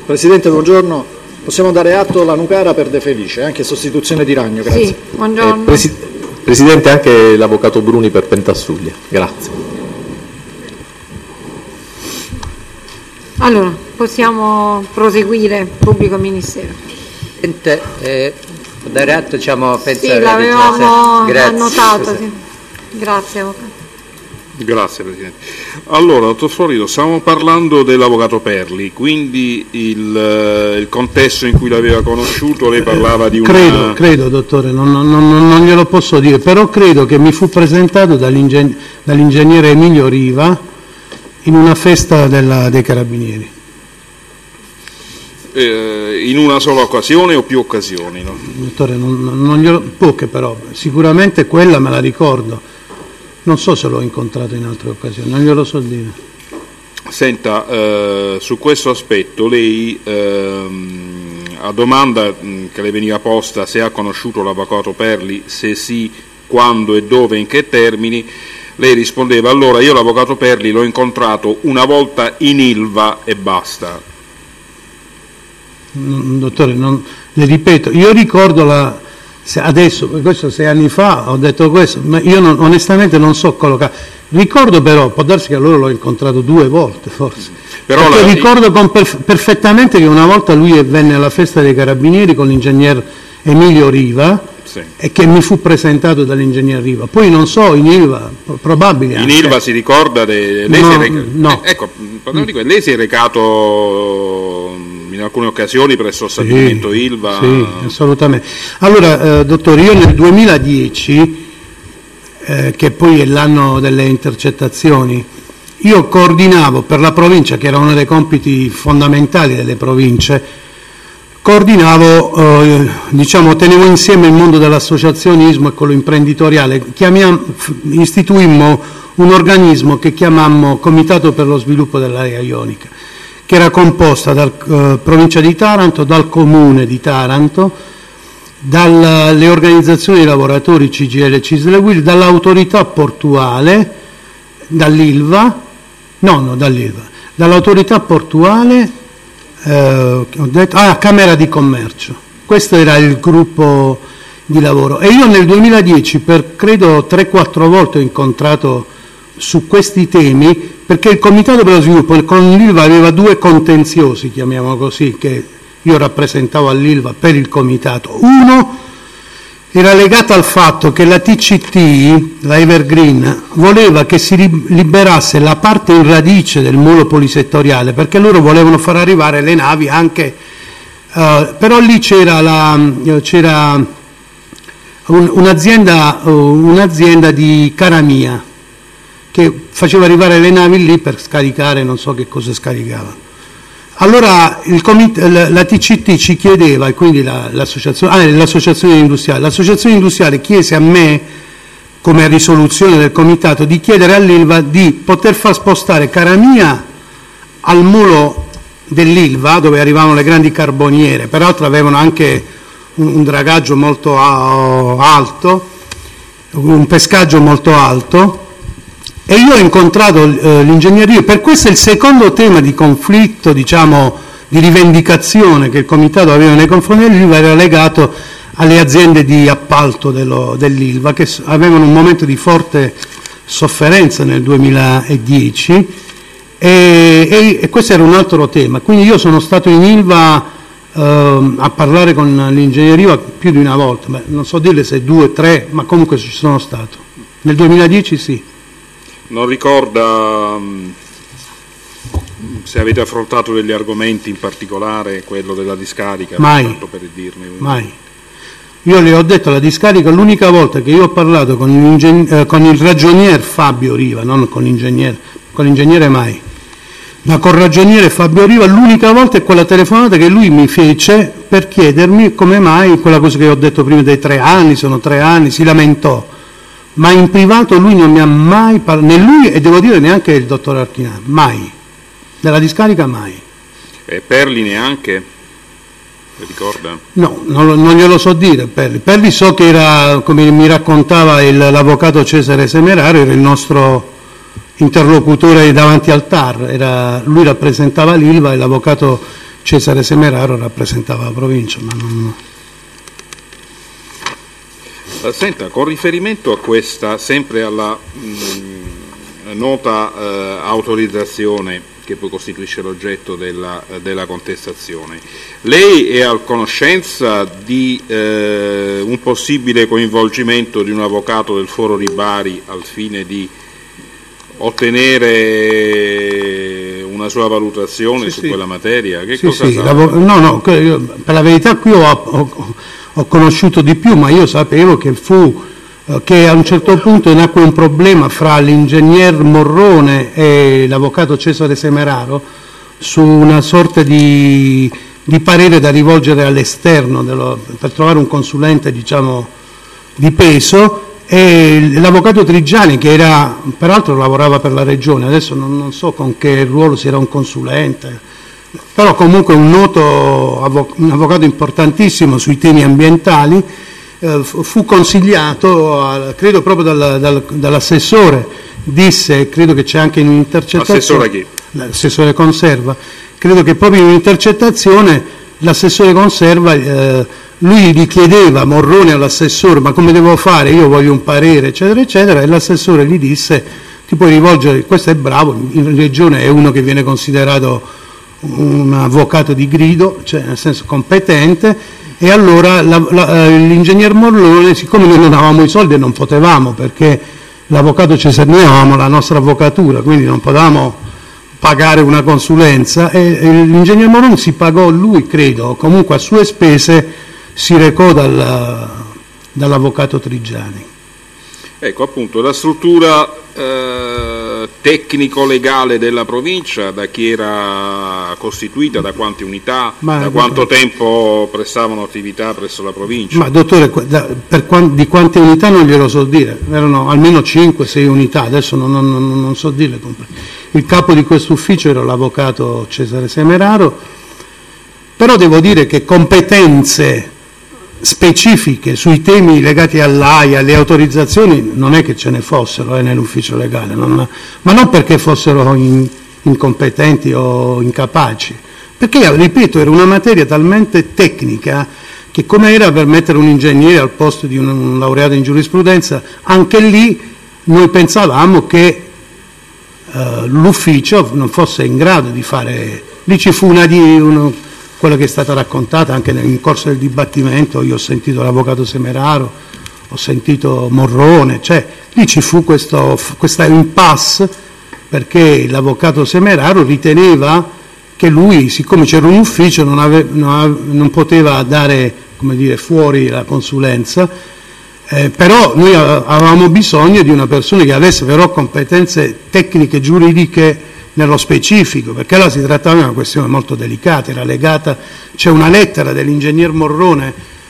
Presidente, buongiorno. Possiamo dare atto alla Nucara per De Felice, anche sostituzione di Ragno, grazie. Sì, buongiorno. Presidente, anche l'Avvocato Bruni per Pentassuglia, grazie. Allora, possiamo proseguire, Pubblico Ministero. Presidente, dare atto, penso sì, l'avevamo annotato. Sì. Grazie, Avvocato. Grazie Presidente. Allora, dottor Florido, stiamo parlando dell'Avvocato Perli, quindi il contesto in cui l'aveva conosciuto, lei parlava di una... Credo, dottore, non glielo posso dire, però credo che mi fu presentato dall'ingegnere Emilio Riva in una festa dei Carabinieri. In una sola occasione o più occasioni? No? Dottore, poche però, sicuramente quella me la ricordo. Non so se l'ho incontrato in altre occasioni, non glielo so dire. Senta, su questo aspetto lei, a domanda che le veniva posta se ha conosciuto l'Avvocato Perli, se sì, quando e dove, in che termini, lei rispondeva: allora io l'Avvocato Perli l'ho incontrato una volta in Ilva e basta. Dottore, le ripeto, io ricordo adesso, questo 6 anni fa ho detto questo, ma io onestamente non so collocare. Ricordo però, può darsi che allora l'ho incontrato 2 volte forse, però ricordo perfettamente che una volta lui venne alla festa dei Carabinieri con l'ingegner Emilio Riva, sì, e che mi fu presentato dall'ingegner Riva. Poi non so, in Ilva, probabile. In Ilva si ricorda? No. Ecco, lei si è recato in alcune occasioni presso lo stabilimento Ilva? Sì, assolutamente. Allora, dottore, io nel 2010, che poi è l'anno delle intercettazioni, io coordinavo per la provincia, che era uno dei compiti fondamentali delle province, tenevo insieme il mondo dell'associazionismo e quello imprenditoriale, istituimmo un organismo che chiamammo Comitato per lo Sviluppo dell'Area Ionica, che era composta dalla provincia di Taranto, dal comune di Taranto, dalle organizzazioni dei lavoratori CGIL e CISL e UIL, dall'autorità portuale, dall'Ilva, dall'autorità portuale, Camera di Commercio. Questo era il gruppo di lavoro. E io nel 2010, per credo 3-4 volte ho incontrato su questi temi, perché il Comitato per lo Sviluppo con l'Ilva aveva 2 contenziosi, chiamiamolo così, che io rappresentavo all'Ilva per il Comitato. Uno era legato al fatto che la TCT, la Evergreen, voleva che si liberasse la parte in radice del molo polisettoriale, perché loro volevano far arrivare le navi anche, però lì c'era un'azienda di Caramia che faceva arrivare le navi lì per scaricare, non so che cosa scaricava. Allora la TCT ci chiedeva, e quindi l'associazione industriale chiese a me, come risoluzione del comitato, di chiedere all'Ilva di poter far spostare Caramia al molo dell'Ilva, dove arrivavano le grandi carboniere, peraltro avevano anche un dragaggio molto alto, un pescaggio molto alto. E io ho incontrato l'ingegneria, per questo è il secondo tema di conflitto, di rivendicazione che il Comitato aveva nei confronti dell'Ilva, era legato alle aziende di appalto dell'Ilva, che avevano un momento di forte sofferenza nel 2010, e questo era un altro tema. Quindi io sono stato in Ilva a parlare con l'ingegneria più di una volta, non so dirle se 2 o 3, ma comunque ci sono stato. Nel 2010 sì. Non ricorda se avete affrontato degli argomenti, in particolare quello della discarica? Mai. Io le ho detto, la discarica, l'unica volta che io ho parlato con il ragionier Fabio Riva, non con l'ingegnere mai, ma con il ragioniere Fabio Riva, l'unica volta è quella telefonata che lui mi fece per chiedermi come mai, quella cosa che ho detto prima dei 3 anni, sono 3 anni, si lamentò. Ma in privato lui non mi ha mai parlato, né lui e devo dire neanche il dottor Archinà, mai, della discarica mai. E Perli neanche? Ricorda? No, non glielo so dire Perli. Perli so che era, come mi raccontava l'avvocato Cesare Semerario, era il nostro interlocutore davanti al TAR, lui rappresentava l'Ilva e l'avvocato Cesare Semeraro rappresentava la provincia, ma non... Senta, con riferimento a questa, sempre alla nota autorizzazione che poi costituisce l'oggetto della contestazione, lei è a conoscenza di un possibile coinvolgimento di un avvocato del Foro di Bari al fine di ottenere una sua valutazione su quella materia? Che cosa sa? No, per la verità qui ho conosciuto di più, ma io sapevo che che a un certo punto nacque un problema fra l'ingegner Morrone e l'avvocato Cesare Semeraro su una sorta di parere da rivolgere all'esterno per trovare un consulente, diciamo, di peso, e l'avvocato Trigiani, che peraltro lavorava per la regione, adesso non so con che ruolo, si era un consulente, però comunque un avvocato importantissimo sui temi ambientali, fu consigliato, credo proprio dall'assessore, disse, credo che c'è anche in un'intercettazione. Assessore chi? L'assessore Conserva, credo che proprio in un'intercettazione l'assessore Conserva, lui gli chiedeva a Morrone, all'assessore, ma come devo fare, io voglio un parere, eccetera, eccetera, e l'assessore gli disse, ti puoi rivolgere, questo è bravo, in regione è uno che viene considerato un avvocato di grido, cioè nel senso competente. E allora l'ingegner Morrone, siccome noi non avevamo i soldi e non potevamo, perché l'avvocato Cesare, noi avevamo la nostra avvocatura, quindi non potevamo pagare una consulenza, e l'ingegner Morrone si pagò lui, credo, comunque a sue spese si recò dall'avvocato Trigiani. Ecco, appunto, la struttura tecnico-legale della provincia, da chi era costituita, da quante unità, da quanto tempo prestavano attività presso la provincia? Ma dottore, di quante unità non glielo so dire, erano almeno 5-6 unità, adesso non so dirle. Il capo di questo ufficio era l'avvocato Cesare Semeraro, però devo dire che competenze specifiche sui temi legati all'AIA, alle autorizzazioni, non è che ce ne fossero nell'ufficio legale, ma non perché fossero incompetenti o incapaci, perché, ripeto, era una materia talmente tecnica che, come era per mettere un ingegnere al posto di un laureato in giurisprudenza, anche lì noi pensavamo che l'ufficio non fosse in grado di fare. Lì ci fu quello che è stata raccontata anche nel corso del dibattimento. Io ho sentito l'avvocato Semeraro, ho sentito Morrone, cioè lì ci fu questa impasse, perché l'avvocato Semeraro riteneva che lui, siccome c'era un ufficio, non poteva dare, come dire, fuori la consulenza, però noi avevamo bisogno di una persona che avesse però competenze tecniche giuridiche nello specifico, perché là si trattava di una questione molto delicata, era legata, c'è una lettera dell'ingegner Morrone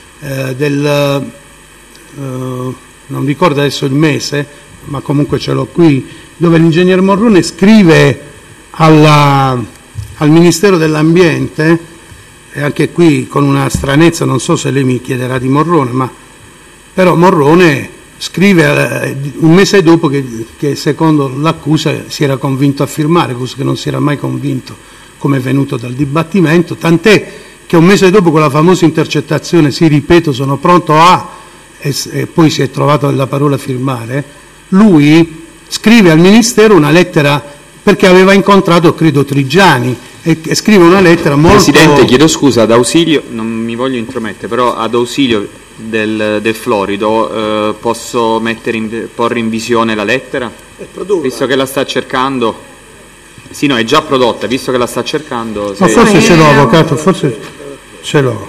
non ricordo adesso il mese, ma comunque ce l'ho qui, dove l'ingegner Morrone scrive al Ministero dell'Ambiente, e anche qui con una stranezza, non so se lei mi chiederà di Morrone, ma però Morrone scrive un mese dopo che secondo l'accusa si era convinto a firmare, cosa che non si era mai convinto, come è venuto dal dibattimento, tant'è che un mese dopo, con la famosa intercettazione, sì, ripeto, sono pronto e poi si è trovato la parola firmare, lui scrive al Ministero una lettera, perché aveva incontrato, credo, Trigiani, e scrive una lettera molto... Presidente, chiedo scusa, ad ausilio, non mi voglio intromettere, però ad ausilio del Florido posso porre in visione la lettera? Visto che la sta cercando. Sì, no, è già prodotta, visto che la sta cercando. Ma forse ce l'ho, avvocato, forse ce l'ho.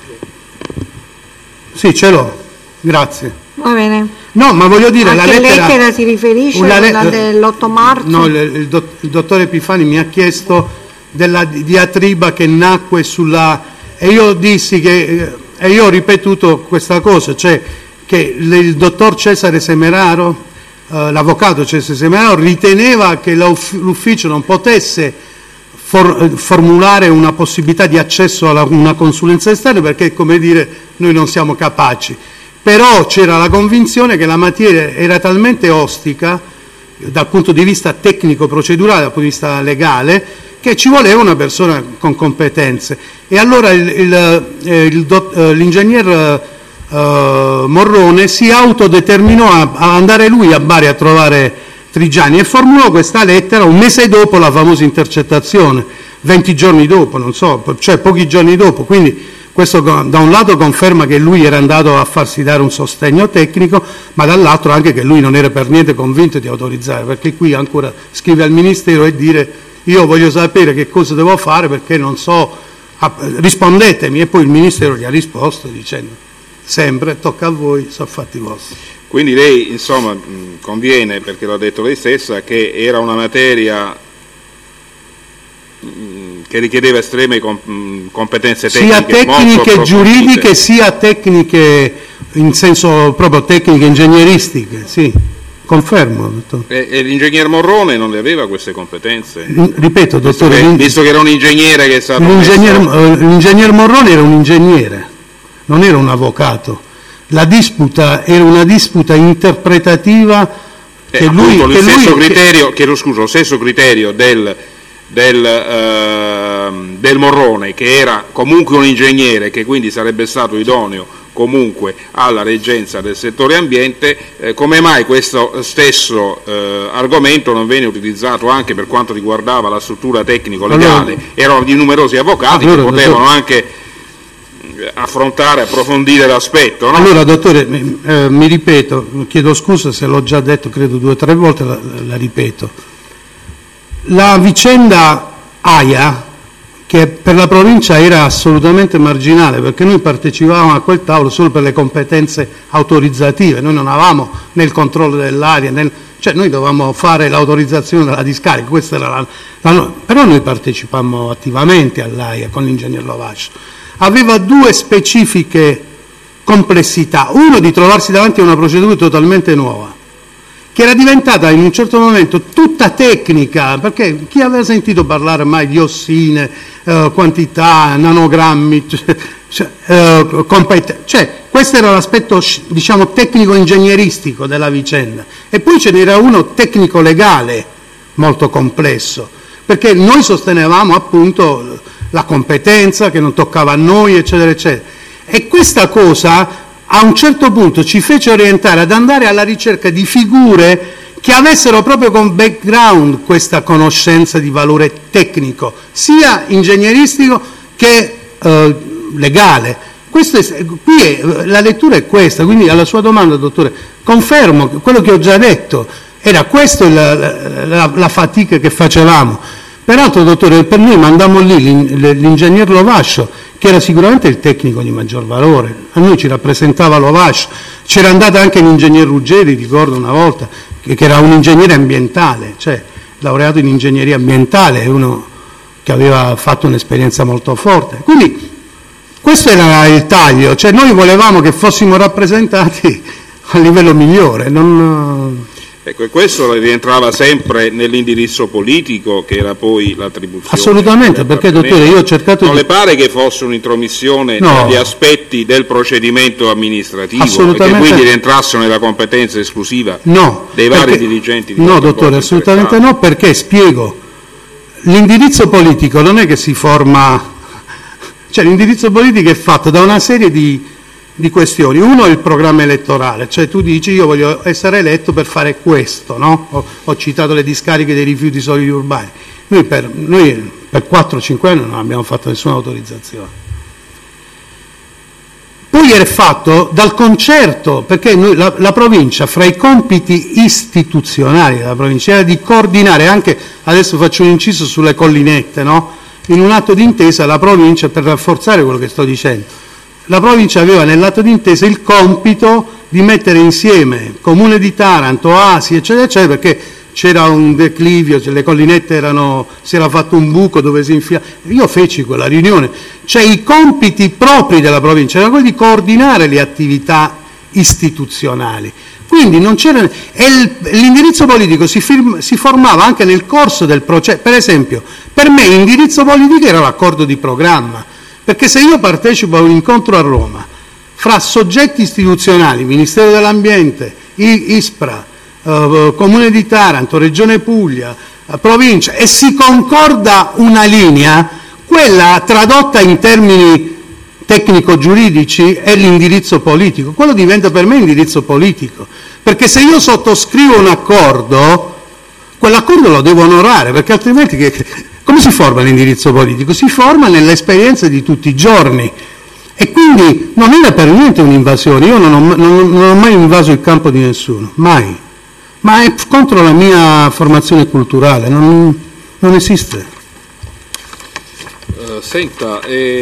Sì, ce l'ho, grazie. Va bene. No, ma voglio dire, la lettera si riferisce alla dell'8 marzo? No, il dottore Epifani mi ha chiesto della diatriba che nacque e io dissi che... E io ho ripetuto questa cosa, cioè che il dottor Cesare Semeraro, l'avvocato Cesare Semeraro, riteneva che l'ufficio non potesse formulare una possibilità di accesso a una consulenza esterna, perché, come dire, noi non siamo capaci. Però c'era la convinzione che la materia era talmente ostica dal punto di vista tecnico-procedurale, dal punto di vista legale, che ci voleva una persona con competenze. E allora l'ingegner Morrone si autodeterminò a andare lui a Bari a trovare Trigiani e formulò questa lettera un mese dopo la famosa intercettazione, 20 giorni dopo, non so, cioè pochi giorni dopo. Quindi questo da un lato conferma che lui era andato a farsi dare un sostegno tecnico, ma dall'altro anche che lui non era per niente convinto di autorizzare, perché qui ancora scrive al Ministero e dire io voglio sapere che cosa devo fare perché non so, rispondetemi, e poi il Ministero gli ha risposto dicendo sempre tocca a voi, sono fatti vostri. Quindi lei, insomma, conviene, perché l'ha detto lei stessa, che era una materia che richiedeva estreme competenze tecniche, sia tecniche giuridiche sia tecniche in senso proprio tecniche ingegneristiche, sì, confermo, dottore. E l'ingegner Morrone non le aveva queste competenze? Ripeto, dottore, visto che era un ingegnere che è stato l'ingegner Morrone era un ingegnere, non era un avvocato. La disputa era una disputa interpretativa che lui... Lo stesso criterio del Morrone, che era comunque un ingegnere, che quindi sarebbe stato idoneo comunque alla reggenza del settore ambiente, come mai questo stesso argomento non venne utilizzato anche per quanto riguardava la struttura tecnico-legale? Allora, erano di numerosi avvocati che potevano anche approfondire l'aspetto, no? Allora, dottore, mi ripeto, chiedo scusa se l'ho già detto, credo 2 o 3 volte, la ripeto. La vicenda AIA, che per la provincia era assolutamente marginale, perché noi partecipavamo a quel tavolo solo per le competenze autorizzative, noi non avevamo nel controllo dell'aria, cioè noi dovevamo fare l'autorizzazione della discarica, questa era però noi partecipammo attivamente all'AIA con l'ingegner Lovascio. Aveva 2 specifiche complessità: uno, di trovarsi davanti a una procedura totalmente nuova, che era diventata in un certo momento tutta tecnica, perché chi aveva sentito parlare mai di ossine, quantità, nanogrammi, questo era l'aspetto, diciamo, tecnico-ingegneristico della vicenda. E poi ce n'era uno tecnico-legale molto complesso, perché noi sostenevamo appunto la competenza che non toccava a noi, eccetera, eccetera. E questa cosa a un certo punto ci fece orientare ad andare alla ricerca di figure che avessero proprio con background questa conoscenza di valore tecnico, sia ingegneristico che legale. La lettura è questa, quindi alla sua domanda, dottore, confermo quello che ho già detto, era questa la fatica che facevamo. Peraltro, dottore, per noi mandammo lì l'ingegner Lovascio, che era sicuramente il tecnico di maggior valore. A noi ci rappresentava Lovascio. C'era andato anche l'ingegner Ruggeri, ricordo una volta, che era un ingegnere ambientale, cioè laureato in ingegneria ambientale, uno che aveva fatto un'esperienza molto forte. Quindi questo era il taglio, cioè noi volevamo che fossimo rappresentati a livello migliore. Ecco, e questo rientrava sempre nell'indirizzo politico, che era poi l'attribuzione. Assolutamente, perché, dottore, io ho cercato Non le pare che fosse un'intromissione negli aspetti del procedimento amministrativo e che quindi rientrassero nella competenza esclusiva dei vari dirigenti di No, dottore, assolutamente no, perché, spiego, l'indirizzo politico non è che si forma, cioè l'indirizzo politico è fatto da una serie di questioni. Uno è il programma elettorale, cioè tu dici io voglio essere eletto per fare questo, no? Ho citato le discariche dei rifiuti solidi urbani. Noi per 4-5 anni non abbiamo fatto nessuna autorizzazione. Poi è fatto dal concerto, perché la provincia, fra i compiti istituzionali della provincia, era di coordinare anche, adesso faccio un inciso sulle collinette, no? In un atto d'intesa la provincia, per rafforzare quello che sto dicendo, la provincia aveva nell'atto d'intesa il compito di mettere insieme Comune di Taranto, ASI, eccetera, eccetera, perché c'era un declivio, le collinette si era fatto un buco dove si infilava. Io feci quella riunione. Cioè i compiti propri della provincia erano quelli di coordinare le attività istituzionali. Quindi non c'era. E l'indirizzo politico si formava anche nel corso del processo. Per esempio, per me l'indirizzo politico era l'accordo di programma. Perché se io partecipo a un incontro a Roma fra soggetti istituzionali, Ministero dell'Ambiente, ISPRA, Comune di Taranto, Regione Puglia, provincia, e si concorda una linea, quella tradotta in termini tecnico-giuridici è l'indirizzo politico. Quello diventa per me indirizzo politico, perché se io sottoscrivo un accordo, quell'accordo lo devo onorare, perché altrimenti come si forma l'indirizzo politico? Si forma nell'esperienza di tutti i giorni, e quindi non era per niente un'invasione. Io non ho mai invaso il campo di nessuno, mai, ma è contro la mia formazione culturale, non esiste. Senta,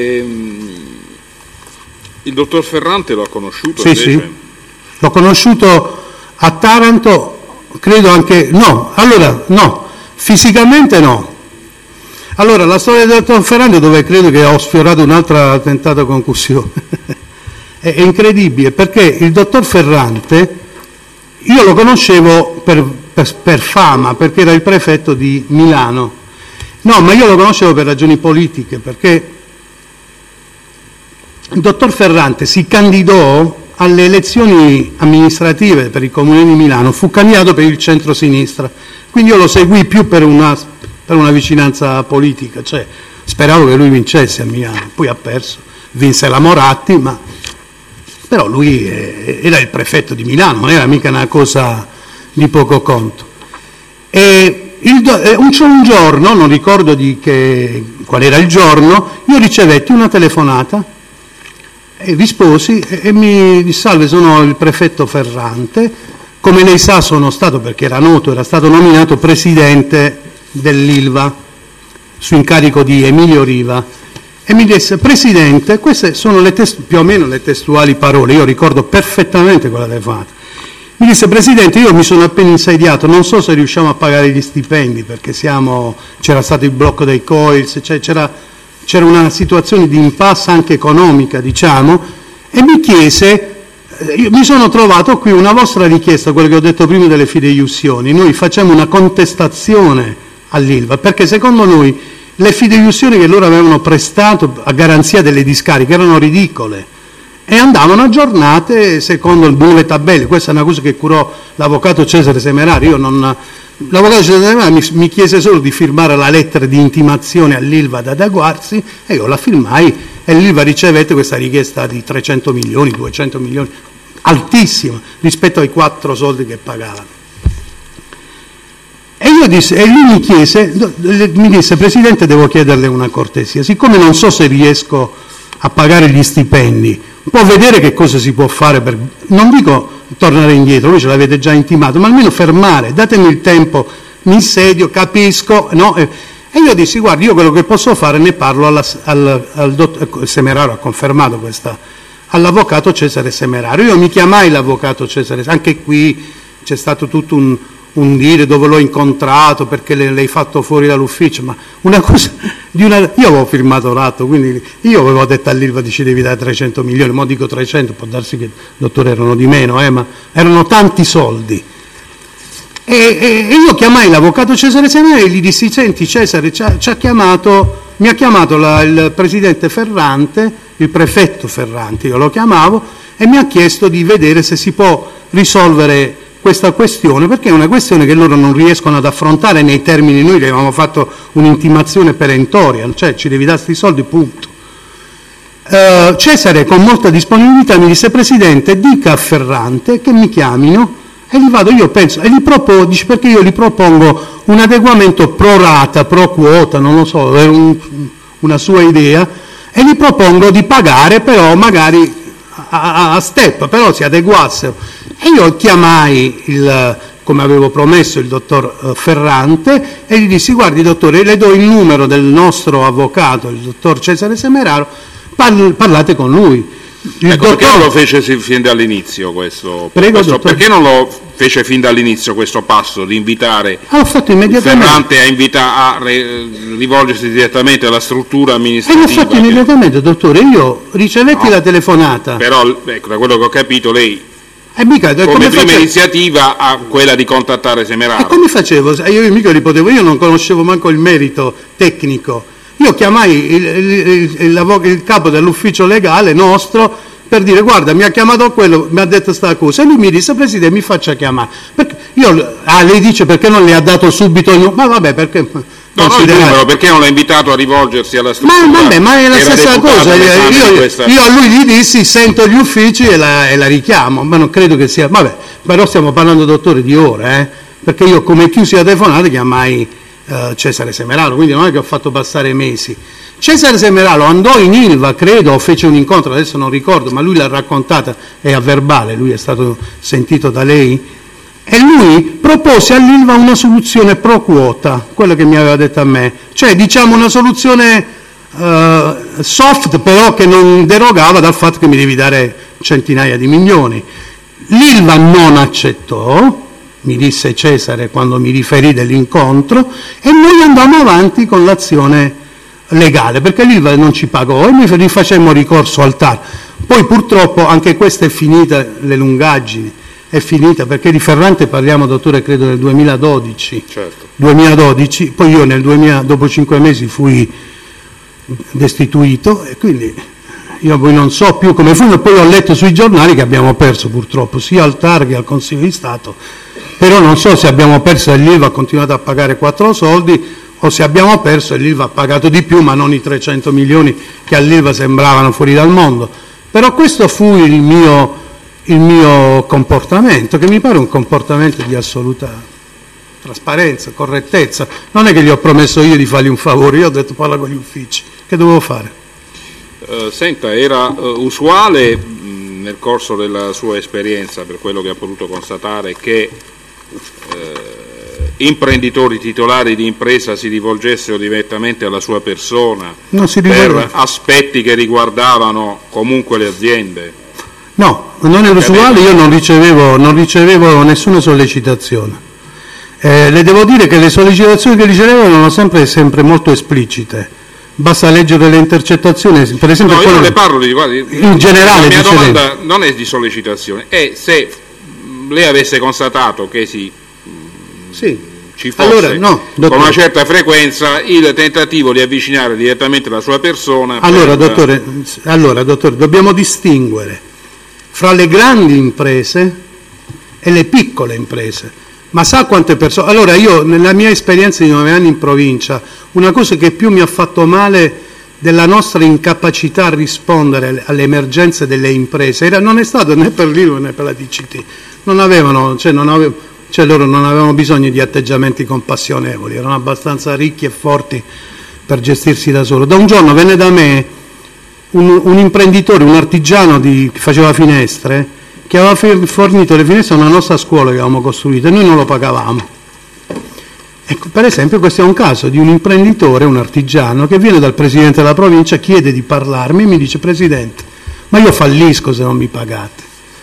il dottor Ferrante lo ha conosciuto? Sì, invece? sì, l'ho conosciuto a Taranto, credo anche, no, fisicamente no. Allora, la storia del dottor Ferrante, dove credo che ho sfiorato un'altra tentata concussione, è incredibile, perché il dottor Ferrante, io lo conoscevo per fama, perché era il prefetto di Milano. No, ma io lo conoscevo per ragioni politiche, perché il dottor Ferrante si candidò alle elezioni amministrative per il Comune di Milano, fu candidato per il centro-sinistra, quindi io lo seguì più per una vicinanza politica, cioè speravo che lui vincesse a Milano, poi ha perso, vinse la Moratti, però lui era il prefetto di Milano, non era mica una cosa di poco conto. E un giorno, non ricordo qual era il giorno, io ricevetti una telefonata e risposi e mi disse: salve, sono il prefetto Ferrante, come lei sa sono stato, perché era noto, era stato nominato presidente dell'Ilva su incarico di Emilio Riva, e mi disse: presidente, queste sono più o meno le testuali parole, io ricordo perfettamente quella telefonata. Mi disse: presidente, io mi sono appena insediato, non so se riusciamo a pagare gli stipendi, perché c'era stato il blocco dei COILS, cioè c'era una situazione di impasse anche economica, diciamo, e mi chiese, io mi sono trovato qui una vostra richiesta, quello che ho detto prima delle fideiussioni, noi facciamo una contestazione all'Ilva, perché secondo noi le fideiussioni che loro avevano prestato a garanzia delle discariche erano ridicole e andavano aggiornate secondo le nuove tabelle. Questa è una cosa che curò l'avvocato Cesare Semerari. L'avvocato Cesare Semerari mi chiese solo di firmare la lettera di intimazione all'Ilva ad adeguarsi, e io la firmai, e l'Ilva ricevette questa richiesta di 300 milioni, 200 milioni, altissima rispetto ai 4 soldi che pagavano. E lui mi disse: presidente, devo chiederle una cortesia, siccome non so se riesco a pagare gli stipendi, può vedere che cosa si può fare per, non dico tornare indietro, voi ce l'avete già intimato, ma almeno fermare, datemi il tempo, mi insedio, capisco, no? E io dissi: guardi, io quello che posso fare, ne parlo al dottor Semeraro, ha confermato all'avvocato Cesare Semeraro. Io mi chiamai l'avvocato Cesare, anche qui c'è stato tutto un dire dove l'ho incontrato, perché l'hai fatto fuori dall'ufficio, ma una cosa io avevo firmato l'atto, quindi io avevo detto all'Ilva: dici devi dare 300 milioni, mo dico 300, può darsi che, dottore, erano di meno, ma erano tanti soldi. E io chiamai l'avvocato Cesare Semerari e gli dissi: senti Cesare, mi ha chiamato il presidente Ferrante, il prefetto Ferrante, io lo chiamavo, e mi ha chiesto di vedere se si può risolvere questa questione, perché è una questione che loro non riescono ad affrontare nei termini. Noi gli avevamo fatto un'intimazione perentoria, cioè ci devi dare questi soldi, punto. Cesare con molta disponibilità mi disse: presidente, dica a Ferrante che mi chiamino e gli vado, io penso, e gli propongo, dice, perché io gli propongo un adeguamento pro rata, pro quota, non lo so, è una sua idea, e gli propongo di pagare però magari a step, però si adeguassero. E io chiamai, come avevo promesso, il dottor Ferrante, e gli dissi: guardi dottore, le do il numero del nostro avvocato, il dottor Cesare Semeraro, parlate con lui. Perché non lo fece fin dall'inizio questo? Perché non lo fece fin dall'inizio questo passo di invitare Ferrante a rivolgersi direttamente alla struttura amministrativa? E l'ho fatto immediatamente, dottore. Io ricevetti la telefonata. Però, ecco, da quello che ho capito, lei come prima iniziativa a quella di contattare Semeraro. E come facevo? Io mica li potevo, io non conoscevo manco il merito tecnico. Io chiamai il capo dell'ufficio legale nostro per dire: guarda, mi ha chiamato quello, mi ha detto sta cosa, e lui mi disse: presidente, mi faccia chiamare, perché lei dice perché non le ha dato subito il numero? Ma vabbè, perché... No, il numero, perché non l'ha invitato a rivolgersi alla struttura? Ma è la stessa cosa. Io a lui gli dissi, sento gli uffici e la richiamo, ma non credo che sia... Vabbè, però stiamo parlando, dottore, di ore, perché io come chiusi la telefonata chiamai Cesare Semeraro, quindi non è che ho fatto passare mesi. Cesare Semeraro andò in Ilva, credo, o fece un incontro, adesso non ricordo, ma lui l'ha raccontata, è a verbale, lui è stato sentito da lei, e lui propose all'Ilva una soluzione pro quota, quello che mi aveva detto a me, cioè diciamo una soluzione soft, però che non derogava dal fatto che mi devi dare centinaia di milioni. L'Ilva non accettò, mi disse Cesare quando mi riferì dell'incontro, e noi andammo avanti con l'azione legale, perché l'Ilva non ci pagò e noi rifacemmo ricorso al TAR. Poi purtroppo anche questa è finita, le lungaggini, è finita, perché di Ferrante parliamo, dottore, credo del 2012. Certo. 2012, poi io nel 2000, dopo 5 mesi fui destituito e quindi io poi non so più come fu, poi ho letto sui giornali che abbiamo perso purtroppo, sia al TAR che al Consiglio di Stato, però non so se abbiamo perso e l'Ilva ha continuato a pagare 4 soldi o se abbiamo perso e l'Ilva ha pagato di più, ma non i 300 milioni che all'Ilva sembravano fuori dal mondo. Però questo fu il mio comportamento, che mi pare un comportamento di assoluta trasparenza, correttezza. Non è che gli ho promesso io di fargli un favore, io ho detto parla con gli uffici, che dovevo fare? Senta, era usuale nel corso della sua esperienza, per quello che ha potuto constatare, che imprenditori titolari di impresa si rivolgessero direttamente alla sua persona per aspetti che riguardavano comunque le aziende? No, non era usuale, io non ricevevo nessuna sollecitazione. Le devo dire che le sollecitazioni che ricevevo erano sempre molto esplicite. Basta leggere le intercettazioni, per esempio. No, io non ne parlo in generale. La mia domanda non è di sollecitazione, è se lei avesse constatato che ci fosse con una certa frequenza il tentativo di avvicinare direttamente la sua persona. Dottore, dobbiamo distinguere fra le grandi imprese e le piccole imprese. Ma sa quante persone? Allora io, nella mia esperienza di 9 anni in provincia, una cosa che più mi ha fatto male della nostra incapacità a rispondere alle emergenze delle imprese non è stato né per l'ILVA né per la DCT. Loro non avevano bisogno di atteggiamenti compassionevoli, erano abbastanza ricchi e forti per gestirsi da solo. Da un giorno venne da me un imprenditore, un artigiano che faceva finestre, che aveva fornito le finestre a una nostra scuola che avevamo costruito e noi non lo pagavamo. Ecco, per esempio questo è un caso di un imprenditore, un artigiano, che viene dal presidente della provincia, chiede di parlarmi e mi dice: Presidente, ma io fallisco se non mi pagate.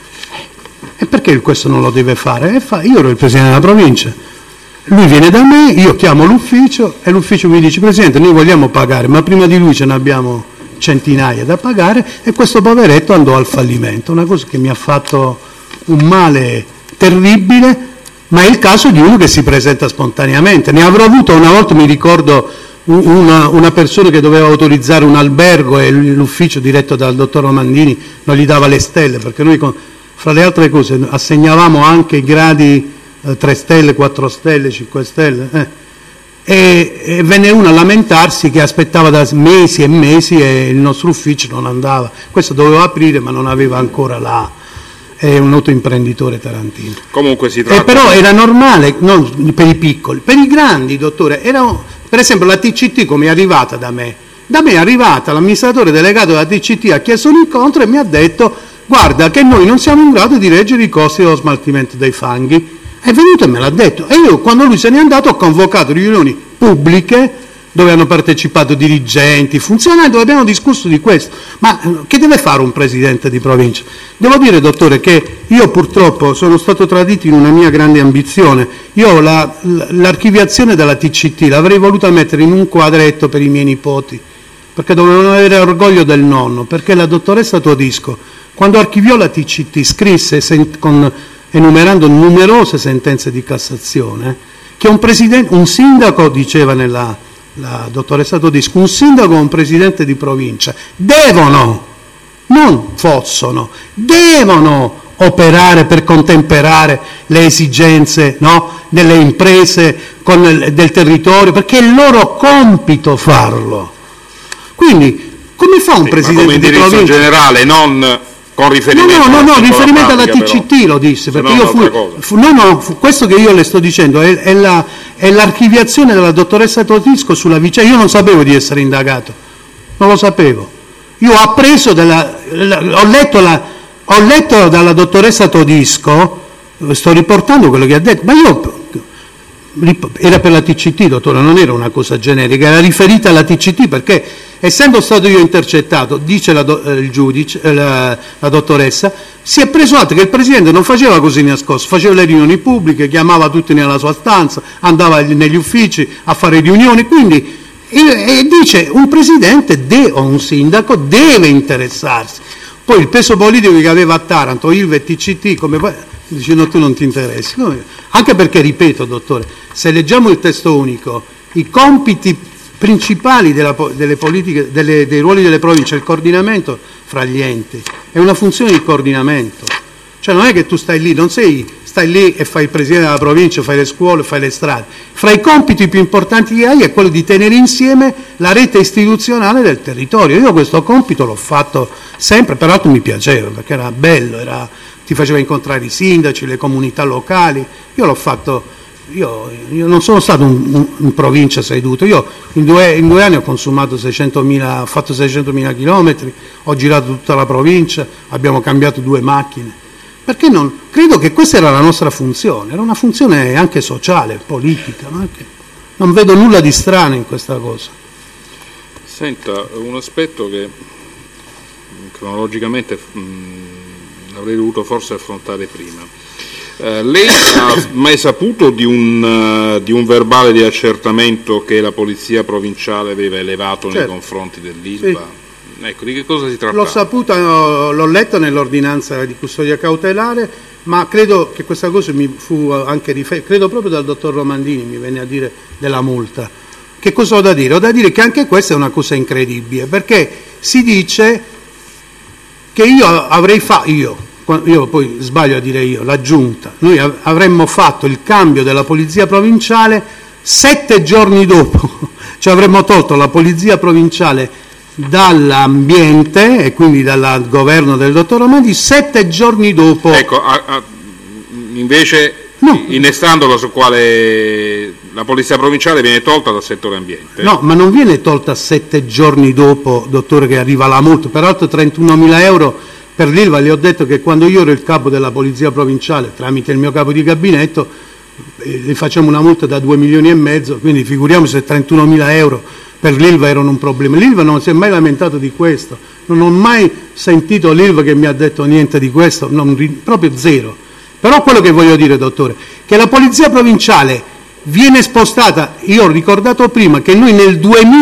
E perché questo non lo deve fare? Io ero il presidente della provincia, lui viene da me, io chiamo l'ufficio e l'ufficio mi dice: Presidente, noi vogliamo pagare, ma prima di lui ce ne abbiamo centinaia da pagare, e questo poveretto andò al fallimento. Una cosa che mi ha fatto un male terribile, ma è il caso di uno che si presenta spontaneamente. Ne avrò avuto una volta, mi ricordo, una persona che doveva autorizzare un albergo e l'ufficio diretto dal dottor Romandini non gli dava le stelle, perché noi, fra le altre cose, assegnavamo anche i gradi 3 stelle, 4 stelle, 5 stelle, e venne uno a lamentarsi che aspettava da mesi e mesi e il nostro ufficio non andava. Questo doveva aprire, ma non aveva ancora è un noto imprenditore tarantino. Comunque si tratta. Però era normale, non per i piccoli, per i grandi, dottore. Per esempio la TCT, come è arrivata da me. Da me è arrivata l'amministratore delegato della TCT, ha chiesto un incontro e mi ha detto: guarda che noi non siamo in grado di reggere i costi dello smaltimento dei fanghi. È venuto e me l'ha detto, e io, quando lui se n'è andato, ho convocato riunioni pubbliche dove hanno partecipato dirigenti, funzionari, dove abbiamo discusso di questo. Ma che deve fare un presidente di provincia? Devo dire, dottore, che io purtroppo sono stato tradito in una mia grande ambizione. Io l'archiviazione della TCT l'avrei voluta mettere in un quadretto per i miei nipoti, perché dovevano avere orgoglio del nonno, perché la dottoressa Todisco, quando archiviò la TCT, scrisse enumerando numerose sentenze di Cassazione, che un sindaco, diceva la dottoressa Todisco, un sindaco o un presidente di provincia devono, non possono, devono operare per contemperare le esigenze, no, delle imprese del territorio, perché è il loro compito farlo. Quindi come fa un presidente di provincia? Come indirizzo generale, non con riferimento no, riferimento alla TCT però, lo disse, perché io questo che io le sto dicendo è l'archiviazione della dottoressa Todisco sulla vicenda. Io non sapevo di essere indagato, non lo sapevo. Io ho appreso ho letto dalla dottoressa Todisco, sto riportando quello che ha detto, ma era per la TCT, dottore, non era una cosa generica, era riferita alla TCT, perché essendo stato io intercettato, dice il giudice, la dottoressa, si è preso atto che il Presidente non faceva così nascosto, faceva le riunioni pubbliche, chiamava tutti nella sua stanza, andava negli uffici a fare riunioni, quindi e dice un Presidente o un sindaco deve interessarsi. Poi il peso politico che aveva a Taranto, Ilva e TCT, come poi dice no, tu non ti interessi. Anche perché, ripeto, dottore, se leggiamo il testo unico, i compiti principali delle politiche, dei ruoli delle province, il coordinamento fra gli enti, è una funzione di coordinamento. Cioè non è che tu stai lì e fai il presidente della provincia, fai le scuole, fai le strade. Fra i compiti più importanti che hai è quello di tenere insieme la rete istituzionale del territorio. Io questo compito l'ho fatto sempre, peraltro mi piaceva, perché era bello, ti faceva incontrare i sindaci, le comunità locali. Io l'ho fatto, io non sono stato in provincia seduto, io in due anni ho consumato 600.000, ho fatto 600.000 chilometri, ho girato tutta la provincia, abbiamo cambiato 2 macchine. Perché non? Credo che questa era la nostra funzione, era una funzione anche sociale, politica, non vedo nulla di strano in questa cosa. Senta, un aspetto che cronologicamente avrei dovuto forse affrontare prima. Lei ha mai saputo di un verbale di accertamento che la Polizia Provinciale aveva elevato nei confronti dell'Ilva? Sì. Ecco, di che cosa si tratta? L'ho saputo, l'ho letto nell'ordinanza di custodia cautelare, ma credo che questa cosa mi fu anche riferita, credo proprio dal dottor Romandini mi venne a dire della multa. Che cosa ho da dire? Ho da dire che anche questa è una cosa incredibile, perché si dice che io poi sbaglio a dire la Giunta, noi avremmo fatto il cambio della Polizia Provinciale 7 giorni dopo, cioè avremmo tolto la Polizia Provinciale dall'ambiente e quindi dal governo del dottor Romandini 7 giorni dopo. Ecco, invece innestandola su quale la Polizia Provinciale viene tolta dal settore ambiente. No, ma non viene tolta 7 giorni dopo, dottore, che arriva la multa, peraltro 31.000 euro per l'Ilva. Gli ho detto che quando io ero il capo della Polizia Provinciale, tramite il mio capo di gabinetto, gli facciamo una multa da 2,5 milioni, quindi figuriamoci se 31.000 euro per l'Ilva erano un problema. L'Ilva non si è mai lamentato di questo, non ho mai sentito l'Ilva che mi ha detto niente di questo, proprio zero. Però quello che voglio dire, dottore, che la Polizia Provinciale viene spostata, io ho ricordato prima che noi nel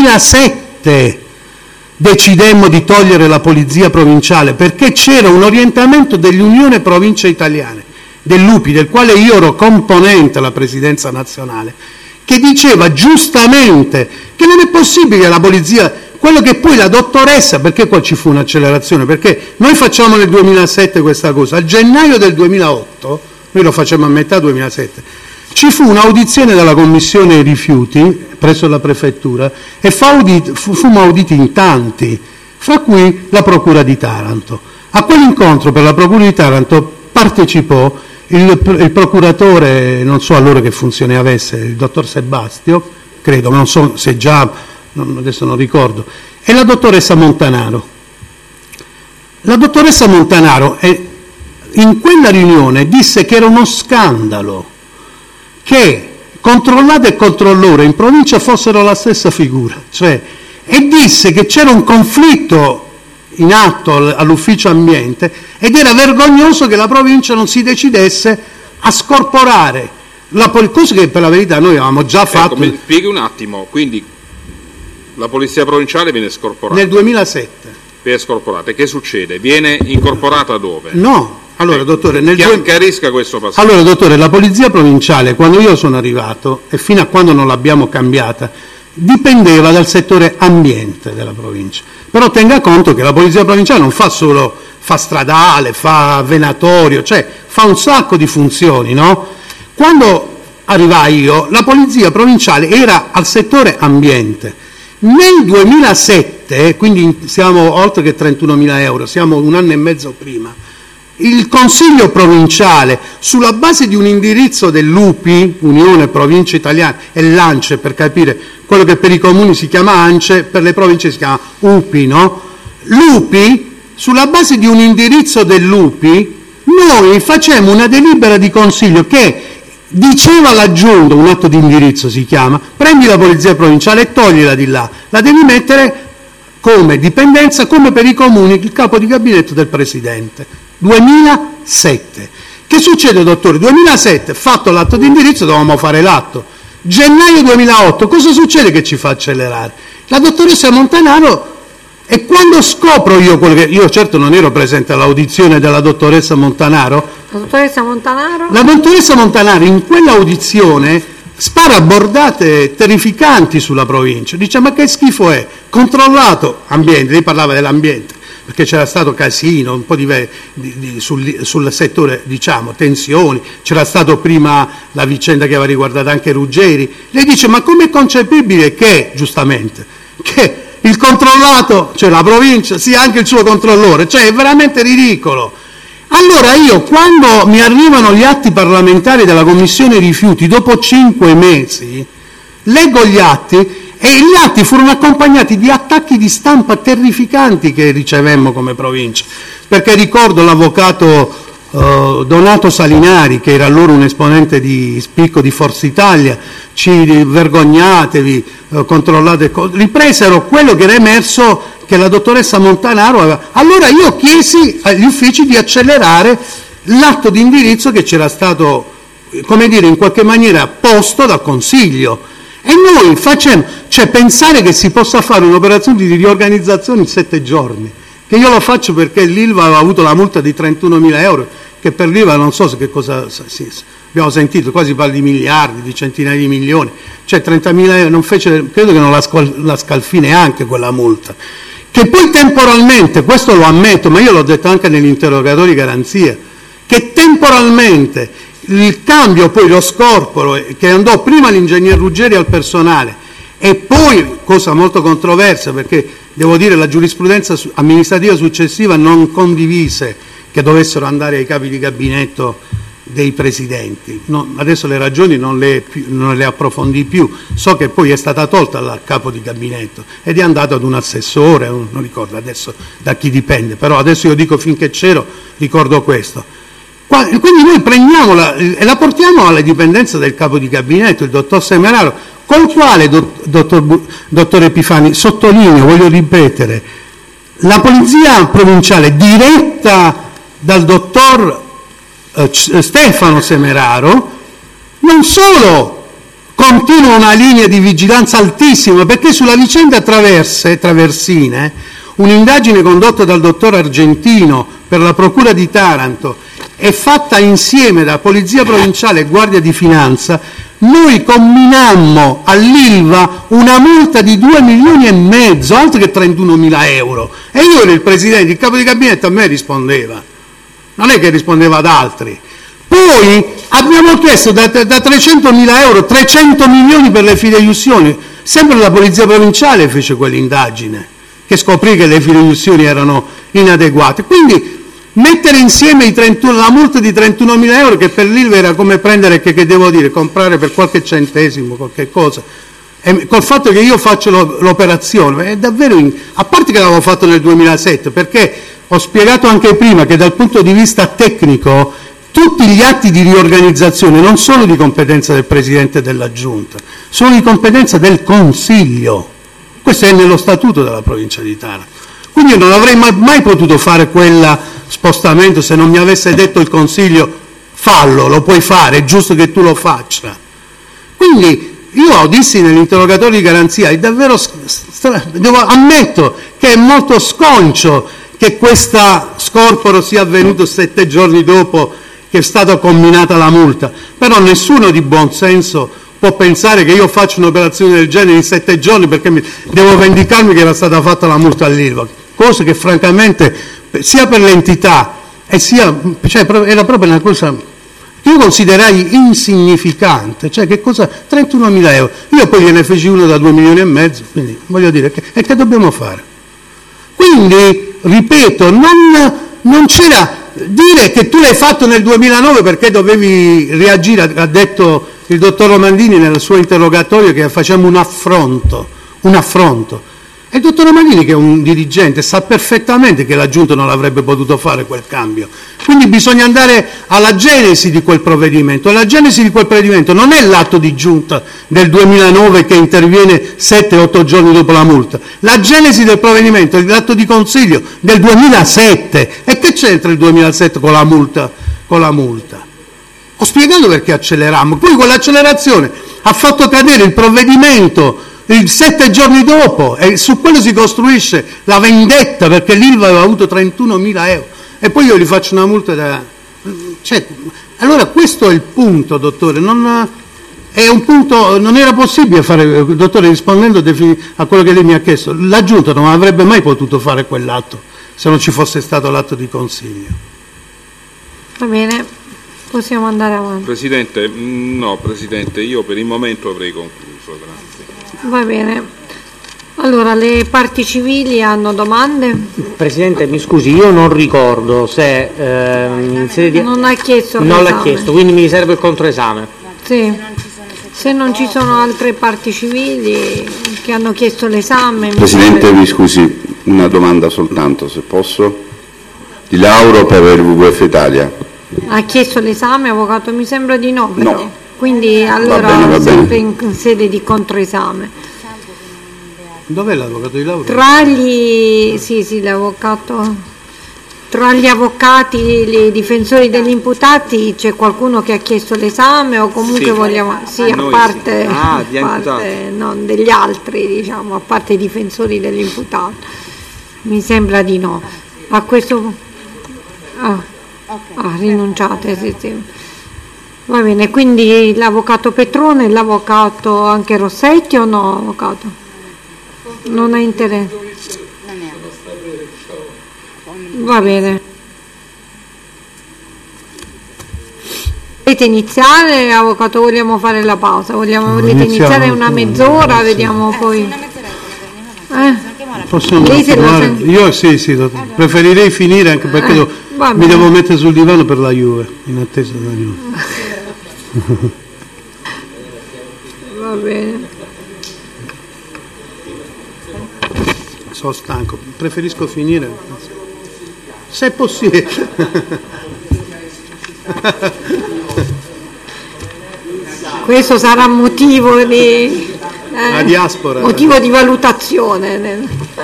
2007 decidemmo di togliere la Polizia Provinciale perché c'era un orientamento dell'Unione Province Italiane, dell'UPI, del quale io ero componente alla presidenza nazionale, che diceva giustamente che non è possibile che la polizia, quello che poi la dottoressa, perché qua ci fu un'accelerazione, perché noi facciamo nel 2007 questa cosa, a gennaio del 2008, noi lo facciamo a metà 2007, ci fu un'audizione dalla Commissione Rifiuti presso la Prefettura e fummo auditi in tanti, fra cui la Procura di Taranto. A quell'incontro per la Procura di Taranto partecipò il procuratore, non so allora che funzione avesse, il dottor Sebastio, credo, ma non so se già, adesso non ricordo, e la dottoressa Montanaro. La dottoressa Montanaro in quella riunione disse che era uno scandalo che controllato e controllore in provincia fossero la stessa figura, cioè, e disse che c'era un conflitto in atto all'ufficio ambiente ed era vergognoso che la provincia non si decidesse a scorporare cosa che per la verità noi avevamo già fatto. Mi spieghi un attimo, quindi la Polizia Provinciale viene scorporata? Nel 2007. Viene scorporata, e che succede? Viene incorporata dove? No, allora dottore, chiarisca questo passaggio. Allora dottore, la Polizia Provinciale quando io sono arrivato e fino a quando non l'abbiamo cambiata dipendeva dal settore ambiente della provincia. Però tenga conto che la Polizia Provinciale non fa fa stradale, fa venatorio, cioè fa un sacco di funzioni, no? Quando arrivai io, la polizia provinciale era al settore ambiente. Nel 2007, quindi siamo oltre che 31.000 euro, siamo un anno e mezzo prima, il Consiglio provinciale, sulla base di un indirizzo dell'UPI, Unione Province Italiane, e l'ANCE, per capire, quello che per i comuni si chiama ANCE, per le province si chiama UPI, no? L'UPI, sulla base di un indirizzo dell'UPI, noi facemmo una delibera di consiglio che diceva alla Giunta, un atto di indirizzo si chiama, prendi la polizia provinciale e toglila di là, la devi mettere come dipendenza, come per i comuni, il capo di gabinetto del Presidente. 2007. Che succede, dottore? 2007, fatto l'atto di indirizzo, dovevamo fare l'atto. Gennaio 2008, cosa succede che ci fa accelerare? La dottoressa Montanaro, e quando scopro io quello che... Io certo non ero presente all'audizione della dottoressa Montanaro. La dottoressa Montanaro? La dottoressa Montanaro in quell'audizione spara bordate terrificanti sulla provincia. Dice, ma che schifo è? Controllato, ambiente, lei parlava dell'ambiente, perché c'era stato casino, un po' sul settore, diciamo, tensioni, c'era stato prima la vicenda che aveva riguardato anche Ruggeri. Lei dice, ma com'è concepibile che, giustamente, che il controllato, cioè la provincia, sia anche il suo controllore? Cioè è veramente ridicolo. Allora io, quando mi arrivano gli atti parlamentari della Commissione Rifiuti, dopo 5 mesi, leggo gli atti, e gli atti furono accompagnati di attacchi di stampa terrificanti che ricevemmo come provincia, perché ricordo l'avvocato Donato Salinari, che era allora un esponente di spicco di Forza Italia, ci vergognatevi, controllate, ripresero quello che era emerso, che la dottoressa Montanaro aveva. Allora io chiesi agli uffici di accelerare l'atto di indirizzo che c'era stato, come dire, in qualche maniera posto dal Consiglio. E noi facciamo, cioè pensare che si possa fare un'operazione di riorganizzazione in 7 giorni, che io lo faccio perché l'Ilva aveva avuto la multa di 31.000 euro, che per l'Ilva non so che cosa, abbiamo sentito, quasi parli di miliardi, di centinaia di milioni, cioè 30.000 euro, non fece, credo che non la scalfì neanche quella multa, che poi temporalmente, questo lo ammetto, ma io l'ho detto anche negli interrogatori garanzia, che temporalmente il cambio, poi lo scorporo, che andò prima l'ingegner Ruggeri al personale e poi, cosa molto controversa, perché devo dire la giurisprudenza amministrativa successiva non condivise che dovessero andare ai capi di gabinetto dei presidenti. No, adesso le ragioni non le approfondì più, so che poi è stata tolta dal capo di gabinetto ed è andata ad un assessore, non ricordo adesso da chi dipende, però adesso io dico finché c'ero ricordo questo. Quindi noi prendiamola e la portiamo alla dipendenza del capo di gabinetto, il dottor Semeraro, col quale, dottor Epifani, sottolineo, voglio ripetere, la polizia provinciale diretta dal dottor Stefano Semeraro non solo continua una linea di vigilanza altissima, perché sulla vicenda Traversine, un'indagine condotta dal dottor Argentino per la Procura di Taranto è fatta insieme da Polizia Provinciale e Guardia di Finanza, noi comminammo all'Ilva una multa di 2,5 milioni, altro che 31.000 euro. E io ero il presidente, il capo di gabinetto a me rispondeva, non è che rispondeva ad altri. Poi abbiamo chiesto da 300.000 euro 300 milioni per le fideiussioni, sempre la Polizia Provinciale fece quell'indagine, che scoprì che le fideiussioni erano inadeguate. Quindi mettere insieme la multa di 31.000 euro, che per l'Ilva era come prendere, che devo dire, comprare per qualche centesimo, qualche cosa, e col fatto che io faccio l'operazione, è davvero, a parte che l'avevo fatto nel 2007, perché ho spiegato anche prima che dal punto di vista tecnico tutti gli atti di riorganizzazione non sono di competenza del Presidente della Giunta, sono di competenza del Consiglio. Questo è nello statuto della provincia di Taranto. Quindi io non avrei mai potuto fare quel spostamento se non mi avesse detto il Consiglio fallo, lo puoi fare, è giusto che tu lo faccia. Quindi io dissi nell'interrogatorio di garanzia, è davvero, ammetto che è molto sconcio che questo scorporo sia avvenuto 7 giorni dopo che è stata comminata la multa, però nessuno di buon senso può pensare che io faccio un'operazione del genere in 7 giorni perché devo vendicarmi che era stata fatta la multa all'Ilva, cosa che francamente sia per l'entità e sia, cioè, era proprio una cosa che io considerai insignificante, cioè che cosa, 31.000 euro, io poi gliene feci uno da 2,5 milioni, quindi voglio dire, che dobbiamo fare? Quindi, ripeto, non c'era dire che tu l'hai fatto nel 2009 perché dovevi reagire, ha detto il dottor Romandini nel suo interrogatorio che facciamo un affronto. E il dottor Romandini, che è un dirigente, sa perfettamente che la Giunta non avrebbe potuto fare quel cambio. Quindi bisogna andare alla genesi di quel provvedimento. E la genesi di quel provvedimento non è l'atto di Giunta del 2009 che interviene 7-8 giorni dopo la multa. La genesi del provvedimento è l'atto di Consiglio del 2007. E che c'entra il 2007 con la multa? Ho spiegato perché accelerammo. Poi quell'accelerazione ha fatto cadere il provvedimento 7 giorni dopo, e su quello si costruisce la vendetta, perché l'Ilva aveva avuto 31.000 euro e poi io gli faccio una multa allora questo è il punto, dottore, non era possibile fare, dottore, rispondendo a quello che lei mi ha chiesto, la Giunta non avrebbe mai potuto fare quell'atto se non ci fosse stato l'atto di Consiglio. Va bene, possiamo andare avanti. Presidente, io per il momento avrei concluso, grazie. Va bene, allora le parti civili hanno domande? Presidente, mi scusi, io non ricordo se in sede di... Non ha chiesto non l'ha chiesto, quindi mi serve il controesame. Sì, se non ci sono altre parti civili che hanno chiesto l'esame... Presidente, mi scusi, una domanda soltanto, se posso. Di Lauro per il WWF Italia. Ha chiesto l'esame, avvocato? Mi sembra di no, però. No. Quindi allora va sempre bene. in sede di controesame. Dov'è l'avvocato di Lauro? Tra gli avvocati, i difensori degli imputati, c'è qualcuno che ha chiesto l'esame o comunque sì, vogliamo... Sì, a parte, non degli altri, diciamo, a parte i difensori degli imputati. Mi sembra di no. A questo... rinunciate, sì. Va bene, quindi l'avvocato Petrone, l'avvocato anche Rossetti o no, avvocato? Non ha interesse. Va bene. Volete iniziare, avvocato? Vogliamo fare la pausa? Volete iniziare una mezz'ora? Vediamo poi. Possiamo continuare? Io sì, preferirei finire anche perché mi devo mettere sul divano per la Juve, in attesa della Juve. Va bene. Sono stanco, preferisco finire se è possibile. Questo sarà motivo di la diaspora, motivo di valutazione.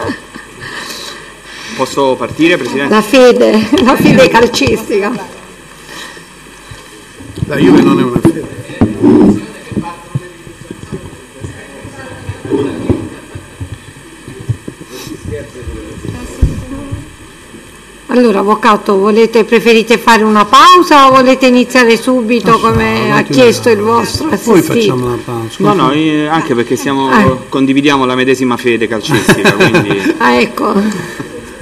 Posso partire, Presidente? La fede calcistica. La Juve non è una fede. Allora, avvocato, preferite fare una pausa o volete iniziare subito come ha chiesto il vostro assistito? Poi facciamo una pausa. No, anche perché condividiamo la medesima fede calcistica, quindi... ecco.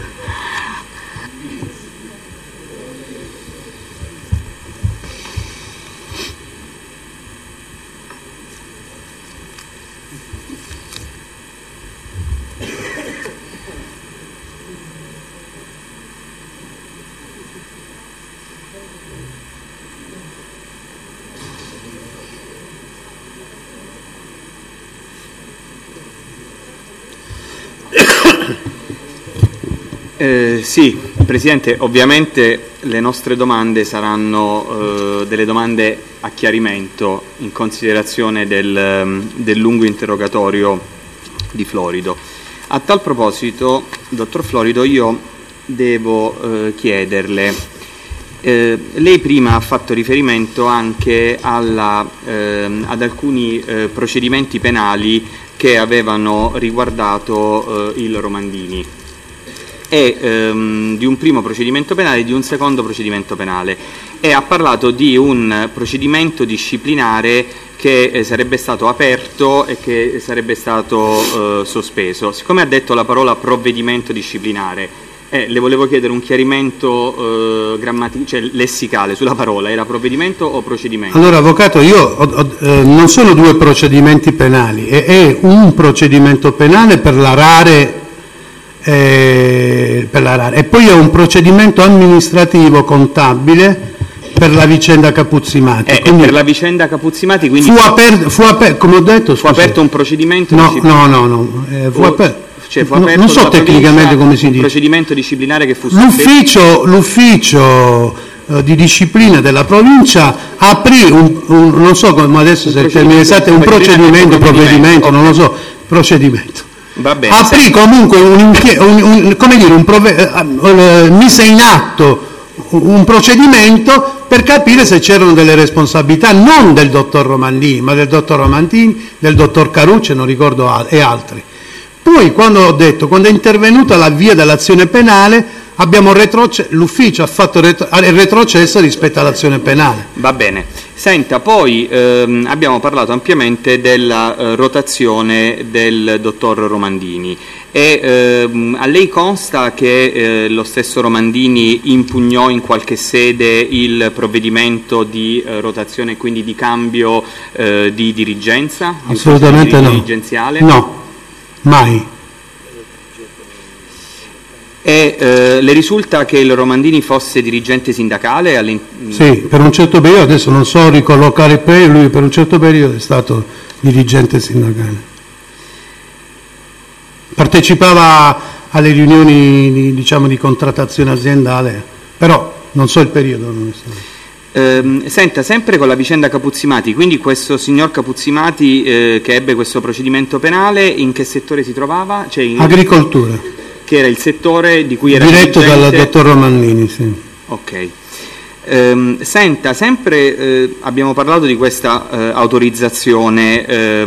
Sì, Presidente, ovviamente le nostre domande saranno delle domande a chiarimento in considerazione del lungo interrogatorio di Florido. A tal proposito, dottor Florido, io devo chiederle, lei prima ha fatto riferimento anche ad alcuni procedimenti penali che avevano riguardato il Romandini, e di un primo procedimento penale e di un secondo procedimento penale, e ha parlato di un procedimento disciplinare che sarebbe stato aperto e che sarebbe stato sospeso. Siccome ha detto la parola provvedimento disciplinare, Le volevo chiedere un chiarimento cioè lessicale sulla parola. Era provvedimento o procedimento? Allora, avvocato, non sono due procedimenti penali, è un procedimento penale per la RARE, e poi è un procedimento amministrativo contabile per la vicenda Capuzzimati. Per la vicenda Capuzzimati, quindi come ho detto, fu aperto un procedimento non so tecnicamente come si dice. Un procedimento disciplinare che fu l'ufficio di disciplina della provincia aprì non so come adesso se il termine esatto è un procedimento, provvedimento, non lo so, procedimento. Va bene, aprì comunque mise in atto un procedimento per capire se c'erano delle responsabilità non del dottor Romandini, ma del dottor Romandini, del dottor Carucci, non ricordo, e altri. Poi quando è intervenuta l'avvio dell'azione penale, l'ufficio ha fatto il retrocesso rispetto all'azione penale. Va bene. Senta, poi abbiamo parlato ampiamente della rotazione del dottor Romandini e a lei consta che lo stesso Romandini impugnò in qualche sede il provvedimento di rotazione e quindi di cambio di dirigenza? Assolutamente no. Dirigenziale? No, mai. E le risulta che il Romandini fosse dirigente sindacale? Sì, per un certo periodo, adesso non so ricollocare il periodo, lui per un certo periodo è stato dirigente sindacale. Partecipava alle riunioni di contrattazione aziendale, però non so il periodo. Non so. Senta, sempre con la vicenda Capuzzimati, quindi questo signor Capuzzimati che ebbe questo procedimento penale, in che settore si trovava? Agricoltura. Che era il settore di cui era diretto dal dottor Romandini, sì. Ok. Senta, sempre abbiamo parlato di questa autorizzazione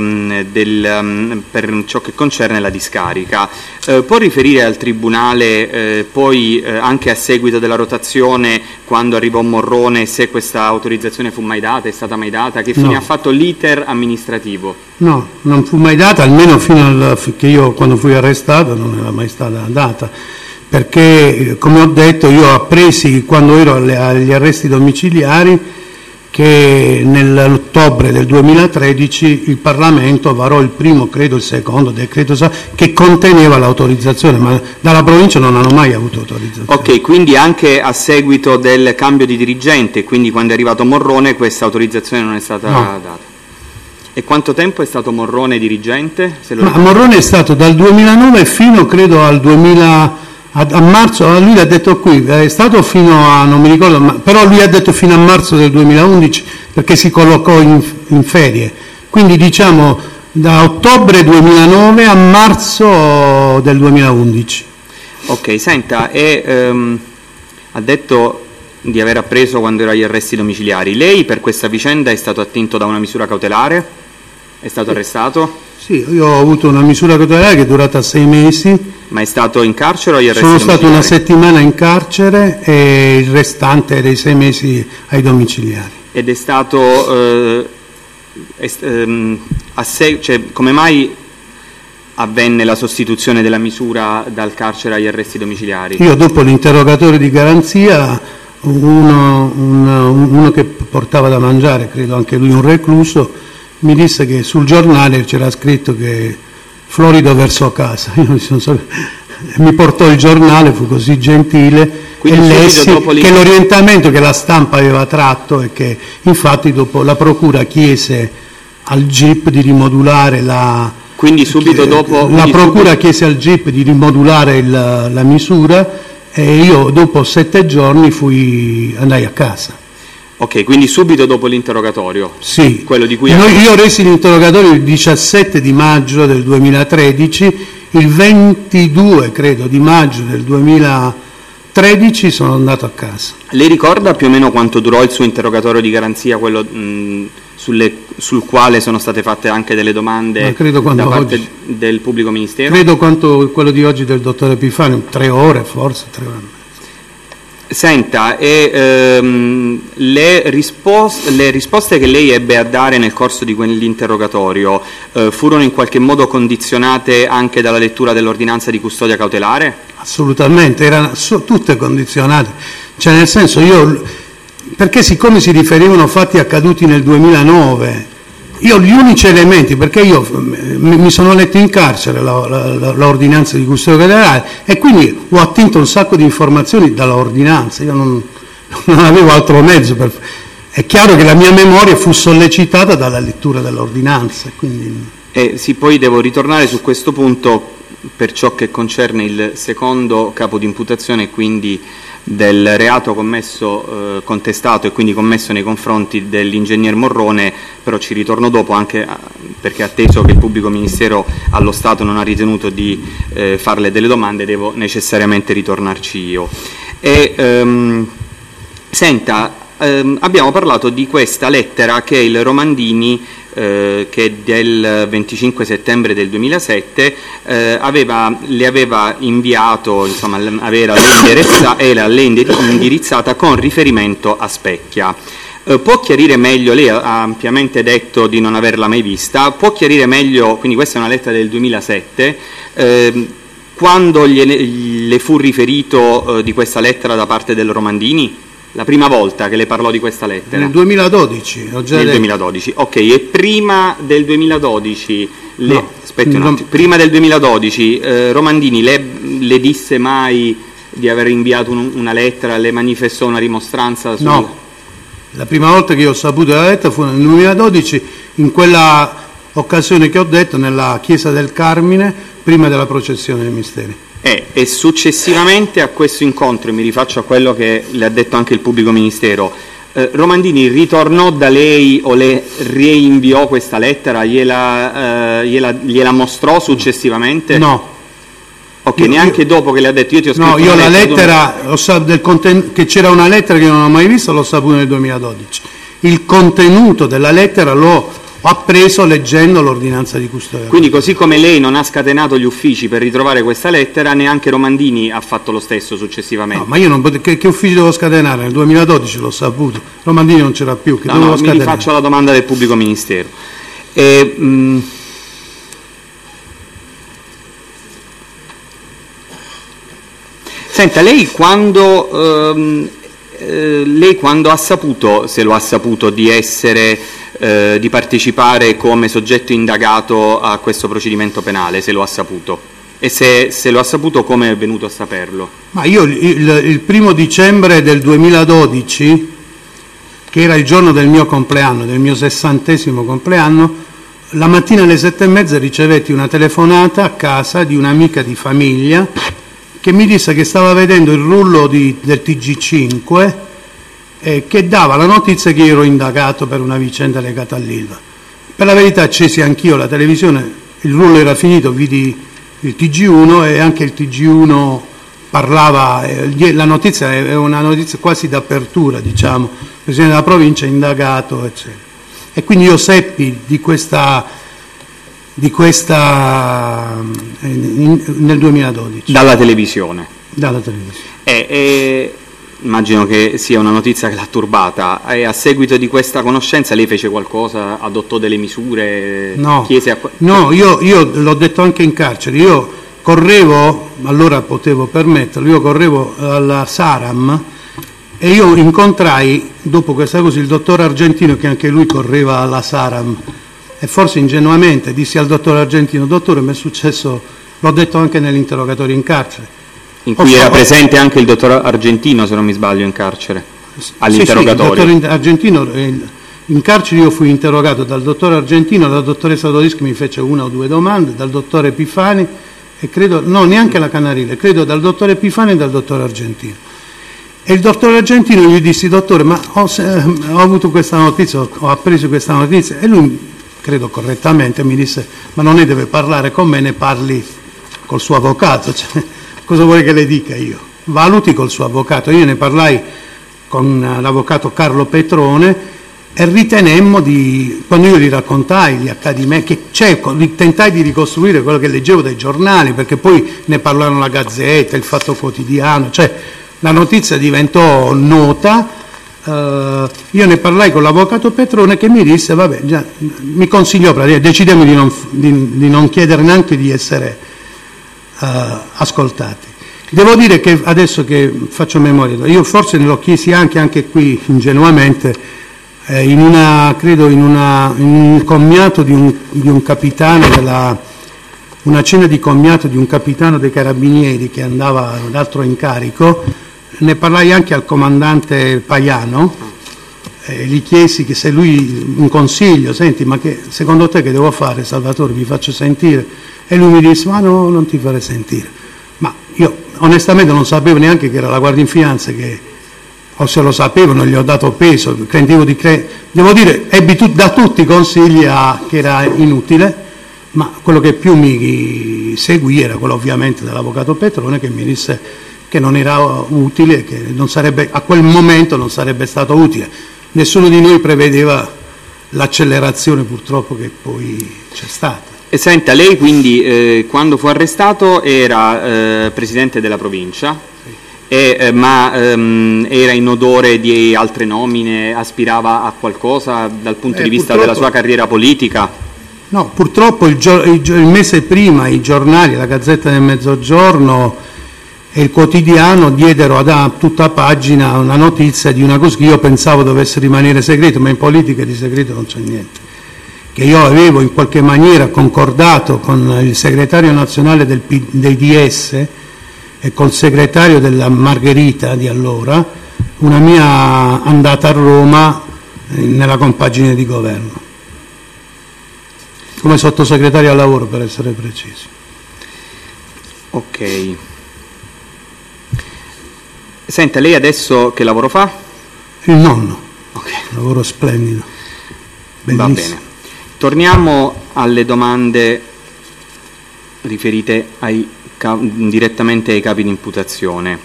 per ciò che concerne la discarica. Può riferire al Tribunale poi anche a seguito della rotazione, quando arrivò Morrone, se questa autorizzazione fu mai data, è stata mai data, che fine ha fatto l'iter amministrativo? No, non fu mai data, almeno fino che io quando fui arrestato non era mai stata data. Perché, come ho detto, io ho appresi quando ero agli arresti domiciliari che nell'ottobre del 2013 il Parlamento varò il primo, credo il secondo decreto che conteneva l'autorizzazione, ma dalla provincia non hanno mai avuto autorizzazione. Ok, quindi anche a seguito del cambio di dirigente, quindi quando è arrivato Morrone, questa autorizzazione non è stata data. E quanto tempo è stato Morrone dirigente? Morrone è stato dal 2009 fino, credo, al 2000... A marzo, lui l'ha detto qui, è stato fino a, non mi ricordo, però lui ha detto fino a marzo del 2011 perché si collocò in ferie, quindi diciamo da ottobre 2009 a marzo del 2011. Ok, senta, ha detto di aver appreso quando era agli arresti domiciliari, lei per questa vicenda è stato attinto da una misura cautelare? È stato arrestato? Sì, io ho avuto una misura cautelare che è durata 6 mesi. Ma è stato in carcere o agli arresti domiciliari? Sono stato una settimana in carcere e il restante dei 6 mesi ai domiciliari. Ed è stato, come mai avvenne la sostituzione della misura dal carcere agli arresti domiciliari? Io dopo l'interrogatorio di garanzia, uno che portava da mangiare, credo anche lui un recluso, mi disse che sul giornale c'era scritto che Florido verso casa. Io mi portò il giornale, fu così gentile e lessi che l'orientamento che la stampa aveva tratto e che infatti dopo la procura chiese al GIP di rimodulare la procura chiese al GIP di rimodulare la misura e io dopo 7 giorni andai a casa. Ok, quindi subito dopo l'interrogatorio? Sì, quello di cui io resi l'interrogatorio il 17 di maggio del 2013, il 22 credo di maggio del 2013 sono andato a casa. Lei ricorda più o meno quanto durò il suo interrogatorio di garanzia, quello sul quale sono state fatte anche delle domande da parte del pubblico ministero? Credo quanto quello di oggi del dottor Epifani, 3 ore forse, 3 ore. Senta, le risposte che lei ebbe a dare nel corso di quell'interrogatorio furono in qualche modo condizionate anche dalla lettura dell'ordinanza di custodia cautelare? Assolutamente, erano tutte condizionate, cioè nel senso perché siccome si riferivano a fatti accaduti nel 2009, io gli unici elementi, perché io mi sono letto in carcere l'ordinanza di custodia cautelare e quindi ho attinto un sacco di informazioni dalla ordinanza, io non avevo altro mezzo è chiaro che la mia memoria fu sollecitata dalla lettura dell'ordinanza. Quindi... sì, poi devo ritornare su questo punto per ciò che concerne il secondo capo di imputazione, quindi del reato commesso, contestato e quindi commesso nei confronti dell'ingegner Morrone, però ci ritorno dopo anche perché atteso che il pubblico ministero allo Stato non ha ritenuto di farle delle domande, devo necessariamente ritornarci io. Senta, abbiamo parlato di questa lettera che il Romandini che è del 25 settembre del 2007 le aveva inviato, insomma era lei indirizzata con riferimento a Specchia. Può chiarire meglio, lei ha ampiamente detto di non averla mai vista, può chiarire meglio, quindi questa è una lettera del 2007, quando le fu riferito di questa lettera da parte del Romandini? La prima volta che le parlò di questa lettera? Nel 2012, ho già nel detto. 2012, ok. E prima del 2012, no, aspetti un attimo, prima del 2012 Romandini le disse mai di aver inviato una lettera, le manifestò una rimostranza? No, la prima volta che io ho saputo della lettera fu nel 2012, in quella occasione che ho detto, nella chiesa del Carmine, prima della processione dei misteri. E successivamente a questo incontro, e mi rifaccio a quello che le ha detto anche il pubblico ministero, Romandini ritornò da lei o le reinviò questa lettera? Gliela mostrò successivamente? No. Ok, neanche dopo che le ha detto io ti ho scritto no, io la lettera, che c'era una lettera che non ho mai visto, l'ho saputo nel 2012. Il contenuto della lettera l'ho appreso leggendo l'ordinanza di custodia. Quindi così come lei non ha scatenato gli uffici per ritrovare questa lettera, neanche Romandini ha fatto lo stesso successivamente. No, ma io non che uffici devo scatenare? Nel 2012 l'ho saputo, Romandini non c'era più, che dovevo scatenare? Mi rifaccio la domanda del pubblico ministero. Senta, lei quando ha saputo, se lo ha saputo, di partecipare come soggetto indagato a questo procedimento penale, se lo ha saputo, e se lo ha saputo, come è venuto a saperlo? Ma io il 1° dicembre del 2012, che era il giorno del mio compleanno, del mio 60° compleanno, la mattina alle 7:30 ricevetti una telefonata a casa di un'amica di famiglia che mi disse che stava vedendo il rullo del TG5 che dava la notizia che io ero indagato per una vicenda legata all'Ilva. Per la verità accesi anch'io la televisione, il rullo era finito, vidi il TG1 e anche il TG1 parlava, la notizia è una notizia quasi d'apertura, diciamo, il Presidente della provincia è indagato, eccetera. E quindi io seppi di questa nel 2012. Dalla televisione? Dalla televisione. Immagino che sia una notizia che l'ha turbata. E a seguito di questa conoscenza lei fece qualcosa, adottò delle misure? No, chiese no, io l'ho detto anche in carcere, io correvo, allora potevo permetterlo, io correvo alla Saram e io incontrai, dopo questa cosa, il dottor Argentino, che anche lui correva alla Saram, e forse ingenuamente dissi al dottor Argentino: dottore, mi è successo, l'ho detto anche nell'interrogatorio in carcere. In cui era presente anche il dottor Argentino, se non mi sbaglio, in carcere, all'interrogatorio. Sì, il dottor Argentino, in carcere io fui interrogato dal dottor Argentino, dalla dottoressa Dodischi mi fece 1 o 2 domande, dal dottor Epifani e credo, no, neanche la Canarile, credo dal dottor Epifani e dal dottor Argentino. E il dottor Argentino gli dissi: dottore, ma ho avuto questa notizia, ho appreso questa notizia, e lui, credo correttamente, mi disse: ma non ne deve parlare con me, ne parli col suo avvocato. Cioè, cosa vuole che le dica io? Valuti col suo avvocato. Io ne parlai con l'avvocato Carlo Petrone e ritenemmo quando io gli raccontai gli accadimenti, tentai di ricostruire quello che leggevo dai giornali, perché poi ne parlarono la Gazzetta, il Fatto Quotidiano, cioè la notizia diventò nota. Io ne parlai con l'avvocato Petrone, che mi disse: vabbè, già, mi consigliò, decidemmo di non chiedere neanche di essere ascoltati. Devo dire che adesso che faccio memoria, io forse ne l'ho chiesi anche qui ingenuamente, in un commiato di un capitano una cena di commiato di un capitano dei carabinieri che andava ad altro incarico, ne parlai anche al comandante Paiano, gli chiesi che se lui un consiglio, senti, ma che secondo te che devo fare, Salvatore, mi faccio sentire? E lui mi disse, ma no, non ti farei sentire. Ma io onestamente non sapevo neanche che era la Guardia di Finanza, o se lo sapevo non gli ho dato peso, devo dire, ebbi da tutti i consigli che era inutile, ma quello che più mi seguì era quello ovviamente dell'avvocato Petrone, che mi disse che non era utile, che a quel momento non sarebbe stato utile. Nessuno di noi prevedeva l'accelerazione purtroppo che poi c'è stata. E senta, lei quindi quando fu arrestato era presidente della provincia, ma era in odore di altre nomine, aspirava a qualcosa dal punto di vista della sua carriera politica? No, purtroppo il mese prima i giornali, la Gazzetta del Mezzogiorno e il Quotidiano diedero a tutta pagina una notizia di una cosa che io pensavo dovesse rimanere segreto, ma in politica di segreto non c'è niente, che io avevo in qualche maniera concordato con il segretario nazionale dei DS e col segretario della Margherita di allora una mia andata a Roma nella compagine di governo, come sottosegretario al lavoro per essere precisi. Ok. Senta, lei adesso che lavoro fa? Il nonno. Ok. Lavoro splendido. Bellissimo. Va bene. Torniamo alle domande riferite direttamente ai capi di imputazione.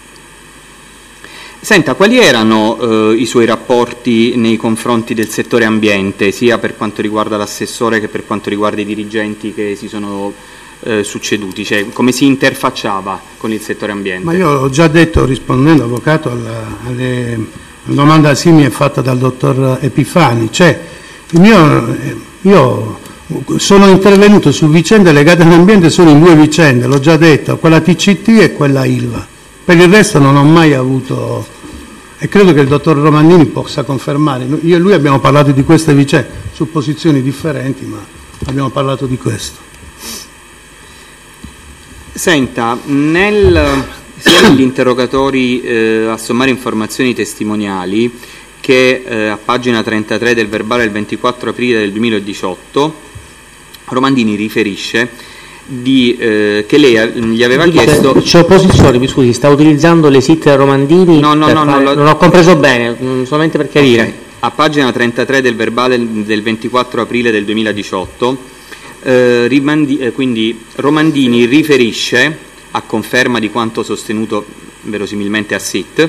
Senta, quali erano i suoi rapporti nei confronti del settore ambiente, sia per quanto riguarda l'assessore che per quanto riguarda i dirigenti che si sono succeduti? Cioè, come si interfacciava con il settore ambiente? Ma io ho già detto, rispondendo, avvocato, alla domanda simile fatta dal dottor Epifani. Cioè, io sono intervenuto su vicende legate all'ambiente solo in due vicende, l'ho già detto, quella TCT e quella ILVA. Per il resto non ho mai avuto, e credo che il dottor Romandini possa confermare, io e lui abbiamo parlato di queste vicende, su posizioni differenti, ma abbiamo parlato di questo. Senta, sia negli interrogatori a sommare informazioni testimoniali che a pagina 33 del verbale del 24 aprile del 2018, Romandini riferisce che lei gli aveva chiesto... C'è opposizione, mi scusi, sta utilizzando le sigle Romandini? No, non ho compreso bene, solamente per chiarire. Okay. A pagina 33 del verbale del 24 aprile del 2018, quindi Romandini riferisce, a conferma di quanto sostenuto verosimilmente a SIT,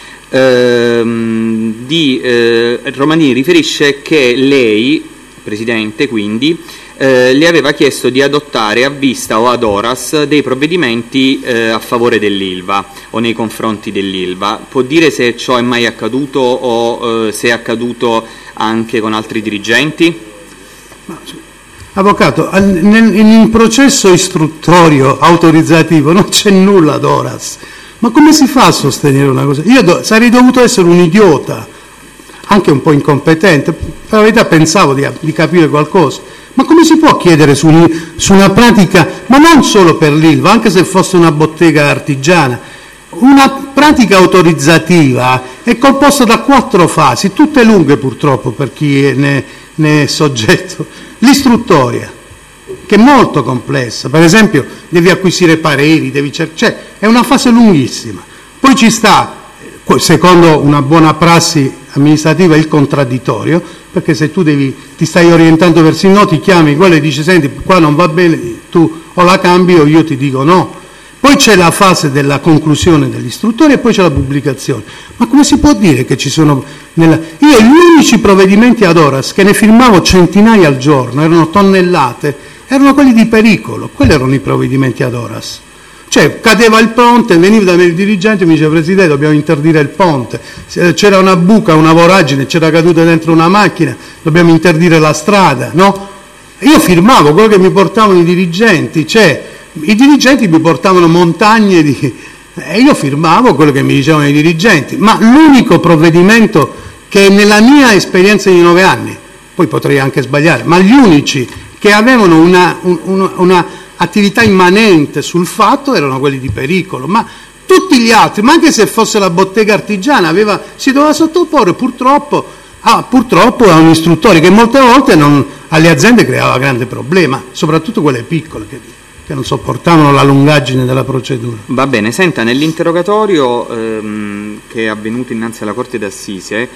Romandini riferisce che lei, Presidente, quindi, le aveva chiesto di adottare a vista o ad horas dei provvedimenti a favore dell'Ilva o nei confronti dell'Ilva. Può dire se ciò è mai accaduto o se è accaduto anche con altri dirigenti? Avvocato, in processo istruttorio autorizzativo non c'è nulla ad horas. Ma come si fa a sostenere una cosa? Io sarei dovuto essere un idiota, anche un po' incompetente. Per la verità pensavo di capire qualcosa. Ma come si può chiedere su una pratica, ma non solo per l'Ilva, anche se fosse una bottega artigiana, una pratica autorizzativa è composta da 4 fasi, tutte lunghe purtroppo per chi ne è soggetto. L'istruttoria, che è molto complessa, per esempio devi acquisire pareri, cioè è una fase lunghissima. Poi ci sta, secondo una buona prassi amministrativa, il contraddittorio, perché se tu ti stai orientando verso il no, ti chiami quello e dici senti qua non va bene, tu o la cambi o io ti dico no. Poi c'è la fase della conclusione dell'istruttoria e poi c'è la pubblicazione. Ma come si può dire che ci sono... Io gli unici provvedimenti ad horas che ne firmavo centinaia al giorno, erano tonnellate, erano quelli di pericolo, quelli erano i provvedimenti ad horas. Cioè cadeva il ponte, veniva da me il dirigente e mi diceva Presidente dobbiamo interdire il ponte, c'era una buca, una voragine, c'era caduta dentro una macchina, dobbiamo interdire la strada, no? Io firmavo quello che mi portavano i dirigenti, cioè I dirigenti mi portavano montagne e io firmavo quello che mi dicevano i dirigenti, ma l'unico provvedimento che nella mia esperienza di 9 anni, poi potrei anche sbagliare, ma gli unici che avevano una attività immanente sul fatto erano quelli di pericolo, ma tutti gli altri, ma anche se fosse la bottega artigiana, si doveva sottoporre purtroppo a un istruttore che molte volte alle aziende creava grande problema, soprattutto quelle piccole che non sopportavano la lungaggine della procedura. Va bene, senta, nell'interrogatorio che è avvenuto innanzi alla Corte d'Assise,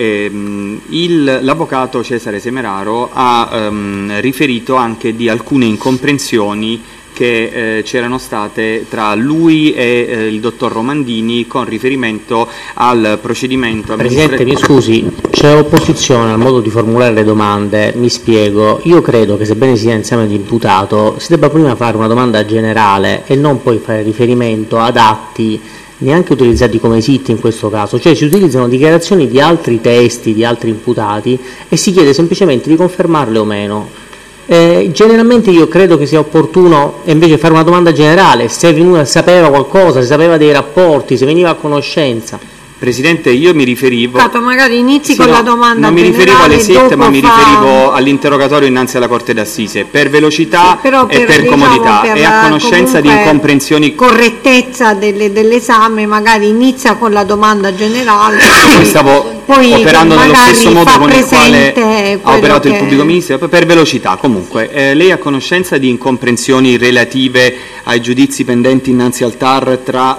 l'avvocato Cesare Semeraro ha riferito anche di alcune incomprensioni che c'erano state tra lui e il dottor Romandini con riferimento al procedimento Presidente, mi scusi, c'è opposizione al modo di formulare le domande, mi spiego. Io credo che sebbene sia insieme di imputato si debba prima fare una domanda generale e non poi fare riferimento ad atti neanche utilizzati come esitti in questo caso, cioè si utilizzano dichiarazioni di altri testi, di altri imputati e si chiede semplicemente di confermarle o meno. Generalmente io credo che sia opportuno invece fare una domanda generale, se sapeva qualcosa, se sapeva dei rapporti, se veniva a conoscenza. Presidente, io mi riferivo... Magari inizi con la domanda non mi riferivo alle SIT, ma mi riferivo all'interrogatorio innanzi alla Corte d'Assise, per velocità e per comodità, e a conoscenza di incomprensioni... correttezza dell'esame, magari inizia con la domanda generale. Stavo operando nello stesso modo con il quale ha operato il pubblico ministero, per velocità comunque. Lei ha conoscenza di incomprensioni relative ai giudizi pendenti innanzi al TAR tra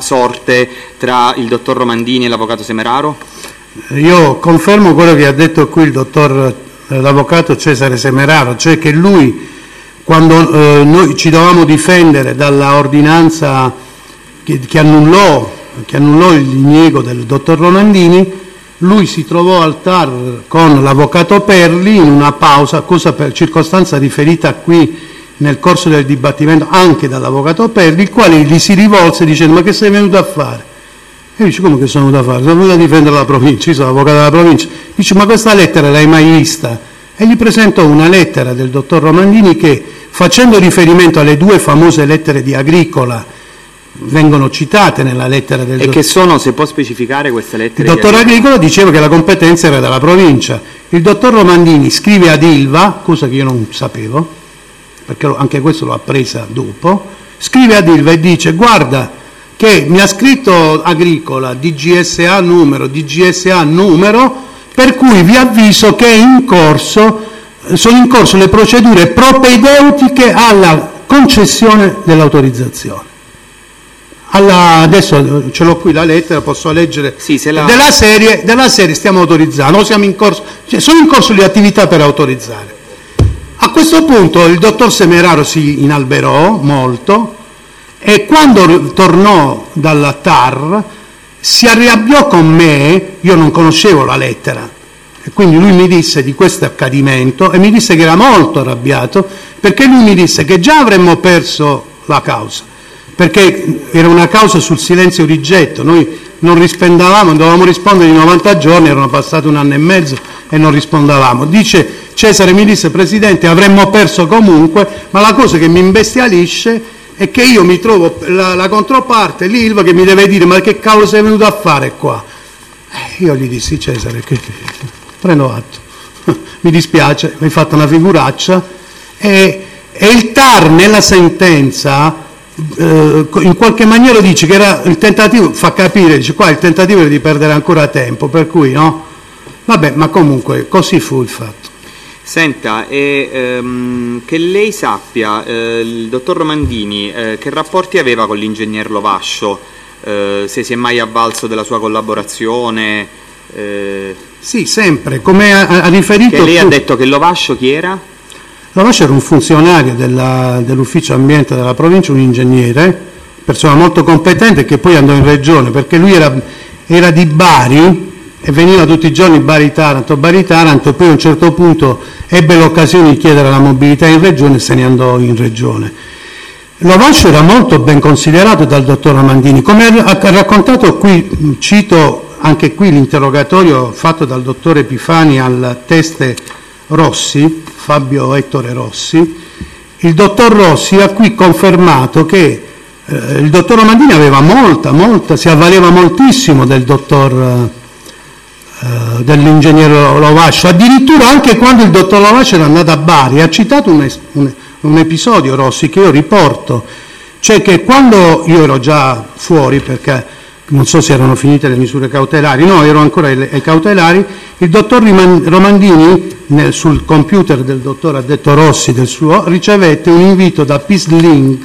tra il dottor Romandini e l'avvocato Semeraro? Io confermo quello che ha detto qui l'avvocato Cesare Semeraro, cioè che lui, quando noi ci dovevamo difendere dalla ordinanza che annullò il diniego del dottor Romandini, lui si trovò al TAR con l'avvocato Perli in una pausa, cosa per circostanza riferita qui nel corso del dibattimento anche dall'avvocato Perli, il quale gli si rivolse dicendo: ma che sei venuto a fare? E dice: come che sono venuto a fare? Sono venuto a difendere la provincia, io sono avvocato della provincia. Dice: ma questa lettera l'hai mai vista? E gli presentò una lettera del dottor Romandini che, facendo riferimento alle 2 famose lettere di Agricola, vengono citate nella lettera del dottor... E che sono, se può specificare queste lettere? Il dottor Agricola diceva che la competenza era della provincia. Il dottor Romandini scrive ad Ilva, cosa che io non sapevo, perché anche questo l'ho appresa dopo, scrive ad Ilva e dice: guarda che mi ha scritto Agricola DGSA numero, per cui vi avviso che sono in corso le procedure propedeutiche alla concessione dell'autorizzazione. Adesso ce l'ho qui la lettera, posso leggere. Sì, della serie stiamo autorizzando, sono in corso le attività per autorizzare. A questo punto il dottor Semeraro si inalberò molto e quando tornò dalla TAR si arrabbiò con me. Io non conoscevo la lettera e quindi lui mi disse di questo accadimento e mi disse che era molto arrabbiato perché lui mi disse che già avremmo perso la causa, perché era una causa sul silenzio rigetto, noi non rispondavamo, dovevamo rispondere in 90 giorni, erano passati 1 anno e mezzo e non rispondavamo. Dice Cesare, mi disse: Presidente, avremmo perso comunque, ma la cosa che mi imbestialisce è che io mi trovo la controparte, l'Ilva, che mi deve dire: ma che cavolo sei venuto a fare qua? Io gli dissi: Cesare, che prendo atto, mi dispiace, mi hai fatto una figuraccia, e il TAR nella sentenza in qualche maniera dice che era il tentativo, fa capire, dice qua il tentativo è di perdere ancora tempo, per cui no? Vabbè, ma comunque così fu il fatto. Senta, che lei sappia, il dottor Romandini che rapporti aveva con l'ingegner Lovascio, se si è mai avvalso della sua collaborazione? Sì, sempre, come ha riferito... Che lei ha detto che Lovascio chi era? Lovascio era un funzionario dell'ufficio ambiente della provincia, un ingegnere, persona molto competente, che poi andò in regione, perché lui era di Bari e veniva tutti i giorni Bari-Taranto, e poi a un certo punto ebbe l'occasione di chiedere la mobilità in regione e se ne andò in regione. Lovascio era molto ben considerato dal dottor Romandini, come ha raccontato qui, cito anche qui l'interrogatorio fatto dal dottor Epifani al teste Rossi, Fabio Ettore Rossi, il dottor Rossi ha qui confermato che il dottor Romandini aveva si avvaleva moltissimo del dell'ingegnere Lovascio, addirittura anche quando il dottor Lovascio era andato a Bari. Ha citato un episodio, Rossi, che io riporto, cioè che quando io ero già fuori, perché non so se erano finite le misure cautelari, no, ero ancora ai cautelari, il dottor Romandini sul computer del dottor addetto Rossi ricevette un invito da PeaceLink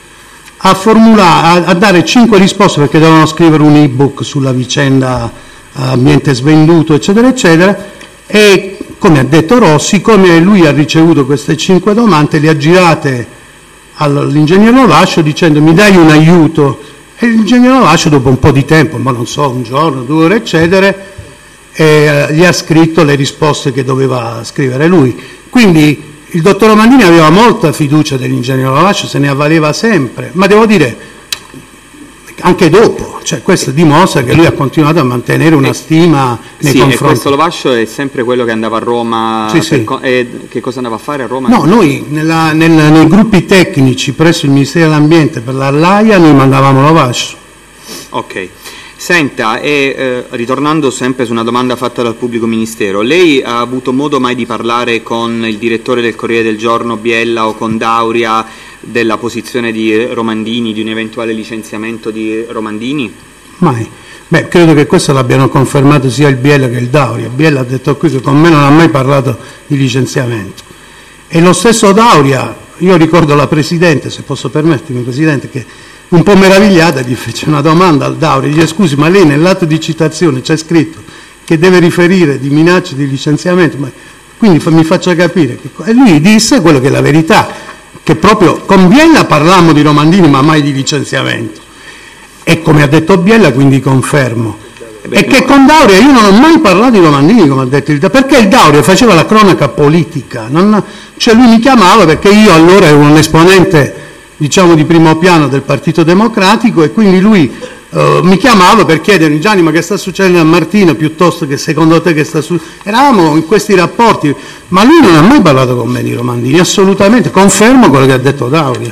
a dare 5 risposte, perché dovevano scrivere un ebook sulla vicenda ambiente svenduto, eccetera, eccetera, e come ha detto Rossi, come lui ha ricevuto queste 5 domande, le ha girate all'ingegnere Lovascio dicendo: mi dai un aiuto? E l'ingegnere Lovascio, dopo un po' di tempo, ma non so, un giorno, 2 ore, eccetera, gli ha scritto le risposte che doveva scrivere lui. Quindi il dottor Romandini aveva molta fiducia dell'ingegnere Lovascio, se ne avvaleva sempre, ma devo dire anche dopo, cioè questo dimostra che lui ha continuato a mantenere una stima nei confronti. E questo Lovascio è sempre quello che andava a Roma, e che cosa andava a fare a Roma? No, noi nei gruppi tecnici presso il Ministero dell'Ambiente per l'Arlaia noi mandavamo Lovascio. Ok. Senta, ritornando sempre su una domanda fatta dal pubblico ministero, lei ha avuto modo mai di parlare con il direttore del Corriere del Giorno Biella o con Dauria della posizione di Romandini, di un eventuale licenziamento di Romandini? Mai. Beh, credo che questo l'abbiano confermato sia il Biella che il Dauria. Biella ha detto qui che con me non ha mai parlato di licenziamento. E lo stesso Dauria, io ricordo la Presidente, se posso permettermi, Presidente, che un po' meravigliata gli fece una domanda al Dauria, gli disse: scusi, ma lei nell'atto di citazione c'è scritto che deve riferire di minacce di licenziamento, quindi mi faccia capire. E lui disse quello che è la verità, che proprio con Biella parlammo di Romandini ma mai di licenziamento, e come ha detto Biella, quindi confermo. E che con Dauria io non ho mai parlato di Romandini, come ha detto il Dauria, perché il Dauria faceva la cronaca politica, cioè lui mi chiamava perché io allora ero un esponente, diciamo, di primo piano del Partito Democratico, e quindi lui mi chiamava per chiedermi: Gianni, ma che sta succedendo a Martina, piuttosto che secondo te che sta succedendo? Eravamo in questi rapporti, ma lui non ha mai parlato con me di Romandini, assolutamente, confermo quello che ha detto Dauria.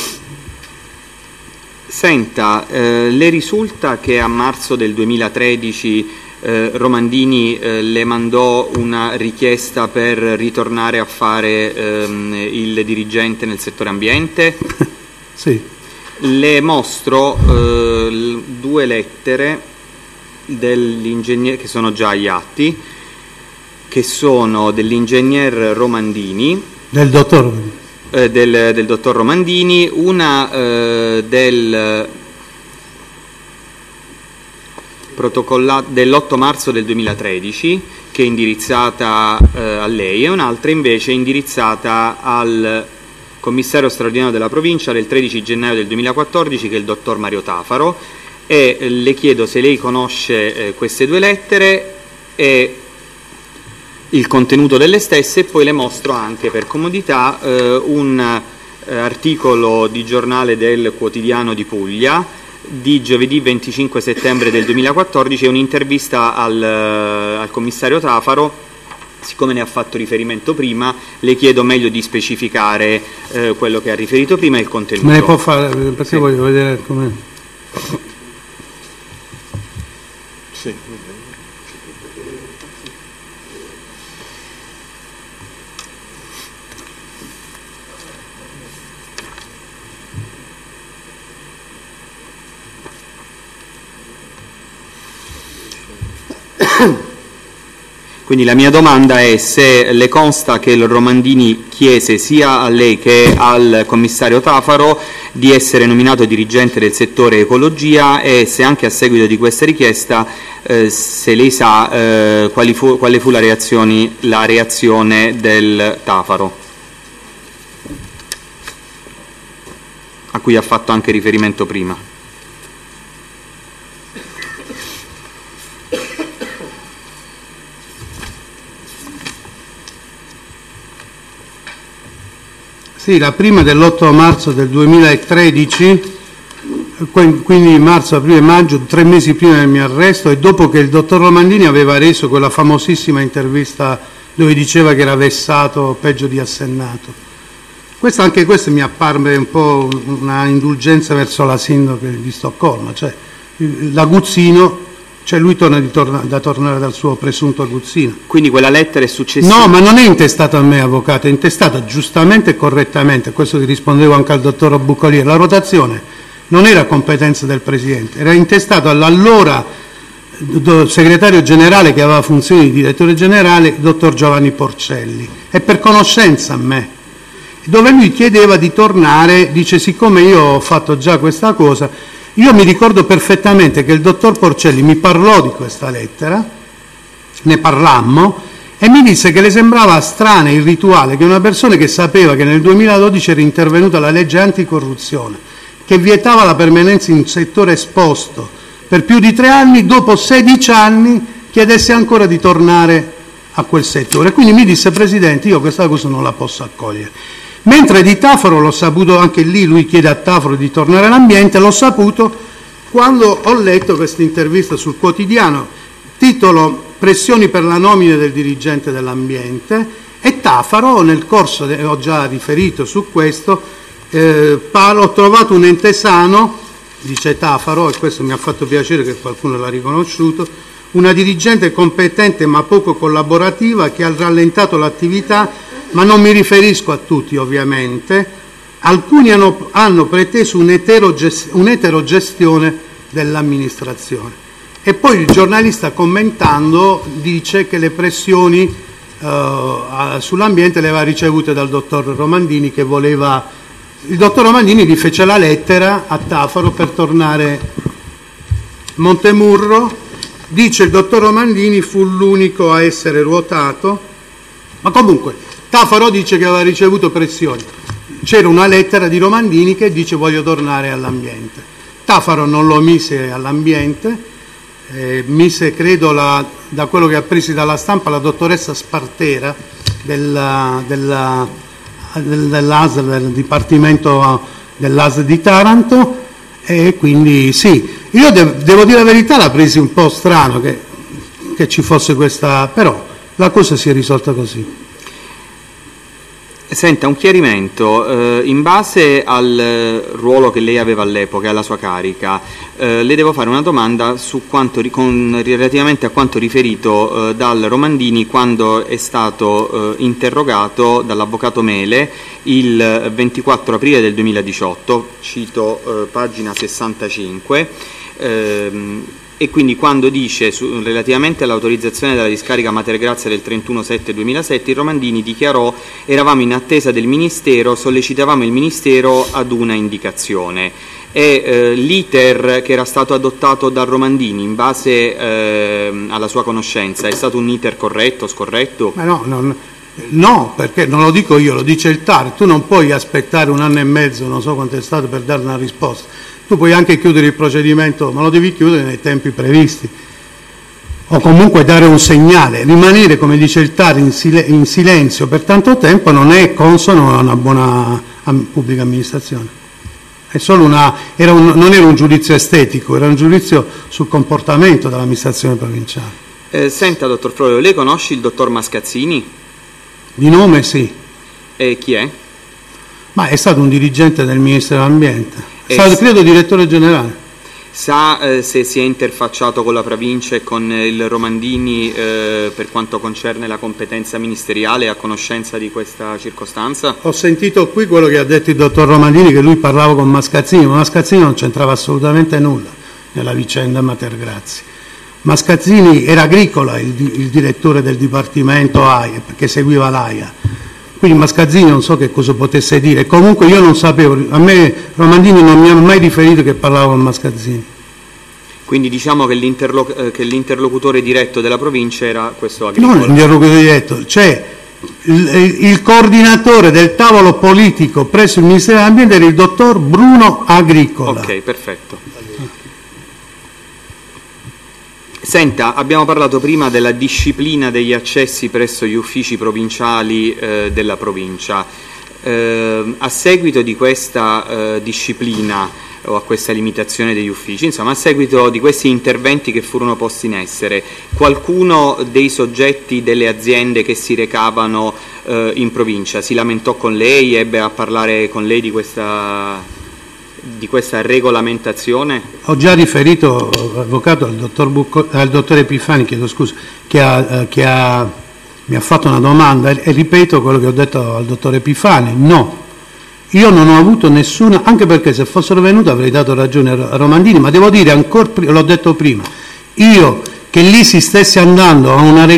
Senta, le risulta che a marzo del 2013 Romandini le mandò una richiesta per ritornare a fare il dirigente nel settore ambiente? Sì. Le mostro 2 lettere dell'ingegnere, che sono già agli atti, che sono dell'ingegner Romandini, del dottor del dottor Romandini, una dell'8 marzo del 2013, che è indirizzata a lei, e un'altra invece indirizzata al commissario straordinario della provincia del 13 gennaio del 2014, che è il dottor Mario Tafaro, e le chiedo se lei conosce queste 2 lettere e il contenuto delle stesse, e poi le mostro anche per comodità un articolo di giornale del Quotidiano di Puglia di giovedì 25 settembre del 2014 e un'intervista al commissario Tafaro. Siccome ne ha fatto riferimento prima, le chiedo meglio di specificare quello che ha riferito prima e il contenuto. Me ne può fare, perché sì, voglio vedere com'è. Sì. Quindi la mia domanda è se le consta che il Romandini chiese sia a lei che al commissario Tafaro di essere nominato dirigente del settore ecologia, e se anche a seguito di questa richiesta se lei sa quale fu la reazione del Tafaro, a cui ha fatto anche riferimento prima. Sì, la prima dell'8 marzo del 2013, quindi marzo, aprile, maggio, 3 mesi prima del mio arresto e dopo che il dottor Romandini aveva reso quella famosissima intervista dove diceva che era vessato peggio di assennato. Anche questo mi apparve un po' una indulgenza verso la sindaca di Stoccolma, cioè l'aguzzino, cioè lui torna da tornare dal suo presunto aguzzino. Quindi quella lettera è successiva? No, ma non è intestata a me, avvocato, è intestata giustamente e correttamente, questo che rispondevo anche al dottor Buccolieri. La rotazione non era competenza del Presidente, era intestato all'allora segretario generale che aveva funzioni di direttore generale, il dottor Giovanni Porcelli, e per conoscenza a me, dove lui chiedeva di tornare, dice siccome io ho fatto già questa cosa. Io mi ricordo perfettamente che il dottor Porcelli mi parlò di questa lettera, ne parlammo, e mi disse che le sembrava strana e irrituale che una persona che sapeva che nel 2012 era intervenuta la legge anticorruzione, che vietava la permanenza in un settore esposto per più di 3 anni, dopo 16 anni chiedesse ancora di tornare a quel settore. Quindi mi disse: Presidente, io questa cosa non la posso accogliere. Mentre di Tafaro l'ho saputo, anche lì lui chiede a Tafaro di tornare all'ambiente, l'ho saputo quando ho letto questa intervista sul quotidiano, titolo "Pressioni per la nomina del dirigente dell'ambiente", e Tafaro nel corso, ho già riferito su questo, ho trovato un ente sano, dice Tafaro, e questo mi ha fatto piacere che qualcuno l'ha riconosciuto, una dirigente competente ma poco collaborativa che ha rallentato l'attività, ma non mi riferisco a tutti ovviamente. Alcuni hanno preteso un'eterogestione dell'amministrazione. E poi il giornalista, commentando, dice che le pressioni sull'ambiente le aveva ricevute dal dottor Romandini, che voleva. Il dottor Romandini gli fece la lettera a Tafaro per tornare Montemurro. Dice il dottor Romandini fu l'unico a essere ruotato, ma comunque Tafaro dice che aveva ricevuto pressioni. C'era una lettera di Romandini che dice voglio tornare all'ambiente. Tafaro non lo mise all'ambiente, mise, credo, da quello che ha preso dalla stampa, la dottoressa Spartera dell'ASL, del Dipartimento dell'ASL di Taranto, e quindi sì, io devo dire la verità, la presi un po' strano che ci fosse questa, però la cosa si è risolta così. Senta, un chiarimento, in base al ruolo che lei aveva all'epoca e alla sua carica, le devo fare una domanda su relativamente a quanto riferito dal Romandini quando è stato interrogato dall'avvocato Mele il 24 aprile del 2018, cito pagina 65, e quindi quando dice relativamente all'autorizzazione della discarica Mater Grazia del 31/7/2007, il Romandini dichiarò: eravamo in attesa del Ministero, sollecitavamo il Ministero ad una indicazione. E l'iter che era stato adottato dal Romandini in base alla sua conoscenza è stato un iter corretto, scorretto? Ma no, perché non lo dico io, lo dice il TAR. Tu non puoi aspettare 1 anno e mezzo, non so quanto è stato, per dare una risposta. Tu puoi anche chiudere il procedimento, ma lo devi chiudere nei tempi previsti, o comunque dare un segnale. Rimanere, come dice il TAR, in silenzio per tanto tempo non è consono a una buona pubblica amministrazione. È solo non era un giudizio estetico, era un giudizio sul comportamento dell'amministrazione provinciale. Senta, dottor Florio, lei conosce il dottor Mascazzini? Di nome sì. E chi è? Ma è stato un dirigente del Ministero dell'Ambiente. È stato, credo, direttore generale. Sa se si è interfacciato con la provincia e con il Romandini per quanto concerne la competenza ministeriale, a conoscenza di questa circostanza? Ho sentito qui quello che ha detto il dottor Romandini, che lui parlava con Mascazzini, ma Mascazzini non c'entrava assolutamente nulla nella vicenda Mater Grazia. Mascazzini era Agricola, il direttore del Dipartimento AIA, perché seguiva l'AIA. Quindi Mascazzini non so che cosa potesse dire. Comunque io non sapevo, a me Romandini non mi ha mai riferito che parlava con Mascazzini. Quindi diciamo che l'interlocutore diretto della provincia era questo Agricola? Non l'interlocutore diretto, cioè il coordinatore del tavolo politico presso il Ministero dell'Ambiente era il dottor Bruno Agricola. Ok, perfetto. Senta, abbiamo parlato prima della disciplina degli accessi presso gli uffici provinciali della provincia. A seguito di questa disciplina, o a questa limitazione degli uffici. Insomma, a seguito di questi interventi che furono posti in essere, qualcuno dei soggetti delle aziende che si recavano in provincia si lamentò con lei, ebbe a parlare con lei di questa regolamentazione? Ho già riferito, avvocato, al dottor Epifani, chiedo scusa, mi ha fatto una domanda e ripeto quello che ho detto al dottor Epifani: no, io non ho avuto nessuna, anche perché se fossero venuto avrei dato ragione a Romandini, ma devo dire ancora, l'ho detto prima, io che lì si stesse andando a una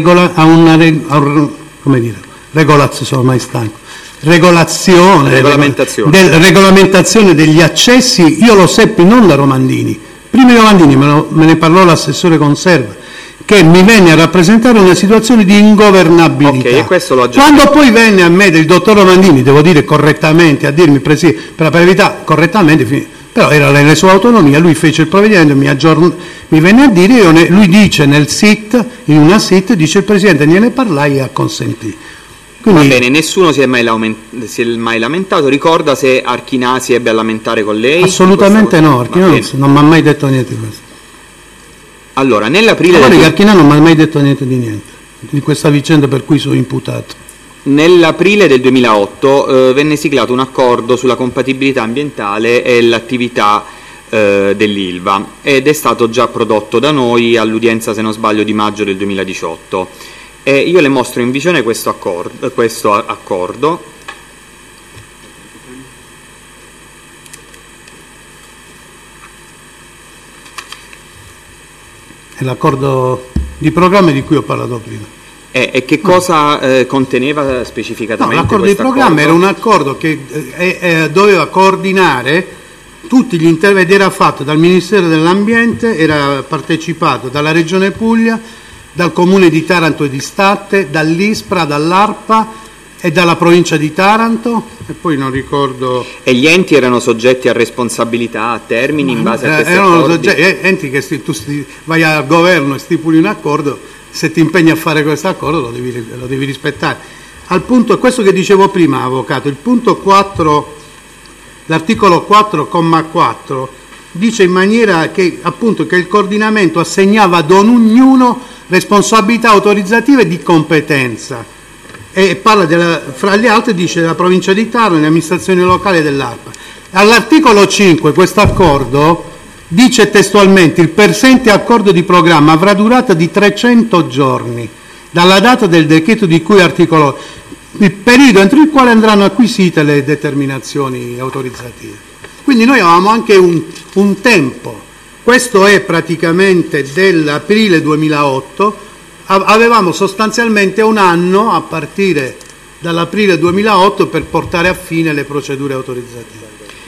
regolamentazione degli accessi, io lo seppi non da Romandini, prima di Romandini me ne parlò l'assessore Conserva, che mi venne a rappresentare una situazione di ingovernabilità. Okay, questo l'ho già Quando poi venne a me il dottor Romandini, devo dire correttamente, a dirmi, per la verità correttamente, però era nelle sue autonomie, lui fece il provvedimento, mi venne a dire, lui dice nel SIT, in una SIT, dice il Presidente, gliene parlai e acconsentì. Quindi, va bene, nessuno si è mai lamentato. Ricorda se Archinasi ebbe a lamentare con lei? Assolutamente no, Archinasi non mi ha mai detto niente di questo. Allora, nell'aprile Archinasi non mi ha mai detto niente di questa vicenda per cui sono imputato. Nell'aprile del 2008 venne siglato un accordo sulla compatibilità ambientale e l'attività dell'Ilva ed è stato già prodotto da noi all'udienza, se non sbaglio, di maggio del 2018. Io le mostro in visione questo accordo. È l'accordo di programma di cui ho parlato prima. E che cosa conteneva specificatamente? No, l'accordo di programma era un accordo che doveva coordinare tutti gli interventi, era fatto dal Ministero dell'Ambiente, era partecipato dalla Regione Puglia, dal Comune di Taranto e di Statte, dall'ISPRA, dall'ARPA e dalla provincia di Taranto, e poi non ricordo... E gli enti erano soggetti a responsabilità, a termini in base a questi accordi? Erano enti che tu vai al governo e stipuli un accordo, se ti impegni a fare questo accordo lo devi rispettare. Al punto, questo che dicevo prima, avvocato, il punto 4, l'articolo 4,4 dice in maniera che appunto che il coordinamento assegnava ad ognuno responsabilità autorizzative di competenza e parla fra gli altri dice della provincia di Taranto e dell'amministrazione locale dell'ARPA. All'articolo 5 questo accordo dice testualmente: il presente accordo di programma avrà durata di 300 giorni dalla data del decreto di cui articolo, il periodo entro il quale andranno acquisite le determinazioni autorizzative. Quindi noi avevamo anche un tempo. Questo è praticamente dell'aprile 2008, avevamo sostanzialmente un anno a partire dall'aprile 2008 per portare a fine le procedure autorizzative.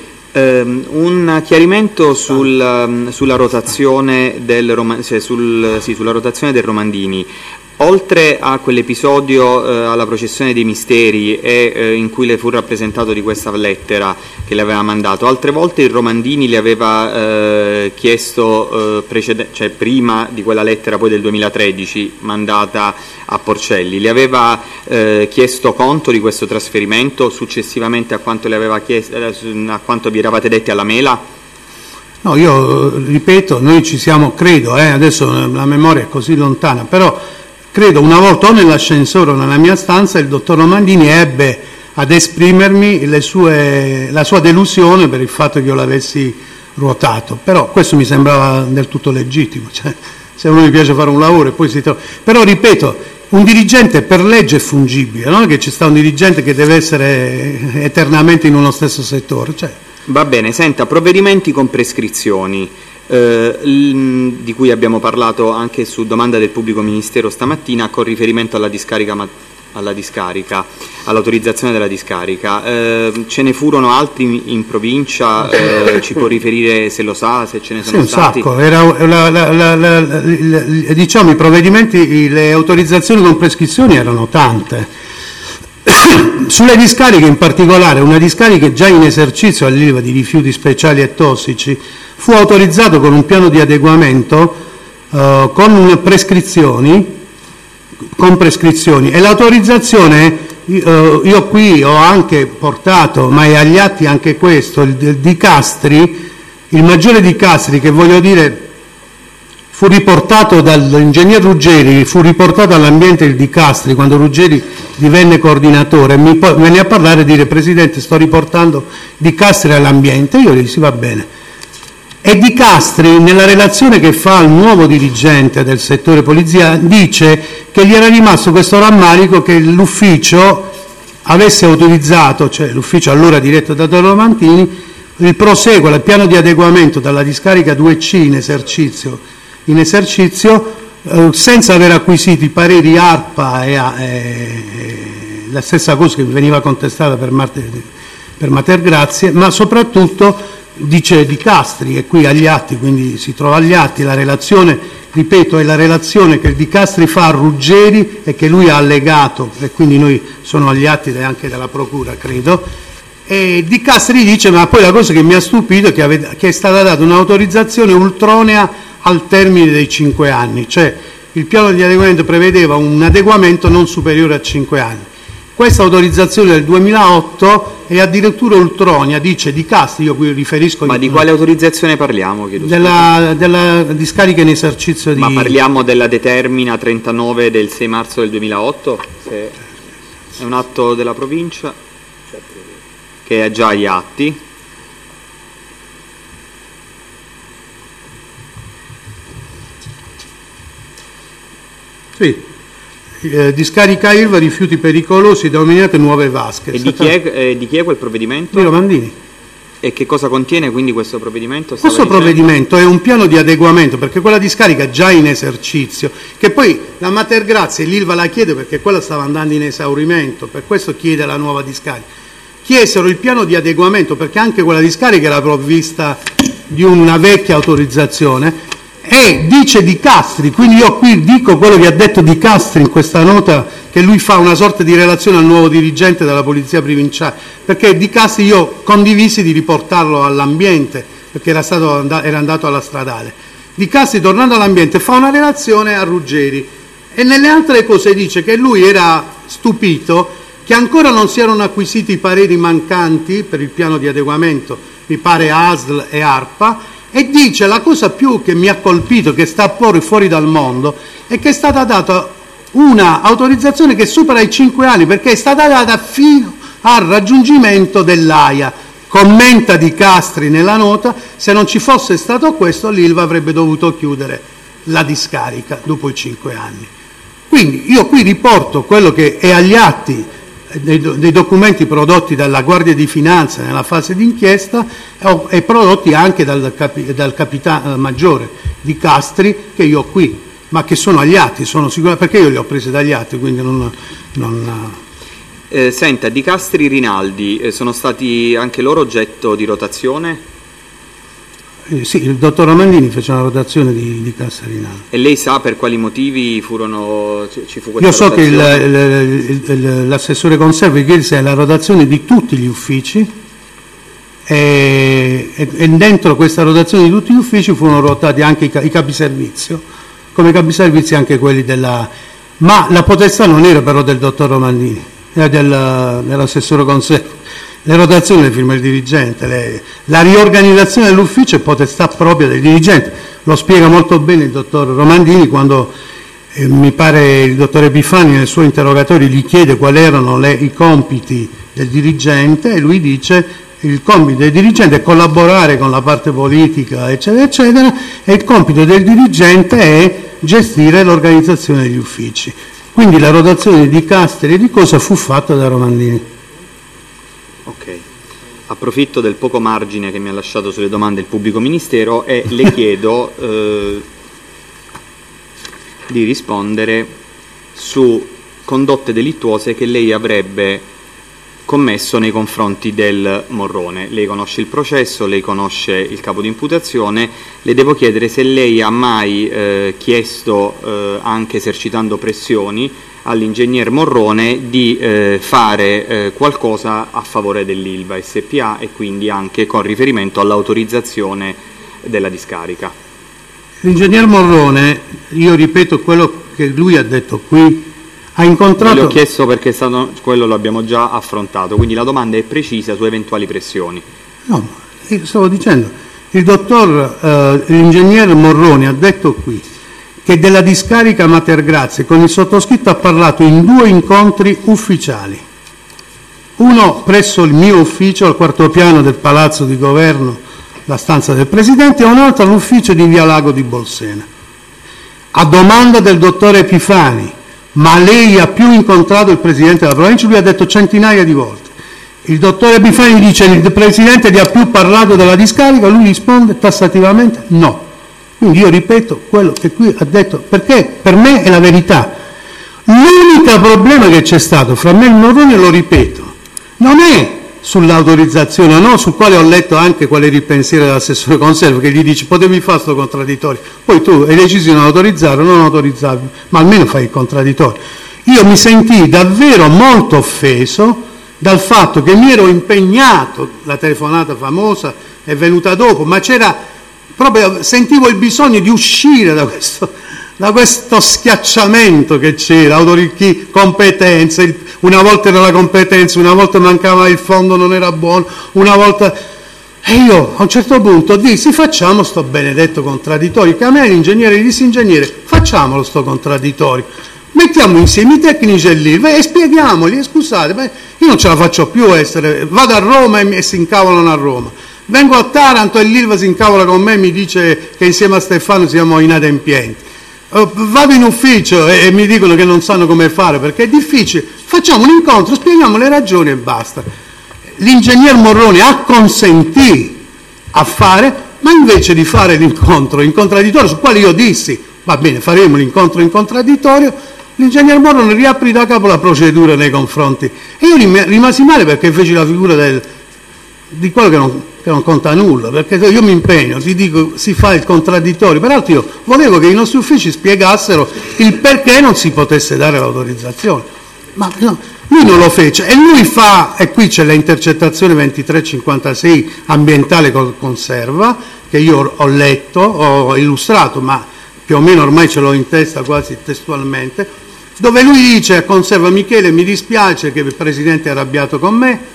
Un chiarimento sulla rotazione sulla rotazione del Romandini. Oltre a quell'episodio alla processione dei misteri in cui le fu rappresentato di questa lettera che le aveva mandato, altre volte il Romandini le aveva chiesto, prima di quella lettera poi del 2013 mandata a Porcelli, le aveva chiesto conto di questo trasferimento successivamente a quanto le aveva chiesto, a quanto vi eravate detti alla Mela? No, io ripeto, noi ci siamo, credo, adesso la memoria è così lontana, però credo una volta o nell'ascensore o nella mia stanza il dottor Romandini ebbe ad esprimermi la sua delusione per il fatto che io l'avessi ruotato, però questo mi sembrava del tutto legittimo, cioè, se a uno gli piace fare un lavoro e poi si trova... Però ripeto, un dirigente per legge è fungibile, non è che ci sta un dirigente che deve essere eternamente in uno stesso settore. Cioè... Va bene, senta, provvedimenti con prescrizioni. Di cui abbiamo parlato anche su domanda del pubblico ministero stamattina con riferimento all'autorizzazione della discarica. Ce ne furono altri in provincia? Ci può riferire, se lo sa, se ce ne sono stati? Sì, un sacco. Diciamo, i provvedimenti, le autorizzazioni con prescrizioni erano tante. Sulle discariche in particolare, una discarica già in esercizio all'Ilva di rifiuti speciali e tossici fu autorizzato con un piano di adeguamento con prescrizioni e l'autorizzazione, io qui ho anche portato, ma è agli atti anche questo, il Dicastri il maggiore Di Castri, che voglio dire fu riportato dall'ingegner Ruggeri, fu riportato all'ambiente il Di Castri quando Ruggeri divenne coordinatore, mi venne a parlare e dire: Presidente, sto riportando Di Castri all'ambiente. Io gli dissi: va bene. E Di Castri, nella relazione che fa al nuovo dirigente del settore polizia, dice che gli era rimasto questo rammarico che l'ufficio avesse autorizzato, cioè l'ufficio allora diretto da Don Romantini, il proseguo al piano di adeguamento dalla discarica 2C in esercizio senza aver acquisito i pareri ARPA e la stessa cosa che veniva contestata per Mater Grazie, ma soprattutto dice Di Castri, e qui agli atti, quindi si trova agli atti la relazione, ripeto, è la relazione che Di Castri fa a Ruggeri e che lui ha allegato, e quindi noi sono agli atti anche della procura, credo. E Di Castri dice: ma poi la cosa che mi ha stupito è che è stata data un'autorizzazione ultronea al termine dei 5 anni, cioè il piano di adeguamento prevedeva un adeguamento non superiore a 5 anni. Questa autorizzazione del 2008 è addirittura ultronea, dice Di Castri, io qui riferisco... Ma di quale autorizzazione parliamo? Della discarica in esercizio di... Ma parliamo della determina 39 del 6 marzo del 2008? Se è un atto della provincia che è già agli atti. Sì, discarica Ilva, rifiuti pericolosi, denominate nuove vasche. E di chi è quel provvedimento? Di Romandini. E che cosa contiene quindi questo provvedimento? Questo provvedimento è un piano di adeguamento, perché quella discarica è già in esercizio, che poi la Mater Grazie l'Ilva la chiede perché quella stava andando in esaurimento, per questo chiede la nuova discarica. Chiesero il piano di adeguamento perché anche quella discarica era provvista di una vecchia autorizzazione. E dice Di Castri, quindi io qui dico quello che ha detto Di Castri in questa nota, che lui fa una sorta di relazione al nuovo dirigente della polizia provinciale, perché Di Castri io condivisi di riportarlo all'ambiente, perché era andato alla stradale. Di Castri, tornando all'ambiente, fa una relazione a Ruggeri e nelle altre cose dice che lui era stupito che ancora non si erano acquisiti i pareri mancanti per il piano di adeguamento, mi pare ASL e ARPA, e dice: la cosa più che mi ha colpito, che sta fuori dal mondo, è che è stata data una autorizzazione che supera i 5 anni, perché è stata data fino al raggiungimento dell'AIA. Commenta Di Castri nella nota: se non ci fosse stato questo, l'Ilva avrebbe dovuto chiudere la discarica dopo i 5 anni. Quindi io qui riporto quello che è agli atti dei documenti prodotti dalla Guardia di Finanza nella fase d'inchiesta e prodotti anche dal capitano maggiore Di Castri, che io ho qui, ma che sono agli atti, sono sicuro, perché io li ho presi dagli atti, quindi Senta, Di Castri Rinaldi sono stati anche loro oggetto di rotazione? Sì, il dottor Romandini fece una rotazione di Castri Rinaldi. E lei sa per quali motivi ci fu questa Io so rotazione? che l'assessore Conservi chiese la rotazione di tutti gli uffici e dentro questa rotazione di tutti gli uffici furono ruotati anche i capiservizio, come capiservizio anche quelli ma la potestà non era però del dottor Romandini, era dell'assessore Conservi. Le rotazioni le firma il dirigente, la riorganizzazione dell'ufficio è potestà propria del dirigente. Lo spiega molto bene il dottor Romandini quando mi pare il dottor Epifani nel suo interrogatorio gli chiede quali erano i compiti del dirigente e lui dice: il compito del dirigente è collaborare con la parte politica, eccetera, eccetera, e il compito del dirigente è gestire l'organizzazione degli uffici. Quindi la rotazione di Castri e di cosa fu fatta da Romandini. Ok, approfitto del poco margine che mi ha lasciato sulle domande il pubblico ministero e le chiedo di rispondere su condotte delittuose che lei avrebbe commesso nei confronti del Morrone. Lei conosce il processo, lei conosce il capo di imputazione, le devo chiedere se lei ha mai chiesto, anche esercitando pressioni, all'ingegner Morrone di fare qualcosa a favore dell'Ilva SPA e quindi anche con riferimento all'autorizzazione della discarica. L'ingegner Morrone, io ripeto quello che lui ha detto qui, ha incontrato... Le ho chiesto perché quello lo abbiamo già affrontato, quindi la domanda è precisa su eventuali pressioni. No, io stavo dicendo, il dottor, l'ingegner Morroni ha detto qui che della discarica Mater Grazie con il sottoscritto ha parlato in 2 incontri ufficiali, uno presso il mio ufficio al 4° piano del Palazzo di Governo, la stanza del Presidente, e un altro all'ufficio di Via Lago di Bolsena. A domanda del dottore Epifani: ma lei ha più incontrato il Presidente della provincia? Lui ha detto centinaia di volte. Il dottore Epifani dice: il Presidente ti ha più parlato della discarica? Lui risponde tassativamente no. Quindi io ripeto quello che qui ha detto, perché per me è la verità. L'unico problema che c'è stato fra me e il Morroni, lo ripeto, non è sull'autorizzazione, no, sul quale ho letto anche qual era il pensiero dell'assessore Conserva, che gli dice: potevi fare sto contraddittorio, poi tu hai deciso di non autorizzare o non autorizzavi, ma almeno fai il contraddittorio. Io mi sentii davvero molto offeso dal fatto che mi ero impegnato, la telefonata famosa è venuta dopo, ma c'era proprio, sentivo il bisogno di uscire da questo schiacciamento che c'era, competenze, una volta era la competenza, una volta mancava il fondo, non era buono, una volta... E io a un certo punto dissi: facciamo sto benedetto contraddittorio, che a me l'ingegnere dissi: ingegnere, facciamolo sto contraddittorio, mettiamo insieme i tecnici e l'ILVA e spieghiamoli, scusate, io non ce la faccio più vado a Roma e si incavolano a Roma, vengo a Taranto e l'ILVA si incavola con me e mi dice che insieme a Stefano siamo inadempienti. Vado in ufficio e mi dicono che non sanno come fare perché è difficile. Facciamo un incontro, spieghiamo le ragioni e basta. L'ingegner Morroni acconsentì a fare, ma invece di fare l'incontro in contraddittorio, sul quale io dissi: va bene, faremo l'incontro in contraddittorio, l'ingegner Morroni riaprì da capo la procedura nei confronti. E io rimasi male perché feci la figura di quello che non conta nulla, perché io mi impegno, ti dico si fa il contraddittorio, peraltro io volevo che i nostri uffici spiegassero il perché non si potesse dare l'autorizzazione, ma no, lui non lo fece, e lui fa, e qui c'è l'intercettazione 2356 ambientale Conserva, che io ho letto, ho illustrato, ma più o meno ormai ce l'ho in testa quasi testualmente, dove lui dice a Conserva: Michele, mi dispiace che il Presidente è arrabbiato con me.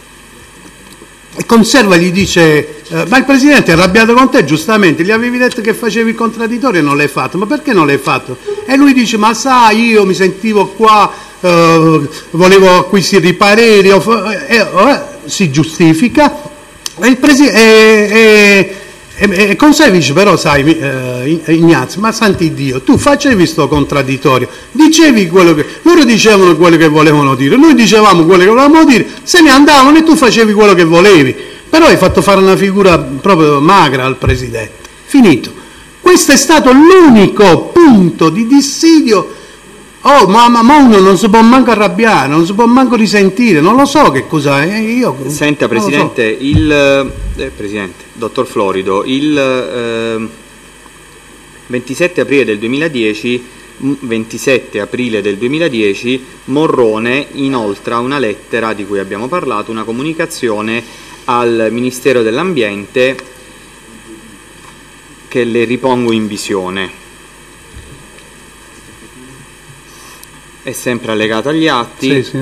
E Conserva gli dice: ma il Presidente è arrabbiato con te, giustamente, gli avevi detto che facevi il contraddittorio e non l'hai fatto, ma perché non l'hai fatto? E lui dice: ma sai, io mi sentivo qua, volevo acquisire i pareri, si giustifica, e Conserva dice: però sai, Ignazio, ma santi Dio, tu facevi sto contraddittorio, dicevi quello che loro dicevano, quello che volevano dire, noi dicevamo quello che volevamo dire, se ne andavano e tu facevi quello che volevi, però hai fatto fare una figura proprio magra al Presidente. Finito. Questo è stato l'unico punto di dissidio. Oh, ma uno non si può manco arrabbiare, non si può manco risentire, non lo so che cosa è. Io Senta, Presidente, so. Presidente, dottor Florido, il 27 aprile del 2010 Morrone inoltra una lettera di cui abbiamo parlato, una comunicazione al Ministero dell'Ambiente che le ripongo in visione. È sempre allegata agli atti. Sì.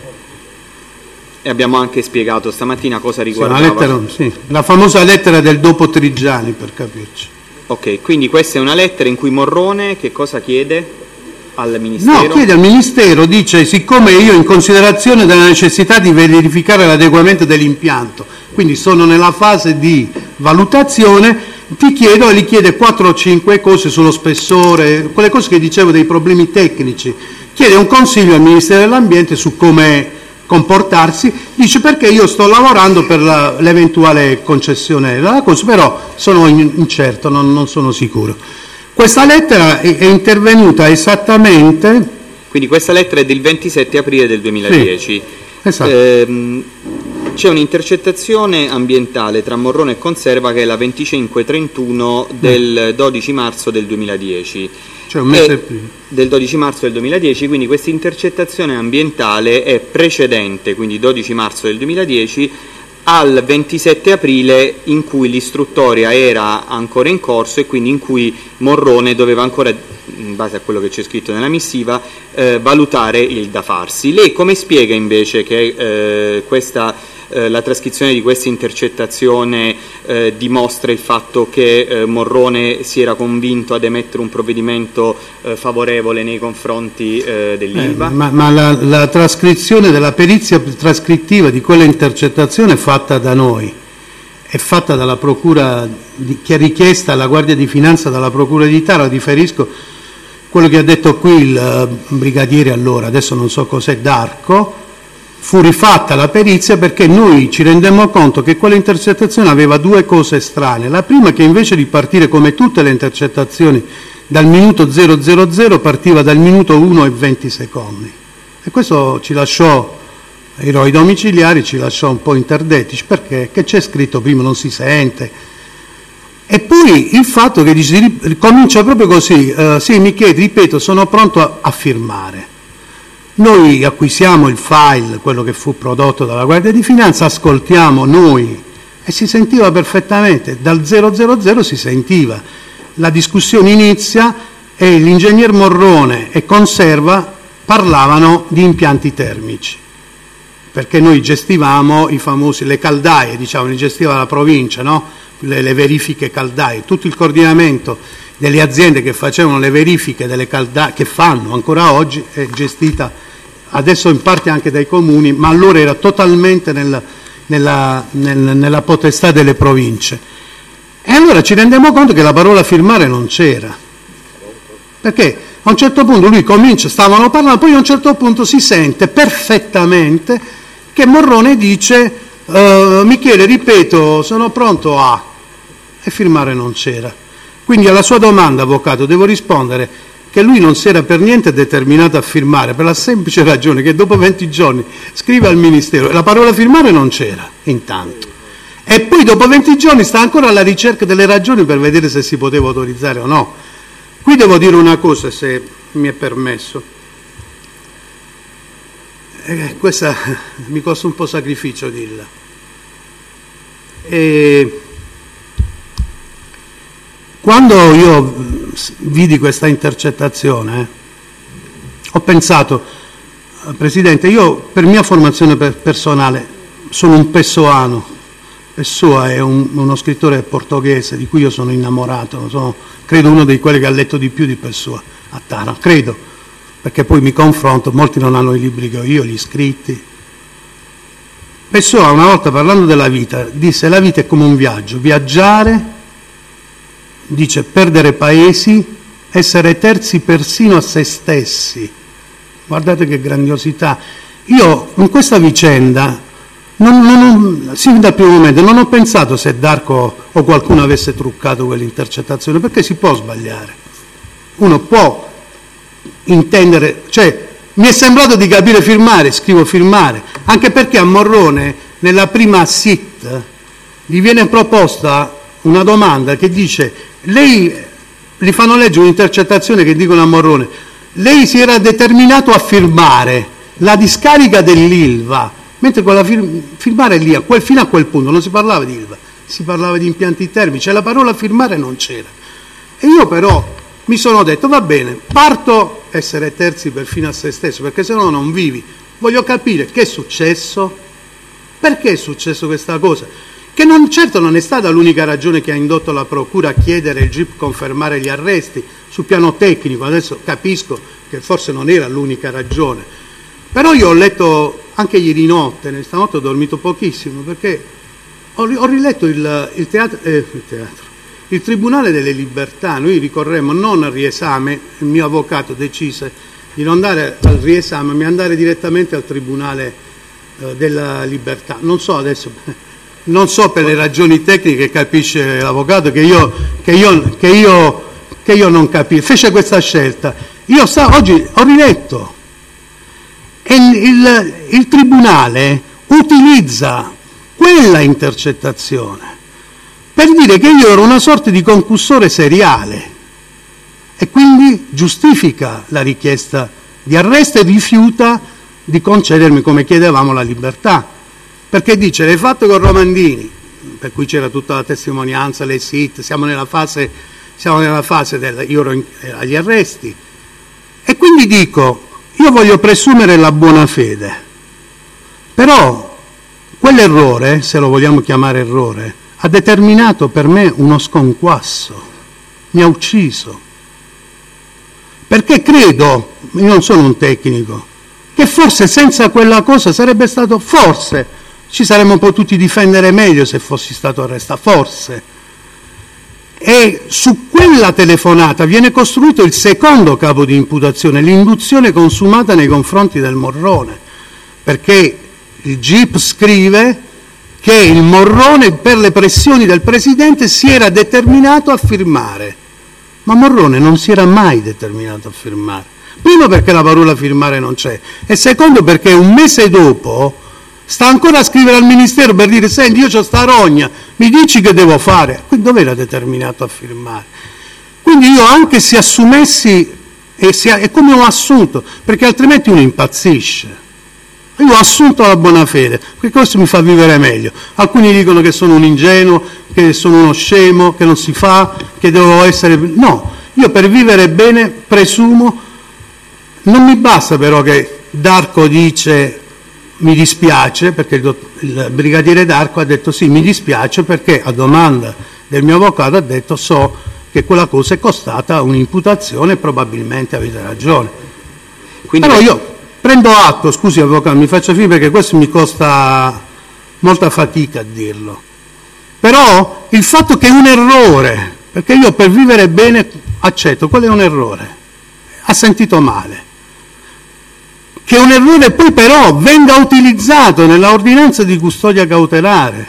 E abbiamo anche spiegato stamattina cosa riguardava. La famosa lettera del dopo Trigiani, per capirci. Ok, quindi questa è una lettera in cui Morrone che cosa chiede al Ministero? No, chiede al Ministero, dice: siccome io, in considerazione della necessità di verificare l'adeguamento dell'impianto, quindi sono nella fase di valutazione, ti chiedo, e gli chiede 4 o 5 cose sullo spessore, quelle cose che dicevo dei problemi tecnici. Chiede un consiglio al Ministero dell'Ambiente su come comportarsi, dice: perché io sto lavorando per l'eventuale concessione della cosa, però sono incerto, non sono sicuro. Questa lettera è intervenuta esattamente... Quindi questa lettera è del 27 aprile del 2010. Sì, esatto. C'è un'intercettazione ambientale tra Morrone e Conserva che è la 2531 del 12 marzo del 2010. Cioè un mese prima. Del 12 marzo del 2010, quindi questa intercettazione ambientale è precedente, quindi 12 marzo del 2010, al 27 aprile in cui l'istruttoria era ancora in corso e quindi in cui Morrone doveva ancora, in base a quello che c'è scritto nella missiva, valutare il da farsi. Lei come spiega invece che questa la trascrizione di questa intercettazione dimostra il fatto che Morrone si era convinto ad emettere un provvedimento favorevole nei confronti dell'Ilva? Ma la trascrizione della perizia trascrittiva di quella intercettazione è fatta da noi, è fatta dalla Procura, che è richiesta alla Guardia di Finanza dalla Procura di Taranto. Riferisco quello che ha detto qui il brigadiere allora, adesso non so cos'è, D'Arco. Fu rifatta la perizia perché noi ci rendemmo conto che quella intercettazione aveva due cose strane. La prima, che invece di partire come tutte le intercettazioni dal minuto 000 partiva dal minuto 1 e 20 secondi. E questo ci lasciò, i ROI domiciliari ci lasciò un po' interdetti, perché che c'è scritto prima non si sente. E poi il fatto che comincia proprio così, sì, mi chiedi, ripeto, sono pronto a firmare. Noi acquisiamo il file, quello che fu prodotto dalla Guardia di Finanza, ascoltiamo noi, e si sentiva perfettamente, dal 000 si sentiva. La discussione inizia e l'ingegner Morrone e Conserva parlavano di impianti termici, perché noi gestivamo i famosi, le caldaie, diciamo, li gestiva la provincia, no? Le verifiche caldaie, tutto il coordinamento delle aziende che facevano le verifiche delle caldaie, che fanno ancora oggi, è gestita adesso in parte anche dai comuni, ma allora era totalmente nella potestà delle province. E allora ci rendiamo conto che la parola firmare non c'era, perché a un certo punto lui comincia, stavano parlando, poi a un certo punto si sente perfettamente che Morrone dice Michele, ripeto, sono pronto a... e firmare non c'era. Quindi alla sua domanda, avvocato, devo rispondere che lui non si era per niente determinato a firmare, per la semplice ragione che dopo 20 giorni scrive al Ministero e la parola firmare non c'era intanto, e poi dopo 20 giorni sta ancora alla ricerca delle ragioni per vedere se si poteva autorizzare o no. Qui devo dire una cosa, se mi è permesso, questa mi costa un po' sacrificio dirla. Quando io vidi questa intercettazione, ho pensato, Presidente, io per mia formazione personale sono un pessoano. Pessoa è uno scrittore portoghese di cui io sono innamorato, sono, credo, uno dei quelli che ha letto di più di Pessoa a Taranto, credo, perché poi mi confronto, molti non hanno i libri che ho io, gli scritti. Pessoa una volta, parlando della vita, disse: la vita è come un viaggio, viaggiare, dice, perdere paesi, essere terzi persino a se stessi. Guardate che grandiosità. Io in questa vicenda sin dal primo momento non ho pensato se D'Arco o qualcuno avesse truccato quell'intercettazione, perché si può sbagliare, uno può intendere, cioè mi è sembrato di capire firmare, scrivo firmare, anche perché a Morrone nella prima SIT gli viene proposta una domanda che dice, lei, gli fanno leggere un'intercettazione che dicono a Morrone, lei si era determinato a firmare la discarica dell'Ilva, mentre quella firmare lì, fino a quel punto non si parlava di Ilva, si parlava di impianti termici, e la parola firmare non c'era. E io però mi sono detto, va bene, parto essere terzi perfino a se stesso, perché se no non vivi. Voglio capire che è successo, perché è successo questa cosa, che certo non è stata l'unica ragione che ha indotto la Procura a chiedere il GIP confermare gli arresti sul piano tecnico. Adesso capisco che forse non era l'unica ragione, però io ho letto anche ieri notte, stanotte ho dormito pochissimo, perché ho riletto il Tribunale delle Libertà. Noi ricorremmo non al riesame, il mio avvocato decise di non andare al riesame, ma andare direttamente al Tribunale della Libertà. Non so adesso, non so per le ragioni tecniche, capisce l'avvocato, che io non capisco. Fece questa scelta. Io oggi ho riletto. E il Tribunale utilizza quella intercettazione per dire che io ero una sorta di concussore seriale e quindi giustifica la richiesta di arresto e rifiuta di concedermi, come chiedevamo, la libertà, perché dice, l'hai fatto con Romandini, per cui c'era tutta la testimonianza, le SIT, siamo nella fase io ero agli arresti, e quindi dico, io voglio presumere la buona fede, però Quell'errore, se lo vogliamo chiamare errore, ha determinato per me uno sconquasso, mi ha ucciso. Perché credo, io non sono un tecnico, che forse senza quella cosa sarebbe stato, forse ci saremmo potuti difendere meglio se fossi stato arrestato, forse. E su quella telefonata viene costruito il secondo capo di imputazione, l'induzione consumata nei confronti del Morrone, perché il GIP scrive che il Morrone per le pressioni del Presidente si era determinato a firmare, ma Morrone non si era mai determinato a firmare. Primo perché la parola firmare non c'è, e secondo perché un mese dopo sta ancora a scrivere al Ministero per dire: senti, io c'ho sta rogna, mi dici che devo fare? Quindi dove era determinato a firmare? Quindi io, anche se assumessi, è come ho assunto, perché altrimenti uno impazzisce. Io ho assunto la buona fede, perché questo mi fa vivere meglio. Alcuni dicono che sono un ingenuo, che sono uno scemo, che non si fa, che devo essere... No, io per vivere bene presumo. Non mi basta però che D'Arco dice mi dispiace, perché il brigadiere D'Arco ha detto sì, mi dispiace perché a domanda del mio avvocato ha detto so che quella cosa è costata un'imputazione e probabilmente avete ragione. Quindi però io prendo atto, scusi avvocato, mi faccia finire perché questo mi costa molta fatica a dirlo, però il fatto che è un errore, perché io per vivere bene accetto, quello è un errore, ha sentito male, che un errore poi però venga utilizzato nella ordinanza di custodia cautelare,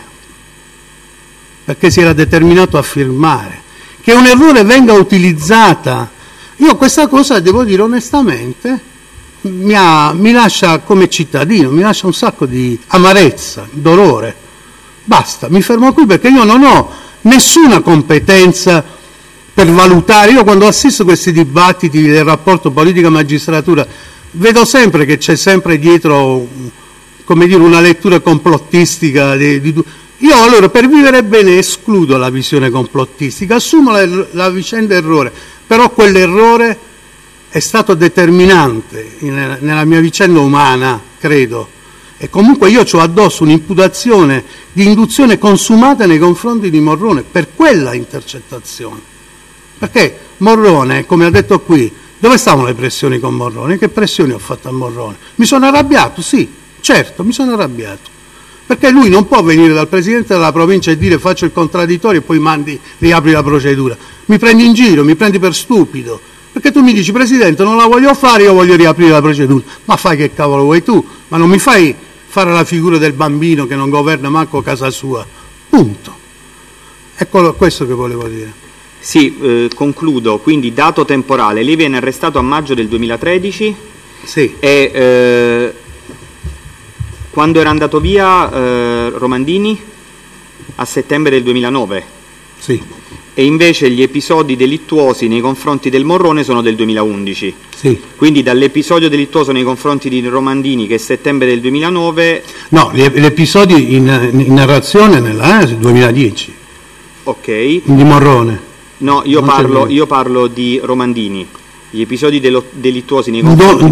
perché si era determinato a firmare, che un errore venga utilizzata, io questa cosa devo dire onestamente mi lascia come cittadino, mi lascia un sacco di amarezza, dolore. Basta, mi fermo qui perché io non ho nessuna competenza per valutare. Io quando assisto a questi dibattiti del rapporto politica-magistratura vedo sempre che c'è sempre dietro, come dire, una lettura complottistica. Io allora per vivere bene escludo la visione complottistica, assumo la vicenda errore, però quell'errore è stato determinante nella mia vicenda umana, credo, e comunque io ho addosso un'imputazione di induzione consumata nei confronti di Morrone per quella intercettazione, perché Morrone, come ha detto qui, dove stavano le pressioni con Morrone? Che pressioni ho fatto a Morrone? Mi sono arrabbiato? Sì, certo, mi sono arrabbiato, perché lui non può venire dal Presidente della provincia e dire faccio il contraddittorio e poi riapri la procedura, mi prendi in giro, mi prendi per stupido. Perché tu mi dici, Presidente, non la voglio fare, io voglio riaprire la procedura. Ma fai che cavolo vuoi tu? Ma non mi fai fare la figura del bambino che non governa manco casa sua. Punto. Ecco questo che volevo dire. Sì, concludo. Quindi, dato temporale, lei viene arrestato a maggio del 2013. Sì. E quando era andato via Romandini? A settembre del 2009. Sì. E invece gli episodi delittuosi nei confronti del Morrone sono del 2011. Sì. Quindi dall'episodio delittuoso nei confronti di Romandini, che è settembre del 2009... No, gli episodi in narrazione nel 2010. Ok. Di Morrone. No, io parlo di Romandini. Gli episodi delittuosi nei confronti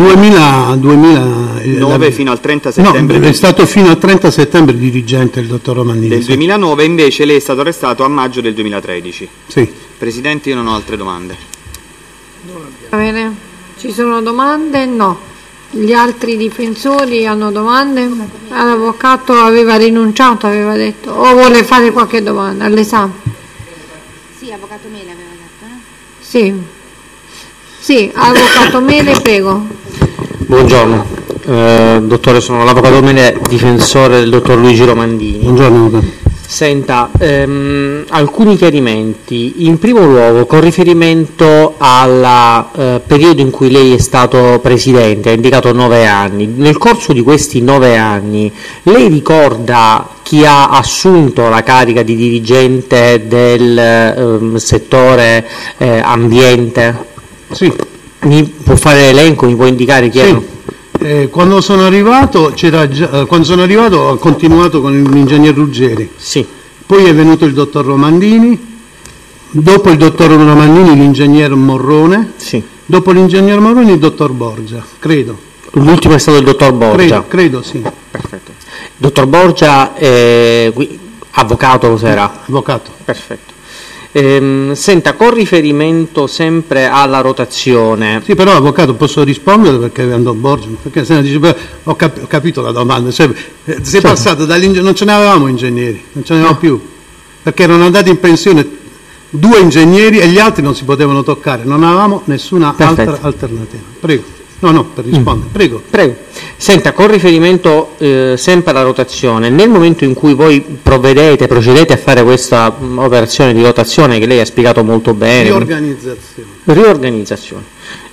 2009 fino al 30 settembre. No, è stato fino al 30 settembre dirigente il dottor Romandini. Del 2009, invece lei è stato arrestato a maggio del 2013. Sì. Presidente, io non ho altre domande. Va bene. Ci sono domande? No. Gli altri difensori hanno domande? L'avvocato aveva rinunciato, aveva detto, o vuole fare qualche domanda all'esame? Sì, avvocato Mele aveva detto, Sì. Sì, avvocato Mele, prego. Buongiorno, dottore, sono l'avvocato Mele, difensore del dottor Luigi Romandini. Buongiorno. Senta, alcuni chiarimenti. In primo luogo, con riferimento al periodo in cui lei è stato presidente, ha indicato 9 anni. Nel corso di questi 9 anni, lei ricorda chi ha assunto la carica di dirigente del settore ambiente? Sì. Mi può fare l'elenco, mi può indicare chi erano? Quando sono arrivato ho continuato con l'ingegner Ruggeri. Sì. Poi è venuto il dottor Romandini, dopo il dottor Romandini l'ingegner Morrone, sì. Dopo l'ingegner Morrone il dottor Borgia, credo. L'ultimo è stato il dottor Borgia. Credo sì. Perfetto. Dottor Borgia, avvocato cos'era? Avvocato. Perfetto. Senta, con riferimento sempre alla rotazione. Sì, però avvocato posso rispondere perché andò Borgia, perché se ne dice, ho capito la domanda, sei passato dall'ingegnere, non ce ne avevamo ingegneri, non ce ne avevamo più, perché erano andati in pensione 2 ingegneri e gli altri non si potevano toccare, non avevamo nessuna altra alternativa. Prego. No, per rispondere, prego. Senta, con riferimento sempre alla rotazione, nel momento in cui voi procedete a fare questa operazione di rotazione che lei ha spiegato molto bene. Riorganizzazione.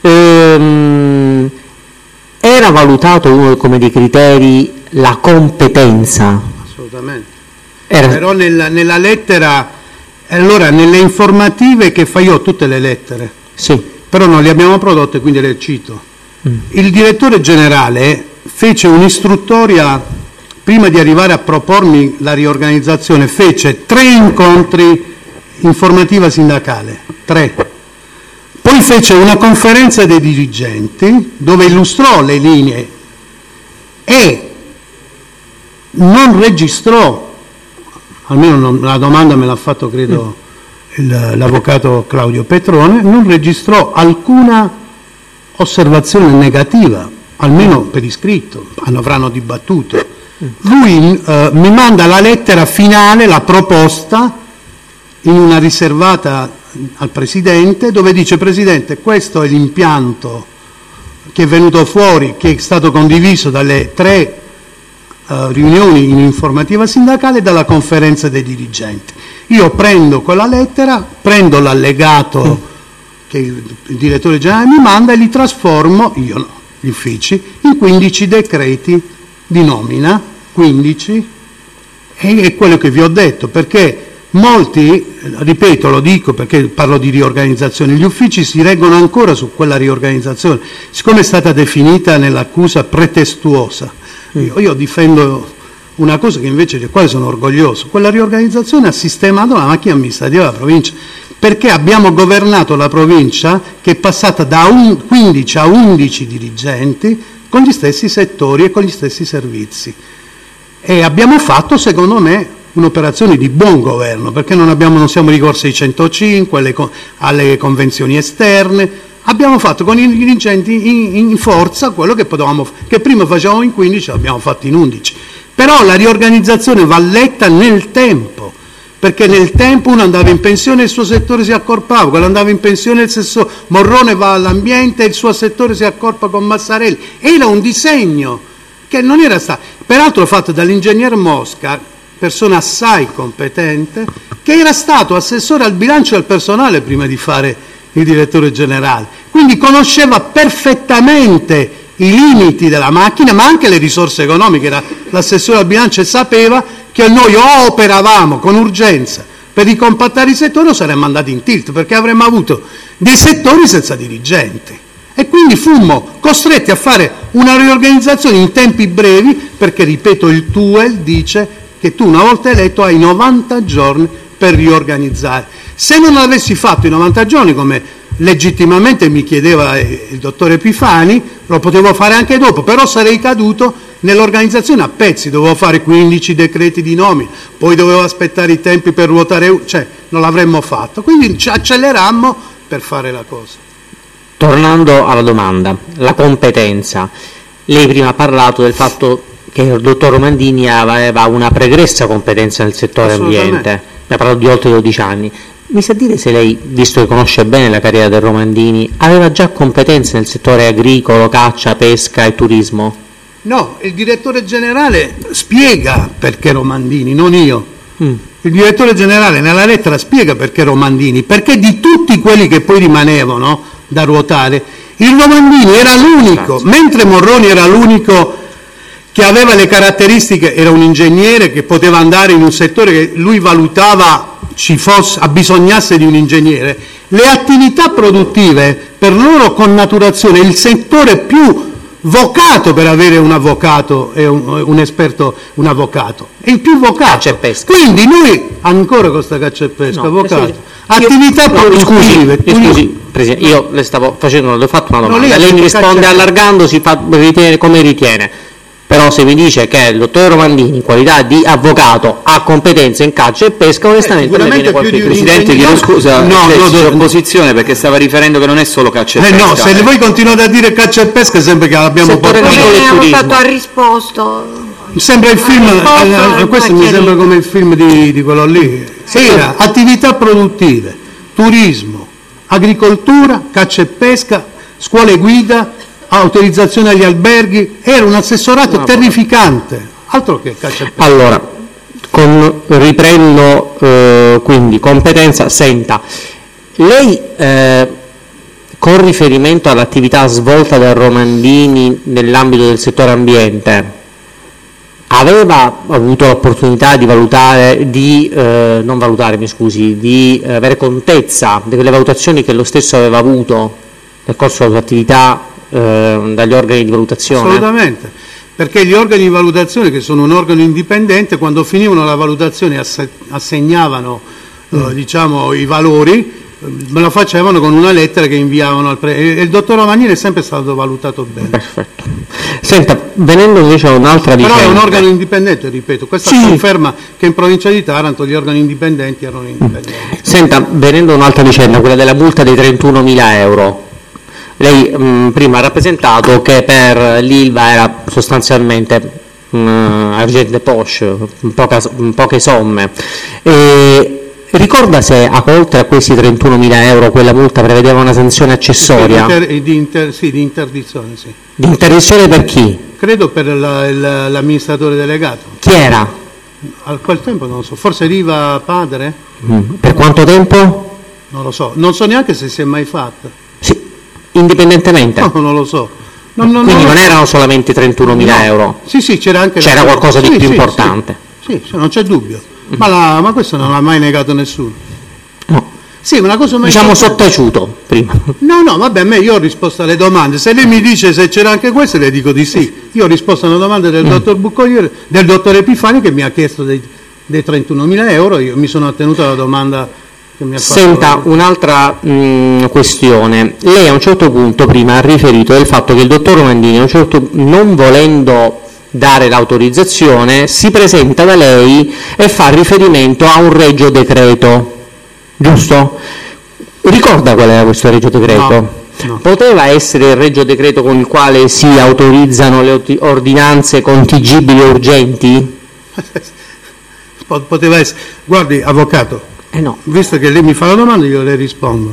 Era valutato uno come dei criteri la competenza? Assolutamente. Però nella lettera, allora nelle informative che fa io ho tutte le lettere, sì, però non le abbiamo prodotte, quindi le cito. Il direttore generale fece un'istruttoria prima di arrivare a propormi la riorganizzazione, fece 3 incontri informativa sindacale, 3. Poi fece una conferenza dei dirigenti dove illustrò le linee e non registrò, almeno la domanda me l'ha fatto credo l'avvocato Claudio Petrone, non registrò alcuna osservazione negativa, almeno per iscritto, avranno dibattuto. Lui mi manda la lettera finale, la proposta, in una riservata al Presidente, dove dice: Presidente, questo è l'impianto che è venuto fuori, che è stato condiviso dalle 3 riunioni in informativa sindacale e dalla conferenza dei dirigenti. Io prendo quella lettera, prendo l'allegato che il direttore generale mi manda e li trasformo, io no, gli uffici, in 15 decreti di nomina, 15, e è quello che vi ho detto, perché molti, ripeto, lo dico perché parlo di riorganizzazione, gli uffici si reggono ancora su quella riorganizzazione, siccome è stata definita nell'accusa pretestuosa. Io difendo una cosa che invece del quale sono orgoglioso, quella riorganizzazione ha sistemato la macchina amministrativa della provincia, perché abbiamo governato la provincia che è passata da 15 a 11 dirigenti con gli stessi settori e con gli stessi servizi. E abbiamo fatto, secondo me, un'operazione di buon governo, perché non siamo ricorsi ai 105, alle convenzioni esterne, abbiamo fatto con i dirigenti in forza quello che prima facevamo in 15, l'abbiamo fatto in 11. Però la riorganizzazione va letta nel tempo, perché nel tempo uno andava in pensione e il suo settore si accorpava, quando andava in pensione il stesso Morrone va all'ambiente e il suo settore si accorpa con Massarelli. Era un disegno che non era stato, peraltro fatto dall'ingegner Mosca, persona assai competente, che era stato assessore al bilancio del personale prima di fare il direttore generale, quindi conosceva perfettamente i limiti della macchina, ma anche le risorse economiche. Era l'assessore al bilancio e sapeva che noi o operavamo con urgenza per ricompattare i settori o saremmo andati in tilt, perché avremmo avuto dei settori senza dirigenti. E quindi fummo costretti a fare una riorganizzazione in tempi brevi, perché, ripeto, il TUEL dice che tu una volta eletto hai 90 giorni per riorganizzare. Se non l'avessi fatto in 90 giorni, come legittimamente mi chiedeva il dottore Epifani, lo potevo fare anche dopo, però sarei caduto nell'organizzazione a pezzi, dovevo fare 15 decreti di nomina, poi dovevo aspettare i tempi per ruotare, cioè non l'avremmo fatto, quindi ci accelerammo per fare la cosa. Tornando alla domanda, la competenza, lei prima ha parlato del fatto che il dottor Romandini aveva una pregressa competenza nel settore ambiente, mi ha parlato di oltre 12 anni. Mi sa dire se lei, visto che conosce bene la carriera del Romandini, aveva già competenze nel settore agricolo, caccia, pesca e turismo? No, il direttore generale spiega perché Romandini, non io. Il direttore generale nella lettera spiega perché Romandini, perché di tutti quelli che poi rimanevano da ruotare, il Romandini era l'unico, mentre Morroni era l'unico che aveva le caratteristiche, era un ingegnere che poteva andare in un settore che lui valutava abbisognasse di un ingegnere. Le attività produttive, per loro connaturazione, il settore più vocato per avere un avvocato e un esperto, un avvocato, è il più vocato. Caccia e pesca. Quindi noi, ancora con questa caccia e pesca, avvocato, attività produttive. Scusi, Presidente, io le ho fatto una domanda, lei mi risponde allargandosi, come ritiene. Però se mi dice che il dottore Romandini, in qualità di avvocato, ha competenze in caccia e pesca, onestamente me viene qualche Presidente, chiedo scusa, opposizione, perché stava riferendo che non è solo caccia e pesca. No, se voi continuate a dire caccia e pesca sembra che l'abbiamo portato. Avvocato ha risposto. Sembra il film, questo mi sembra come il film di quello lì. Era attività produttive, turismo, agricoltura, caccia e pesca, scuole guida, autorizzazione agli alberghi, era un assessorato terrificante, altro che caccia e pesca. Allora, riprendo quindi competenza. Senta, lei con riferimento all'attività svolta da Romandini nell'ambito del settore ambiente aveva avuto l'opportunità di valutare, di avere contezza delle valutazioni che lo stesso aveva avuto nel corso della sua attività dagli organi di valutazione? Assolutamente, perché gli organi di valutazione, che sono un organo indipendente, quando finivano la valutazione assegnavano diciamo, i valori, me lo facevano con una lettera che inviavano e il dottor Romandini è sempre stato valutato bene. Perfetto. Senta, venendo invece a un'altra vicenda. Però è un organo indipendente, ripeto, questa conferma che in provincia di Taranto gli organi indipendenti erano indipendenti. Senta, venendo a un'altra vicenda, quella della multa dei 31.000 euro. Lei prima ha rappresentato che per l'Ilva era sostanzialmente argente poche somme. Ricorda se oltre a questi 31.000 euro quella multa prevedeva una sanzione accessoria? Di interdizione, sì. Di interdizione per chi? Credo per l'amministratore delegato. Chi era? A quel tempo non lo so, forse Riva padre? Per quanto tempo? Non lo so, non so neanche se si è mai fatta. Sì, indipendentemente? No, non lo so. Quindi non erano solamente 31.000 euro? Sì, c'era anche... C'era qualcosa di più importante? Sì, non c'è dubbio. Ma questo non l'ha mai negato nessuno. No. Sì, una cosa mai... Diciamo sottaciuto prima. No, vabbè, io ho risposto alle domande. Se lei mi dice se c'era anche questo, le dico di sì. Io ho risposto a una domanda del dottor Buccogliere, del dottor Epifani, che mi ha chiesto dei 31.000 euro. Io mi sono attenuto alla domanda che mi ha fatto. Senta, un'altra questione. Lei a un certo punto prima ha riferito del fatto che il dottor Romandini, non volendo dare l'autorizzazione, si presenta da lei e fa riferimento a un regio decreto, giusto? Ricorda qual era questo regio decreto? No. Poteva essere il regio decreto con il quale si autorizzano le ordinanze contingibili urgenti? Poteva essere. Guardi, avvocato, no. Visto che lei mi fa la domanda, io le rispondo.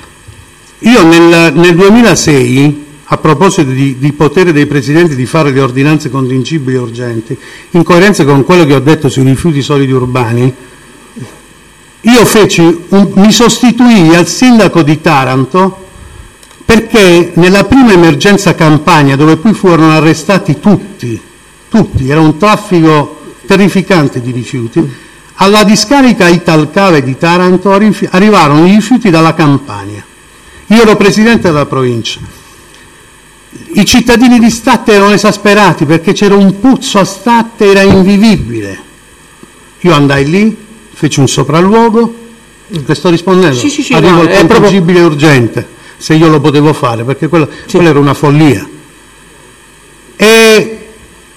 Io nel 2006, a proposito di potere dei presidenti di fare le ordinanze contingibili e urgenti, in coerenza con quello che ho detto sui rifiuti solidi urbani, io mi sostituii al sindaco di Taranto perché nella prima emergenza Campania, dove poi furono arrestati tutti, era un traffico terrificante di rifiuti, alla discarica Italcave di Taranto arrivarono i rifiuti dalla Campania. Io ero presidente della provincia. I cittadini di Statte erano esasperati perché c'era un puzzo a Statte, era invivibile. Io andai lì, feci un sopralluogo, le sto rispondendo, sì, arrivo al contingibile urgente, se io lo potevo fare, perché quella era una follia. E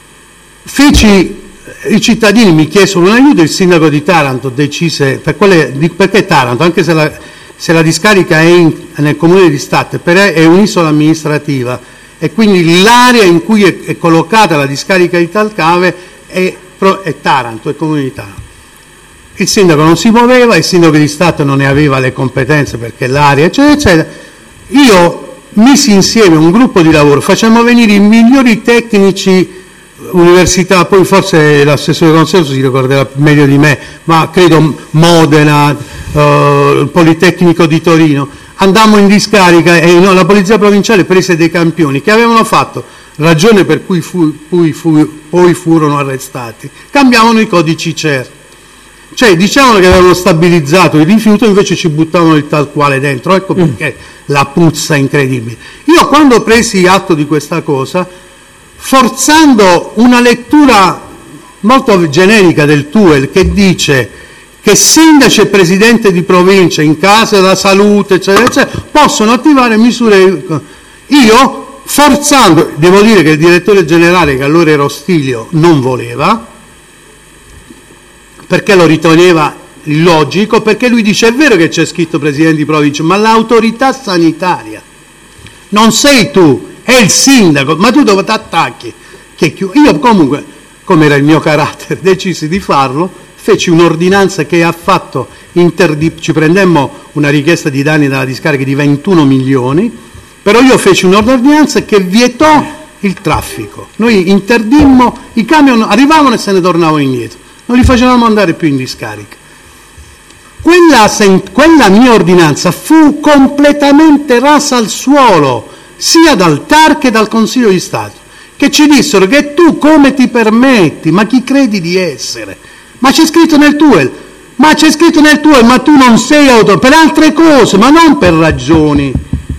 i cittadini mi chiesero un aiuto, il sindaco di Taranto decise, perché Taranto, anche se la discarica è nel comune di Statte, è un'isola amministrativa, e quindi l'area in cui è collocata la discarica di Talcave è Taranto, è comune di Taranto. Il sindaco non si muoveva, il sindaco di Stato non ne aveva le competenze perché l'area, eccetera, eccetera. Io misi insieme un gruppo di lavoro, facciamo venire i migliori tecnici università, poi forse l'assessore Consenso si ricorderà meglio di me, ma credo Modena, il Politecnico di Torino. Andammo in discarica e la polizia provinciale prese dei campioni che avevano fatto, ragione per cui poi furono arrestati, cambiavano i codici CER. Cioè diciamo che avevano stabilizzato il rifiuto, invece ci buttavano il tal quale dentro, ecco perché la puzza incredibile. Io quando presi atto di questa cosa, forzando una lettura molto generica del TUEL che dice che sindaci e presidente di provincia in caso della salute eccetera, eccetera, possono attivare misure, io forzando, devo dire che il direttore generale, che allora era Ostilio, non voleva, perché lo riteneva illogico, perché lui dice: è vero che c'è scritto presidente di provincia, ma l'autorità sanitaria non sei tu, è il sindaco, ma tu dove ti attacchi? Io comunque, come era il mio carattere, decisi di farlo, feci un'ordinanza che ha fatto, ci prendemmo una richiesta di danni dalla discarica di 21 milioni, però io feci un'ordinanza che vietò il traffico. Noi interdimmo, i camion arrivavano e se ne tornavano indietro, non li facevamo andare più in discarica. Quella mia ordinanza fu completamente rasa al suolo, sia dal TAR che dal Consiglio di Stato, che ci dissero: che tu come ti permetti, ma chi credi di essere? Ma c'è scritto nel TUEL, ma tu non sei autore, per altre cose, ma non per ragioni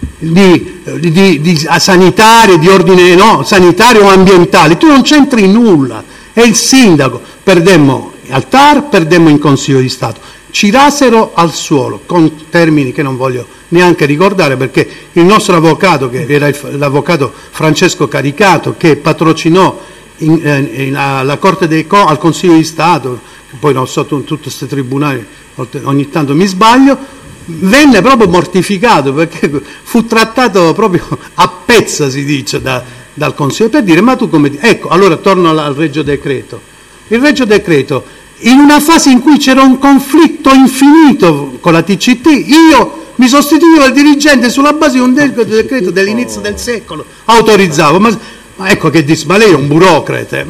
sanitarie, di ordine sanitario o ambientale, tu non c'entri nulla, è il sindaco. Perdemmo al TAR, perdemmo in Consiglio di Stato, ci rasero al suolo, con termini che non voglio neanche ricordare, perché il nostro avvocato, che era l'avvocato Francesco Caricato, che patrocinò alla Corte al Consiglio di Stato, poi non so, tutti questi tribunali, ogni tanto mi sbaglio, venne proprio mortificato, perché fu trattato proprio a pezza, si dice, dal Consiglio, per dire: ma tu come... Ecco, allora torno al Regio Decreto. Il Regio Decreto, in una fase in cui c'era un conflitto infinito con la TCT, io mi sostituivo al dirigente sulla base di un decreto dell'inizio del secolo, autorizzavo, ma ecco che disse: ma lei è un burocrate,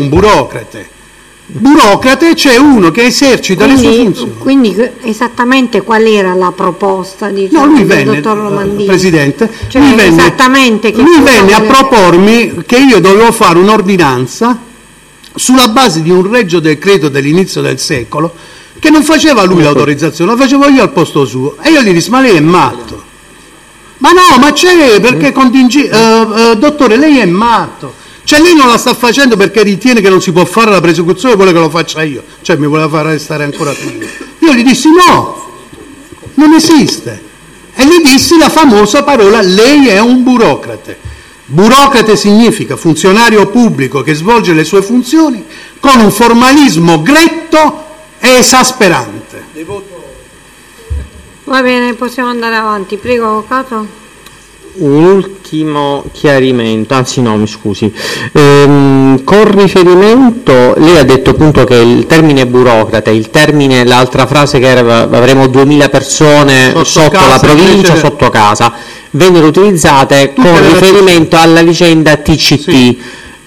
burocrate c'è uno che esercita le sue funzioni. Quindi esattamente qual era la proposta del dottor Romandini? Presidente, cioè, lui venne a propormi che io dovevo fare un'ordinanza sulla base di un regio decreto dell'inizio del secolo, che non faceva lui l'autorizzazione, la facevo io al posto suo, e io gli dissi: ma lei è matto? Ma no, ma c'è, perché dottore, lei è matto, cioè lei non la sta facendo perché ritiene che non si può fare la prosecuzione, vuole che lo faccia io, cioè mi voleva far restare ancora qui. Io gli dissi: no, non esiste, e gli dissi la famosa parola: lei è un burocrate. Burocrate significa funzionario pubblico che svolge le sue funzioni con un formalismo gretto e esasperante. Va bene, possiamo andare avanti. Prego, avvocato. Un ultimo chiarimento, anzi no, mi scusi. Con riferimento, lei ha detto appunto che il termine burocrate, l'altra frase che era avremo 2000 persone sotto la provincia, invece... sotto casa, vennero utilizzate con riferimento alla vicenda TCT. Sì.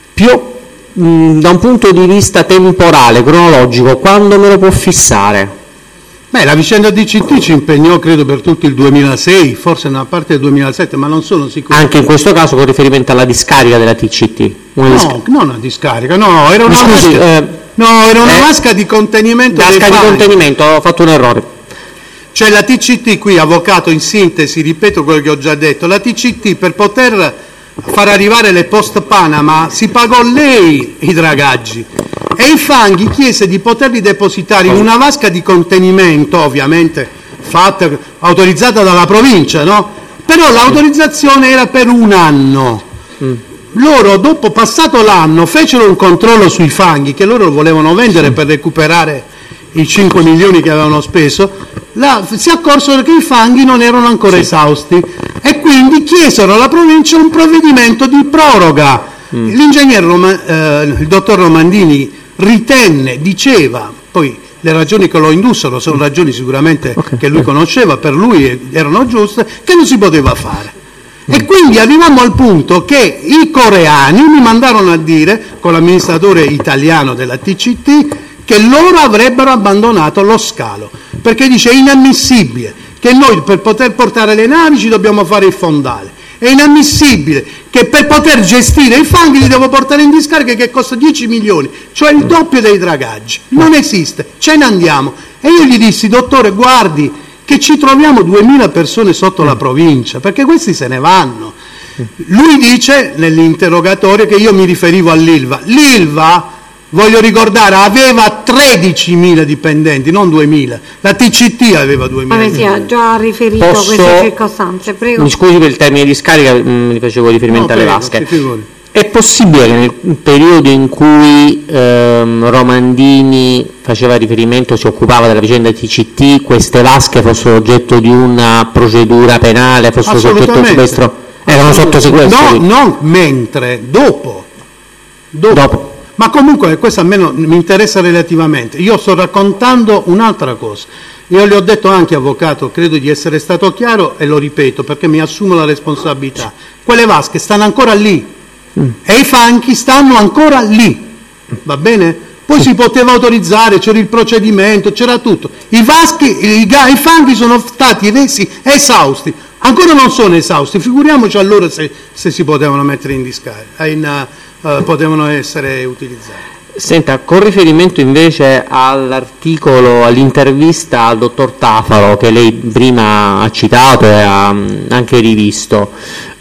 Da un punto di vista temporale, cronologico, quando me lo può fissare? La vicenda DCT ci impegnò credo per tutto il 2006, forse una parte del 2007, ma non sono sicuro. Anche in questo caso con riferimento alla discarica della TCT? Non una discarica, no, era una vasca di contenimento. Vasca di contenimento, ho fatto un errore. Cioè la TCT, qui avvocato, in sintesi, ripeto quello che ho già detto, la TCT per poter far arrivare le post Panama si pagò lei i dragaggi e i fanghi chiese di poterli depositare in una vasca di contenimento, ovviamente autorizzata dalla provincia, no? Però l'autorizzazione era per un anno. Loro, dopo passato l'anno, fecero un controllo sui fanghi che loro volevano vendere per recuperare i 5 milioni che avevano speso. Si accorsero che i fanghi non erano ancora esausti e quindi chiesero alla provincia un provvedimento di proroga. L'ingegnere il dottor Romandini diceva, poi le ragioni che lo indussero sono ragioni sicuramente che lui conosceva, per lui erano giuste, che non si poteva fare. E quindi arrivammo al punto che i coreani mi mandarono a dire, con l'amministratore italiano della TCT, che loro avrebbero abbandonato lo scalo, perché dice: è inammissibile che noi per poter portare le navi ci dobbiamo fare il fondale, è inammissibile che per poter gestire i fanghi li devo portare in discarica che costa 10 milioni, cioè il doppio dei dragaggi, non esiste, ce ne andiamo. E io gli dissi: dottore, guardi che ci troviamo 2000 persone sotto la provincia, perché questi se ne vanno. Lui dice nell'interrogatorio che io mi riferivo all'Ilva. L'Ilva voglio ricordare, aveva 13.000 dipendenti, non 2.000. La TCT aveva 2.000. Vabbè, sì, ha già riferito queste circostanze. Prego. Mi scusi per il termine di scarica, mi facevo riferimento alle vasche. È possibile che nel periodo in cui Romandini faceva riferimento, si occupava della vicenda TCT, queste vasche fossero oggetto di una procedura penale, fossero soggetto a sequestro? Erano sotto sequestro? No, mentre, dopo. Ma comunque questo a me non mi interessa relativamente. Io sto raccontando un'altra cosa. Io le ho detto anche, avvocato, credo di essere stato chiaro e lo ripeto perché mi assumo la responsabilità. Quelle vasche stanno ancora lì. E i fanghi stanno ancora lì, va bene? Poi si poteva autorizzare, c'era il procedimento, c'era tutto. I fanghi sono stati resi esausti, ancora non sono esausti, figuriamoci allora se si potevano mettere in discarica, potevano essere utilizzati. Senta, con riferimento invece all'articolo, all'intervista al dottor Tafaro che lei prima ha citato e ha anche rivisto,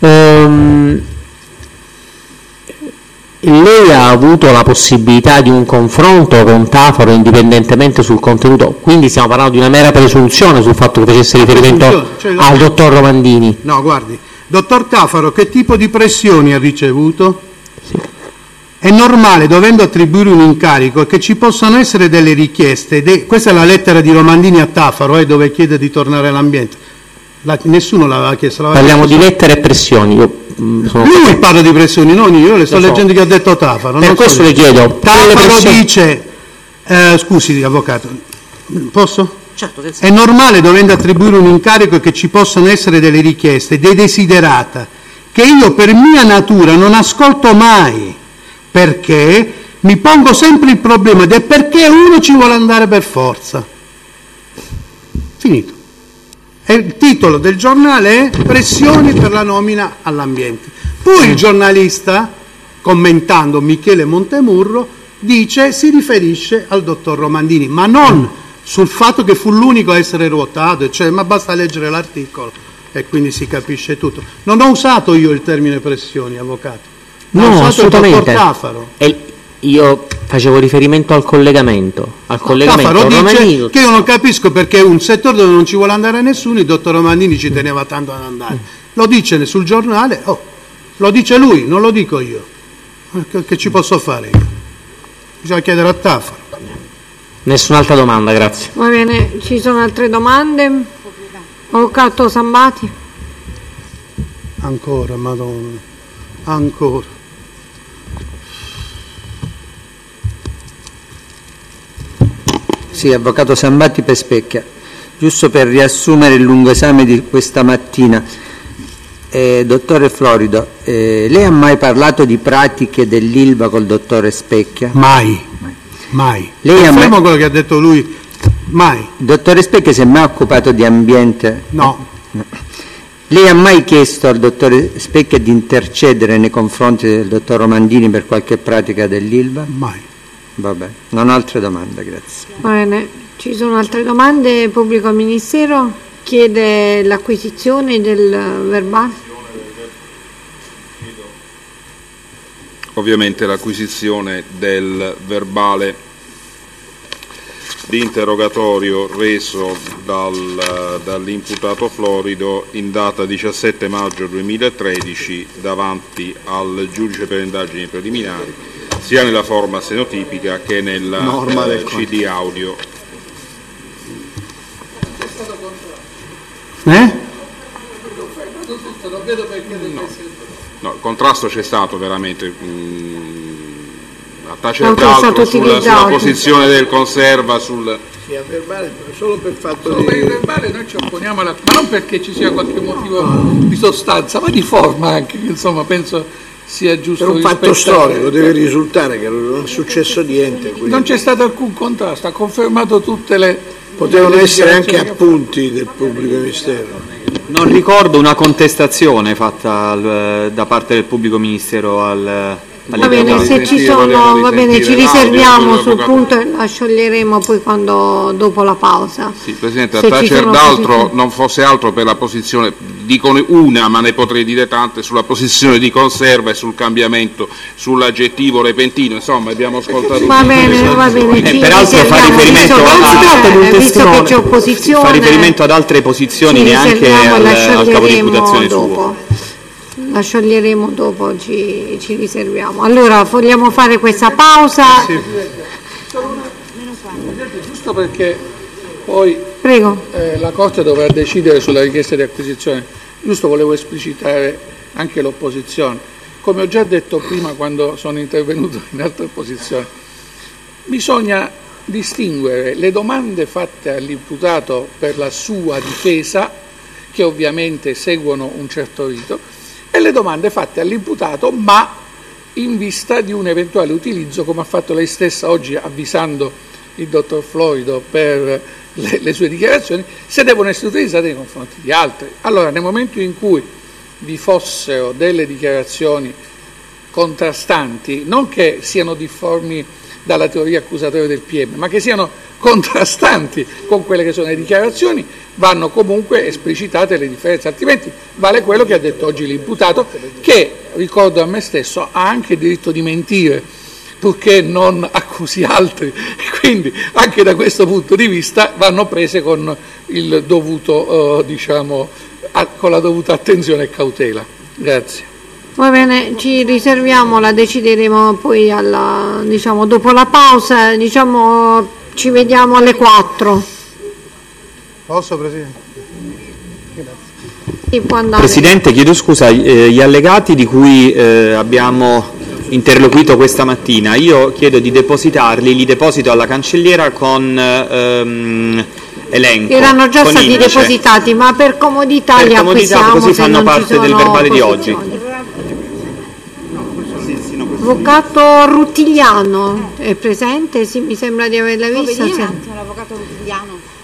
lei ha avuto la possibilità di un confronto con Tafaro indipendentemente sul contenuto, quindi stiamo parlando di una mera presunzione sul fatto che facesse riferimento al dottor Romandini? No, guardi, dottor Tafaro che tipo di pressioni ha ricevuto? Sì. È normale, dovendo attribuire un incarico, che ci possano essere delle richieste, questa è la lettera di Romandini a Tafaro, dove chiede di tornare all'ambiente. Nessuno l'aveva chiesto. Parliamo di lettere e pressioni. Lui parla di pressioni, non io le sto leggendo che ha detto Tafaro. Per questo le chiedo. Tafaro dice, scusi avvocato, posso? Certo, è normale, dovendo attribuire un incarico, che ci possano essere delle richieste, dei desiderata, che io per mia natura non ascolto mai, perché mi pongo sempre il problema del perché uno ci vuole andare per forza. Finito. E il titolo del giornale è Pressioni per la nomina all'ambiente. Poi il giornalista, commentando Michele Montemurro, si riferisce al dottor Romandini, ma non sul fatto che fu l'unico a essere ruotato, ma basta leggere l'articolo e quindi si capisce tutto. Non ho usato io il termine pressioni, avvocato. No, assolutamente. Il dottor Tafaro. Io facevo riferimento al collegamento. Tafaro dice che io non capisco perché un settore dove non ci vuole andare nessuno, il dottor Romandini ci teneva tanto ad andare. Lo dice sul giornale, lo dice lui, non lo dico io. Che ci posso fare io? Bisogna chiedere a Tafaro. Nessun'altra domanda, grazie. Va bene, ci sono altre domande? Avvocato Sambati? Ancora, madonna, ancora. Sì, avvocato Sambati per Specchia. Giusto per riassumere il lungo esame di questa mattina, dottore Florido, lei ha mai parlato di pratiche dell'Ilva col dottore Specchia? Mai. Lei confermo quello che ha detto lui, mai. Dottore Specchia si è mai occupato di ambiente? No. Lei ha mai chiesto al dottore Specchia di intercedere nei confronti del dottor Romandini per qualche pratica dell'Ilva? Mai. Vabbè, non ho altre domande, grazie. Va bene, ci sono altre domande? Pubblico Ministero chiede l'acquisizione del verbale. Ovviamente l'acquisizione del verbale di interrogatorio reso dall'imputato Florido in data 17 maggio 2013 davanti al giudice per le indagini preliminari, sia nella forma stenotipica che nella CD audio. No, il contrasto c'è stato veramente a tacere d'altro sulla posizione del conserva sul... Sì, a verbale, solo per fatto di... per il verbale noi ci opponiamo alla... ma non perché ci sia qualche motivo di sostanza, ma di forma anche, che insomma penso sia giusto per un fatto storico deve risultare che non è successo niente, quindi... non c'è stato alcun contrasto, ha confermato tutte le... potevano essere anche appunti del pubblico ministero. Non ricordo una contestazione fatta da parte del pubblico ministero al... Va bene, se ci sono, va bene, ci riserviamo sul punto e la scioglieremo poi dopo la pausa. Sì, Presidente, a tacer d'altro non fosse altro per la posizione dicono una, ma ne potrei dire tante, sulla posizione di conserva e sul cambiamento, sull'aggettivo repentino, insomma abbiamo ascoltato. Va bene, peraltro fa riferimento ad altre posizioni, neanche al capo di imputazione suo. La scioglieremo dopo, ci riserviamo. Allora vogliamo fare questa pausa. Giusto perché poi Prego. La Corte dovrà decidere sulla richiesta di acquisizione. Giusto, volevo esplicitare anche l'opposizione. Come ho già detto prima quando sono intervenuto in altre opposizioni, bisogna distinguere le domande fatte all'imputato per la sua difesa, che ovviamente seguono un certo rito, e le domande fatte all'imputato ma in vista di un eventuale utilizzo, come ha fatto lei stessa oggi avvisando il dottor Florido per le sue dichiarazioni, se devono essere utilizzate nei confronti di altri. Allora, nel momento in cui vi fossero delle dichiarazioni contrastanti, non che siano difformi dalla teoria accusatoria del PM, ma che siano contrastanti con quelle che sono le dichiarazioni, vanno comunque esplicitate le differenze, altrimenti vale quello che ha detto oggi l'imputato, che, ricordo a me stesso, ha anche il diritto di mentire, purché non accusi altri, quindi anche da questo punto di vista vanno prese con il dovuto, con la dovuta attenzione e cautela. Grazie. Va bene, ci riserviamo, la decideremo poi dopo la pausa, ci vediamo alle 4. Posso, Presidente? Sì, può andare. Presidente, chiedo scusa, gli allegati di cui abbiamo interloquito questa mattina, io chiedo di depositarli, li deposito alla cancelliera con elenco. Erano già stati indice, depositati, ma per comodità li acquistiamo, così fanno parte del verbale di oggi. Avvocato Rutigliano è presente? Sì, mi sembra di averla vista. L'avvocato Rutigliano.